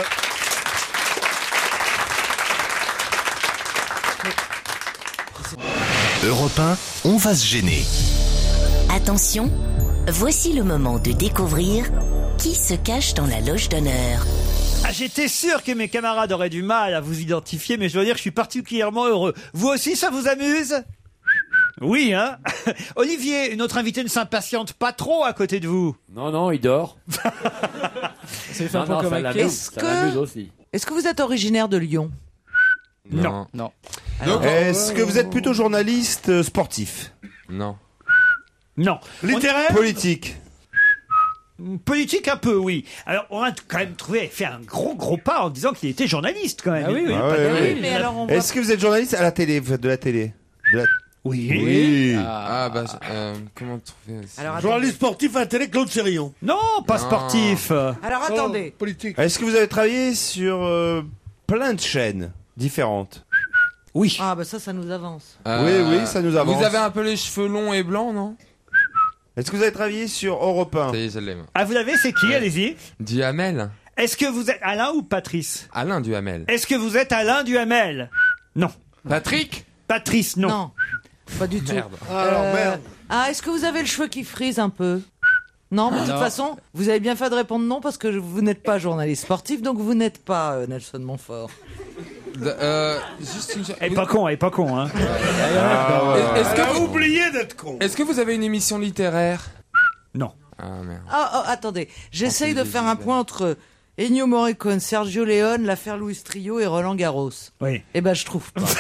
Speaker 2: Europe 1, on va se gêner.
Speaker 12: Attention, voici le moment de découvrir qui se cache dans la loge d'honneur.
Speaker 3: Ah, j'étais sûr que mes camarades auraient du mal à vous identifier, mais je dois dire que je suis particulièrement heureux. Vous aussi, ça vous amuse? Oui, hein? Olivier, une autre invitée ne s'impatiente pas trop à côté de vous.
Speaker 5: Non, il dort.
Speaker 9: Ça lui fait un peu
Speaker 5: Non,
Speaker 9: comme
Speaker 5: ça
Speaker 9: avec
Speaker 5: l'amuse,
Speaker 9: Pierre.
Speaker 5: ça l'amuse aussi.
Speaker 6: est-ce que vous êtes originaire de Lyon?
Speaker 3: Non.
Speaker 9: Non.
Speaker 8: Donc, est-ce que vous êtes plutôt journaliste sportif?
Speaker 7: Non.
Speaker 3: Non.
Speaker 4: Littéraire?
Speaker 8: Politique?
Speaker 3: Politique un peu, oui. Alors, on a quand même fait un gros pas en disant qu'il était journaliste quand même.
Speaker 9: Ah oui, oui.
Speaker 8: Ah ouais,
Speaker 6: Oui,
Speaker 8: ouais.
Speaker 6: mais alors on voit...
Speaker 8: Est-ce que vous êtes journaliste à la télé? Vous faites de la télé?
Speaker 3: Oui.
Speaker 8: Oui.
Speaker 7: Ah, bah, comment trouver ça?
Speaker 6: Alors,
Speaker 4: Journaliste sportif à la télé, Claude Sérillon.
Speaker 3: Non, pas
Speaker 7: Non.
Speaker 3: sportif.
Speaker 6: Alors attendez.
Speaker 4: Politique.
Speaker 8: Est-ce que vous avez travaillé sur plein de chaînes différentes?
Speaker 3: Oui.
Speaker 6: Ah bah ça nous avance.
Speaker 8: Oui, ça nous avance.
Speaker 7: Vous avez un peu les cheveux longs et blancs, non?
Speaker 8: Est-ce que vous avez travaillé sur Europe 1?
Speaker 7: Ça y est, je l'aime.
Speaker 3: Ah, vous l'avez, c'est qui? Allez-y.
Speaker 7: Duhamel.
Speaker 3: Est-ce que vous êtes Alain ou Patrice?
Speaker 7: Alain Duhamel.
Speaker 3: Est-ce que vous êtes Alain Duhamel? Non.
Speaker 7: Patrick?
Speaker 3: Patrice, non.
Speaker 6: Non, pas du tout.
Speaker 7: Merde.
Speaker 4: Alors, merde.
Speaker 6: Ah, est-ce que vous avez le cheveu qui frise un peu? Non, mais de toute
Speaker 9: Non.
Speaker 6: façon, vous avez bien fait de répondre non parce que vous n'êtes pas journaliste sportif, donc vous n'êtes pas Nelson Montfort.
Speaker 7: Juste une...
Speaker 3: Elle est pas con, hein.
Speaker 7: Est-ce que vous...
Speaker 4: Oubliez d'être con.
Speaker 7: Est-ce que vous avez une émission littéraire?
Speaker 3: Non.
Speaker 7: Ah, merde.
Speaker 6: Attendez, j'essaye de faire un point entre Ennio Morricone, Sergio Leone, l'affaire Louis Trio et Roland Garros.
Speaker 3: Oui.
Speaker 6: Eh ben, je trouve pas.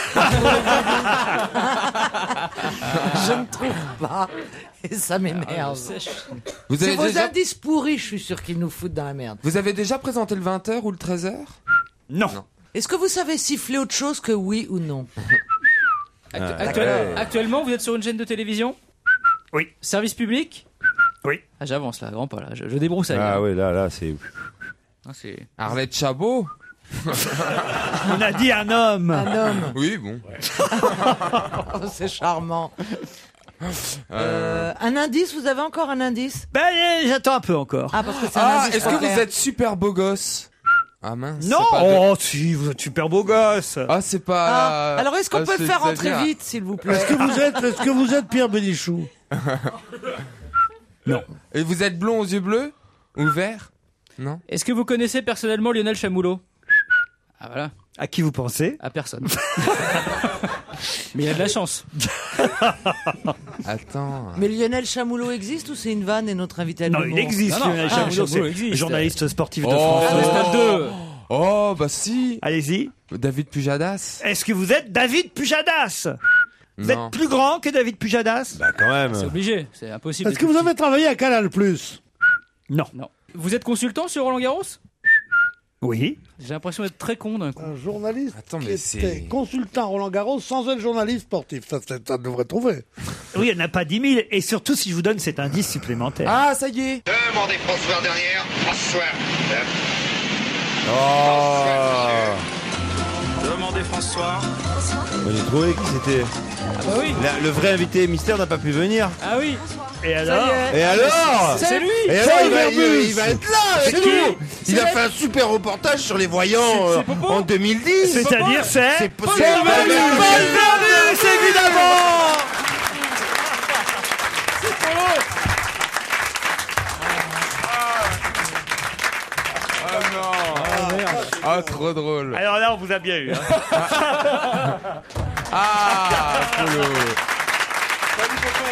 Speaker 6: Je ne trouve pas. Et ça m'énerve.
Speaker 7: Vous
Speaker 6: C'est
Speaker 7: avez
Speaker 6: vos
Speaker 7: déjà...
Speaker 6: indices pourris, je suis sûr qu'ils nous foutent dans la merde.
Speaker 7: Vous avez déjà présenté le 20h ou le 13h?
Speaker 3: Non.
Speaker 6: Est-ce que vous savez siffler autre chose que oui ou non?
Speaker 9: Actuellement, vous êtes sur une chaîne de télévision?
Speaker 3: Oui.
Speaker 9: Service public?
Speaker 3: Oui.
Speaker 9: Ah, j'avance là, grand pas là. Je débroussaille.
Speaker 8: Ah oui, là, c'est...
Speaker 9: Ah, c'est...
Speaker 7: Arlette Chabot?
Speaker 3: On a dit un homme.
Speaker 6: Un homme.
Speaker 7: Oui, bon.
Speaker 6: Oh, c'est charmant. Un indice, vous avez encore un indice?
Speaker 3: Ben, j'attends un peu encore.
Speaker 6: Ah, parce que c'est un
Speaker 7: Ah,
Speaker 6: indice
Speaker 7: est-ce que
Speaker 6: pas clair.
Speaker 7: vous êtes super beau gosse? Ah mince.
Speaker 3: Non.
Speaker 7: c'est pas de-
Speaker 3: Oh, si, vous êtes super beau gosse.
Speaker 7: Ah, c'est pas...
Speaker 6: Ah, alors est-ce qu'on peut le faire rentrer
Speaker 7: c'est-à-dire-
Speaker 6: vite, s'il vous plaît?
Speaker 4: Est-ce que vous êtes Pierre Bénichou?
Speaker 3: Non.
Speaker 7: Et vous êtes blond aux yeux bleus? Ou verts? Non?
Speaker 9: Est-ce que vous connaissez personnellement Lionel Chamoulot? Ah voilà.
Speaker 3: À qui vous pensez?
Speaker 9: À personne. Mais il y a de la chance.
Speaker 7: Attends.
Speaker 6: Mais Lionel Chamoulot existe ou c'est une vanne et notre invité à
Speaker 3: Non,
Speaker 6: l'humour?
Speaker 3: il existe.
Speaker 9: Non, non.
Speaker 3: Lionel
Speaker 9: Ah,
Speaker 3: Chamoulot,
Speaker 9: Chamoulot
Speaker 3: c'est
Speaker 9: existe.
Speaker 3: journaliste sportif de
Speaker 7: Oh.
Speaker 3: France.
Speaker 9: Ah, le Stade 2.
Speaker 7: Oh, bah si.
Speaker 3: Allez-y.
Speaker 7: David Pujadas?
Speaker 3: Est-ce que vous êtes David Pujadas? Vous
Speaker 7: Non.
Speaker 3: êtes plus grand que David Pujadas?
Speaker 8: Bah quand même.
Speaker 9: C'est obligé, c'est impossible.
Speaker 4: Est-ce que vous avez travaillé à Canal+?
Speaker 3: Non.
Speaker 9: Non. Vous êtes consultant sur Roland Garros?
Speaker 3: Oui.
Speaker 9: J'ai l'impression d'être très con d'un coup.
Speaker 4: Un journaliste
Speaker 7: Attends,
Speaker 4: qui
Speaker 7: mais
Speaker 4: était
Speaker 7: c'est...
Speaker 4: consultant Roland Garros sans être journaliste sportif. Ça devrait trouver.
Speaker 3: Oui, il n'y en a pas 10 000. Et surtout, si je vous donne cet indice supplémentaire.
Speaker 7: Ah, ça y est.
Speaker 20: Demandez François dernière. François.
Speaker 8: Oh.
Speaker 20: Demandez François.
Speaker 8: Moi, j'ai trouvé qui c'était.
Speaker 9: Ah bah oui.
Speaker 8: Le vrai invité mystère n'a pas pu venir.
Speaker 9: Ah oui.
Speaker 3: Et alors?
Speaker 8: Et alors?
Speaker 9: C'est lui.
Speaker 8: Et alors, il va être là avec
Speaker 3: C'est qui?
Speaker 8: nous. Il a fait un super reportage sur les voyants
Speaker 9: C'est Popo.
Speaker 8: en 2010.
Speaker 3: C'est-à-dire, c'est
Speaker 8: Paul
Speaker 3: Paul Vermus, évidemment.
Speaker 7: Ah, trop drôle.
Speaker 3: Alors là, on vous a bien eu. Hein.
Speaker 7: Ah, Polo.
Speaker 3: Salut, Popo.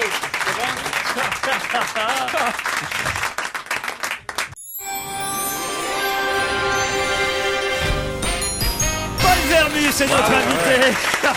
Speaker 3: Paul Vermus, c'est notre invité.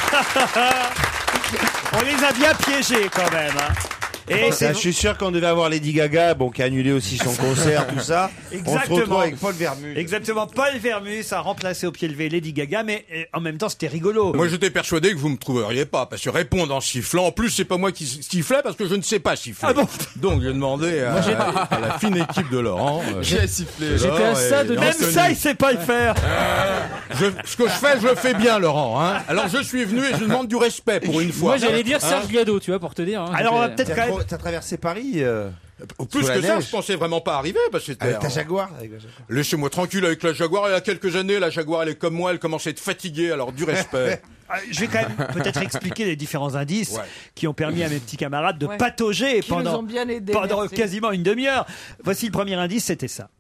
Speaker 3: On les a bien piégés quand même. Hein. Et
Speaker 8: je suis sûr qu'on devait avoir Lady Gaga, qui a annulé aussi son concert, tout ça.
Speaker 3: Exactement.
Speaker 8: On se retrouve avec Paul Vermus.
Speaker 3: Exactement. Paul Vermus a remplacé au pied levé Lady Gaga, mais en même temps, c'était rigolo.
Speaker 21: Moi, j'étais persuadé que vous me trouveriez pas, parce que répondre en sifflant, en plus, c'est pas moi qui sifflais, parce que je ne sais pas siffler.
Speaker 3: Ah bon?
Speaker 21: Donc, j'ai demandé à la fine équipe de Laurent.
Speaker 9: J'ai sifflé. J'étais à ça de
Speaker 3: même ça, il sait pas le faire.
Speaker 21: Ce que je fais, je le fais bien, Laurent. Hein. Alors, je suis venu et je demande du respect pour une fois.
Speaker 9: Moi, j'allais dire Serge Gado, tu vois, pour te dire. Hein.
Speaker 3: Alors, on va peut-être quand même...
Speaker 8: T'as traversé Paris
Speaker 21: Plus que ça, je pensais vraiment pas arriver parce que
Speaker 8: avec ta Jaguar.
Speaker 21: Laissez-moi tranquille avec la Jaguar. Il y a quelques années, la Jaguar, elle est comme moi, elle commence à être fatiguée. Alors du respect.
Speaker 3: Je vais quand même peut-être expliquer les différents indices qui ont permis à mes petits camarades de patauger pendant quasiment une demi-heure. Voici le premier indice, c'était ça.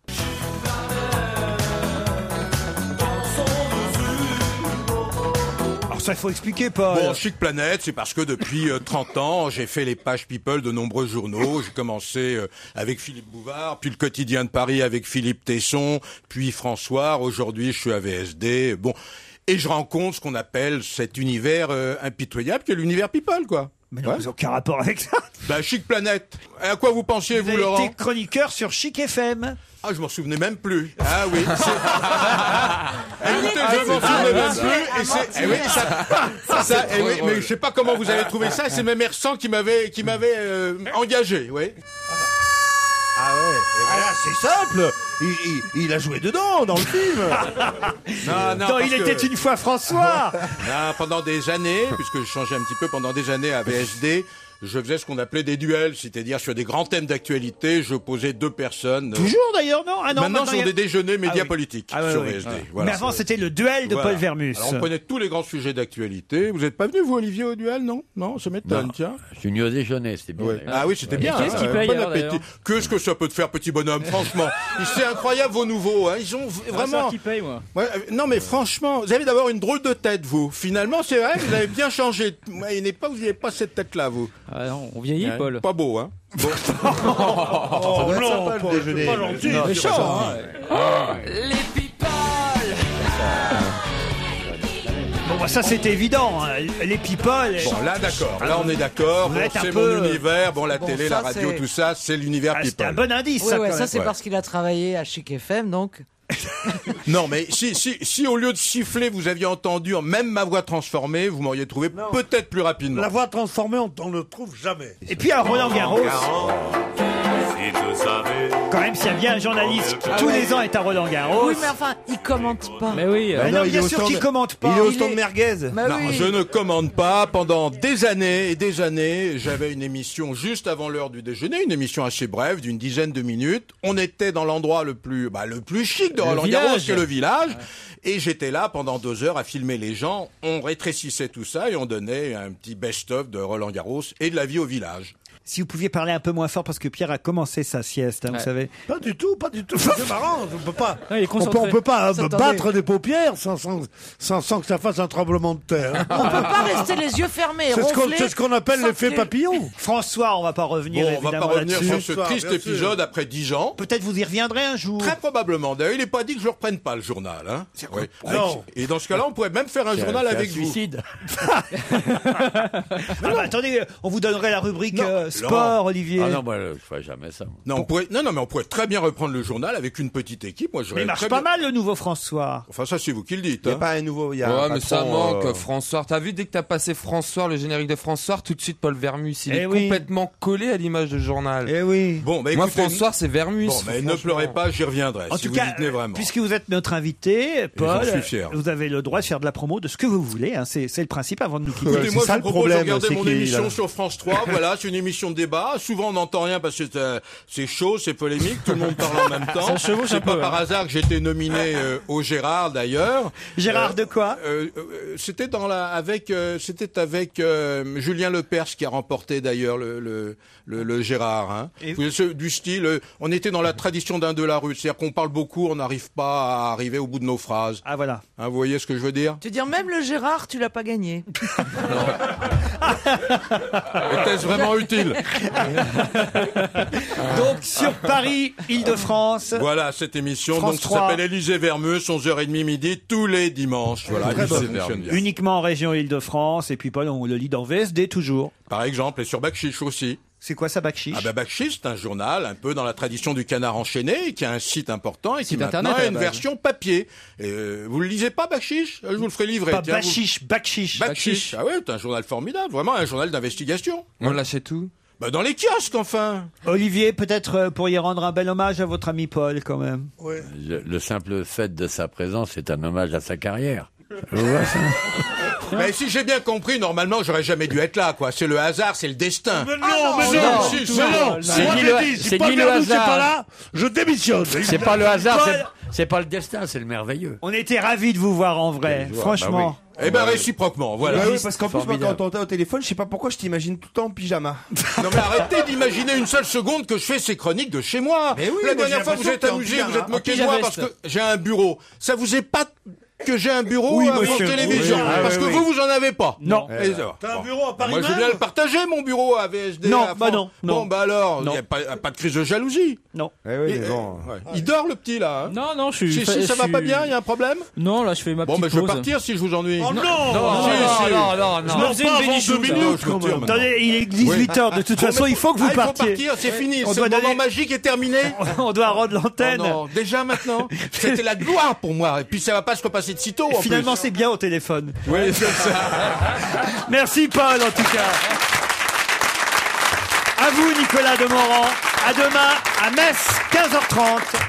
Speaker 3: Ça, il faut expliquer, Paul.
Speaker 21: Bon, Chic Planète, c'est parce que depuis 30 ans, j'ai fait les pages People de nombreux journaux. J'ai commencé avec Philippe Bouvard, puis le Quotidien de Paris avec Philippe Tesson, puis François. Aujourd'hui, je suis à VSD. Bon, et je rencontre ce qu'on appelle cet univers impitoyable, qui est l'univers People, quoi.
Speaker 3: Mais non, vous n'avez aucun rapport avec ça.
Speaker 21: Bah, Chic Planète. À quoi vous pensiez, vous, Laurent?
Speaker 3: Vous avez été chroniqueur sur Chic FM.
Speaker 21: Ah, je m'en souvenais même plus. Ah oui. Écoutez, je m'en souvenais même plus. Et c'est, mais je sais pas comment vous avez trouvé ça. C'est même Ersan qui m'avait engagé, oui.
Speaker 8: Ah ouais. Voilà, c'est simple. Il a joué dedans dans le film.
Speaker 21: Non,
Speaker 3: il était une fois François.
Speaker 21: Non, pendant des années, puisque je changeais un petit peu pendant des années à VSD. Je faisais ce qu'on appelait des duels, c'est-à-dire sur des grands thèmes d'actualité, je posais deux personnes.
Speaker 3: Toujours d'ailleurs, non? Ah non,
Speaker 21: maintenant sur des déjeuners médias politiques sur VSD. Voilà,
Speaker 3: mais avant, c'était le duel de Paul Vermus.
Speaker 21: Alors, on prenait tous les grands sujets d'actualité. Vous n'êtes pas venu, vous, Olivier, au duel, non? Non, ça m'étonne, tiens.
Speaker 5: Je suis venu au déjeuner, c'était bien.
Speaker 21: Ouais. Ah oui, c'était bien.
Speaker 9: Qu'est-ce qui paye,
Speaker 21: bon appétit. Qu'est-ce que ça peut te faire, petit bonhomme, franchement? C'est incroyable, vos nouveaux, hein. Ils ont vraiment.
Speaker 9: Qui paye, moi.
Speaker 21: Ouais, non, mais franchement, vous avez d'abord une drôle de tête, vous. Finalement, c'est vrai, vous avez bien changé. Vous n'avez pas cette tête-là, vous.
Speaker 9: Ah non, on vieillit. Paul.
Speaker 21: Pas beau, hein. Bon.
Speaker 8: Non, pas le déjeuner.
Speaker 21: Pas gentil.
Speaker 3: Méchant, hein.
Speaker 15: Les people.
Speaker 3: Bon, bah, ça, c'est évident. Hein. Les people.
Speaker 21: Bon, là, d'accord. Là, on est d'accord. Bon, c'est mon univers. Bon, la télé, la radio, tout ça, c'est l'univers people.
Speaker 3: C'est un bon indice,
Speaker 6: oui,
Speaker 3: ça.
Speaker 6: Ouais, ça, c'est parce qu'il a travaillé à Chic FM, donc.
Speaker 21: Non, mais si au lieu de siffler, vous aviez entendu même ma voix transformée, vous m'auriez trouvé peut-être plus rapidement.
Speaker 4: La voix transformée, on ne le trouve jamais.
Speaker 3: Et puis à Roland Garros.
Speaker 11: Si tu savais.
Speaker 3: Quand même, s'il y a bien un journaliste qui tous les ans est à Roland Garros.
Speaker 6: Oui, mais enfin, il commente pas.
Speaker 9: Mais oui.
Speaker 3: Non, bien sûr qu'il commente pas.
Speaker 8: Il est au stand de merguez.
Speaker 21: Non, je ne commande pas. Pendant des années et des années, j'avais une émission juste avant l'heure du déjeuner, une émission assez brève, d'une dizaine de minutes. On était dans l'endroit le plus chic de Roland Garros, qui est le village. Et j'étais là pendant 2 heures à filmer les gens. On rétrécissait tout ça et on donnait un petit best-of de Roland Garros et de la vie au village.
Speaker 3: Si vous pouviez parler un peu moins fort parce que Pierre a commencé sa sieste, hein, vous savez.
Speaker 4: Pas du tout. C'est marrant. On peut pas.
Speaker 9: On
Speaker 4: peut pas battre des paupières sans que ça fasse un tremblement de terre.
Speaker 6: On peut pas rester les yeux fermés.
Speaker 4: C'est ce qu'on appelle l'effet papillon.
Speaker 3: François, on va pas revenir.
Speaker 21: Bon, on va pas revenir sur ce triste épisode après 10 ans.
Speaker 3: Peut-être vous y reviendrez un jour.
Speaker 21: Très probablement. D'ailleurs, il n'est pas dit que je ne reprenne pas le journal. Hein. Oui. Non. Et dans ce cas-là, on pourrait même faire un journal avec vous.
Speaker 3: Suicide. Attendez, on vous donnerait la rubrique sport, Olivier.
Speaker 5: Ah non, moi, je ferais jamais ça.
Speaker 21: Non, on pourrait très bien reprendre le journal avec une petite équipe. Moi,
Speaker 3: mais il marche pas mal, le nouveau François.
Speaker 21: Enfin, ça, c'est vous qui le dites.
Speaker 8: Il n'y a pas un nouveau.
Speaker 7: Mais ça manque, François. T'as vu, dès que t'as passé François, le générique de François, tout de suite, Paul Vermus, il est complètement collé à l'image du journal.
Speaker 3: Eh oui.
Speaker 21: Bon,
Speaker 7: moi, François, c'est Vermus.
Speaker 21: Bon, mais ne pleurez pas, j'y reviendrai.
Speaker 3: En tout cas,
Speaker 21: vous y tenez vraiment.
Speaker 3: Puisque vous êtes notre invité, Paul,
Speaker 21: j'en suis fier.
Speaker 3: vous avez le droit de faire de la promo de ce que vous voulez. Hein. C'est le principe avant de nous quitter.
Speaker 21: Écoutez, moi, je vous propose de regarder mon émission sur France 3. Voilà, c'est une émission émission de débat. Souvent, on n'entend rien parce que c'est chaud, c'est polémique, tout le monde parle en même temps.
Speaker 3: Ça chevauche
Speaker 21: C'est
Speaker 3: un
Speaker 21: pas
Speaker 3: peu,
Speaker 21: par
Speaker 3: hein.
Speaker 21: hasard que j'ai été nominé au Gérard, d'ailleurs.
Speaker 3: Gérard de quoi
Speaker 21: C'était avec Julien Lepers qui a remporté d'ailleurs le Gérard. Hein. Du style, on était dans la tradition d'un Delarue, c'est-à-dire qu'on parle beaucoup, on n'arrive pas à arriver au bout de nos phrases.
Speaker 3: Ah voilà.
Speaker 21: Hein, vous voyez ce que je veux dire?
Speaker 6: Tu veux dire, même le Gérard, tu l'as pas gagné.
Speaker 21: Était-ce vraiment utile?
Speaker 3: Donc sur Paris, Île-de-France.
Speaker 21: Voilà cette émission,
Speaker 3: France
Speaker 21: donc
Speaker 3: 3.
Speaker 21: ça s'appelle Élysée Vermeuse, 11h30 midi, tous les dimanches. Voilà,
Speaker 3: Très
Speaker 21: Élysée
Speaker 3: bonne.
Speaker 21: Vermeuse.
Speaker 3: Uniquement en région Île-de-France. Et puis Paul, on le lit dans VSD toujours.
Speaker 21: Par exemple, et sur Bakchiche aussi.
Speaker 3: C'est quoi ça, Bakchiche?
Speaker 21: Ah bah Bakchiche, c'est un journal un peu dans la tradition du Canard enchaîné, qui a un site important et qui
Speaker 9: Site
Speaker 21: maintenant
Speaker 9: internet, à
Speaker 21: a
Speaker 9: la
Speaker 21: une
Speaker 9: base.
Speaker 21: version papier. Vous le lisez pas, Bakchiche? Je vous le ferai livrer.
Speaker 3: Pas
Speaker 21: Tiens, vous-
Speaker 3: Bachiche, Bakchiche.
Speaker 21: Bakchiche. Ah ouais, c'est un journal formidable, vraiment un journal d'investigation.
Speaker 7: On l'achète où?
Speaker 21: Bah dans les kiosques, enfin.
Speaker 3: Olivier, peut-être pourriez rendre un bel hommage à votre ami Paul, quand même.
Speaker 5: Le simple fait de sa présence est un hommage à sa carrière.
Speaker 21: Mais si j'ai bien compris, normalement, j'aurais jamais dû être là, quoi. C'est le hasard, c'est le destin.
Speaker 4: Mais non,
Speaker 5: C'est
Speaker 4: moi
Speaker 5: ni
Speaker 4: je
Speaker 5: le-
Speaker 4: l'ai dit, si
Speaker 5: c'est
Speaker 4: Paul
Speaker 5: ni le
Speaker 4: Verhoeven c'est
Speaker 5: hasard.
Speaker 4: pas là, je démissionne.
Speaker 5: C'est pas le hasard,
Speaker 3: Paul-
Speaker 5: c'est pas le destin, c'est le merveilleux.
Speaker 3: On était ravis de vous voir en vrai, franchement.
Speaker 21: Eh ben réciproquement, voilà.
Speaker 10: Bah oui, parce qu'en plus, moi,
Speaker 5: Formidable.
Speaker 10: quand on t'a au téléphone, je sais pas pourquoi je t'imagine tout le temps en pyjama.
Speaker 21: Non mais arrêtez d'imaginer une seule seconde que je fais ces chroniques de chez moi.
Speaker 10: Mais oui,
Speaker 21: La
Speaker 10: moi,
Speaker 21: dernière
Speaker 10: j'ai
Speaker 21: fois vous
Speaker 10: l'impression
Speaker 21: êtes
Speaker 10: que t'es en
Speaker 21: amusé,
Speaker 10: pyjama.
Speaker 21: vous êtes moqué de
Speaker 10: En
Speaker 21: moi
Speaker 10: pyjameste.
Speaker 21: parce que j'ai un bureau. Ça vous est pas que j'ai un bureau
Speaker 3: Oui,
Speaker 21: à votre
Speaker 3: monsieur.
Speaker 21: télévision
Speaker 3: Oui,
Speaker 21: parce que vous en avez pas.
Speaker 3: Non.
Speaker 4: T'as un bureau à Paris
Speaker 21: Moi je
Speaker 4: même
Speaker 21: viens le partager mon bureau à VSD.
Speaker 3: Non,
Speaker 21: à
Speaker 3: bah
Speaker 21: fond.
Speaker 3: non, non.
Speaker 21: Bon bah alors, il
Speaker 3: Non.
Speaker 21: n'y a pas de crise de jalousie.
Speaker 3: Non.
Speaker 10: Eh oui,
Speaker 21: Et-
Speaker 10: mais bon.
Speaker 21: ouais. Il dort le petit là. Hein.
Speaker 9: Non, je suis.
Speaker 21: Si ça va pas bien, il y a un problème.
Speaker 9: Non, là, je fais ma
Speaker 21: Bon
Speaker 9: petite
Speaker 21: bah je vais
Speaker 9: pause.
Speaker 21: partir si je vous ennuie.
Speaker 4: Oh non,
Speaker 21: Si.
Speaker 3: Je me faisais une bénichoute.
Speaker 21: Non, je me tire maintenant.
Speaker 3: Attendez, il est 18h, de toute façon, il faut que vous
Speaker 21: Ah, il faut
Speaker 3: partiez.
Speaker 21: partir, c'est fini.
Speaker 3: On
Speaker 21: Ce
Speaker 3: doit
Speaker 21: moment
Speaker 3: donner-
Speaker 21: magique est terminé.
Speaker 3: On doit rendre l'antenne.
Speaker 21: Oh non, déjà maintenant. C'était la gloire pour moi. Et puis ça va pas se repasser de sitôt. En
Speaker 3: Finalement,
Speaker 21: plus.
Speaker 3: c'est bien au téléphone.
Speaker 21: Oui, c'est ça.
Speaker 3: Merci Paul, en tout cas. À vous, Nicolas Demorand. À demain, à Metz, 15h30.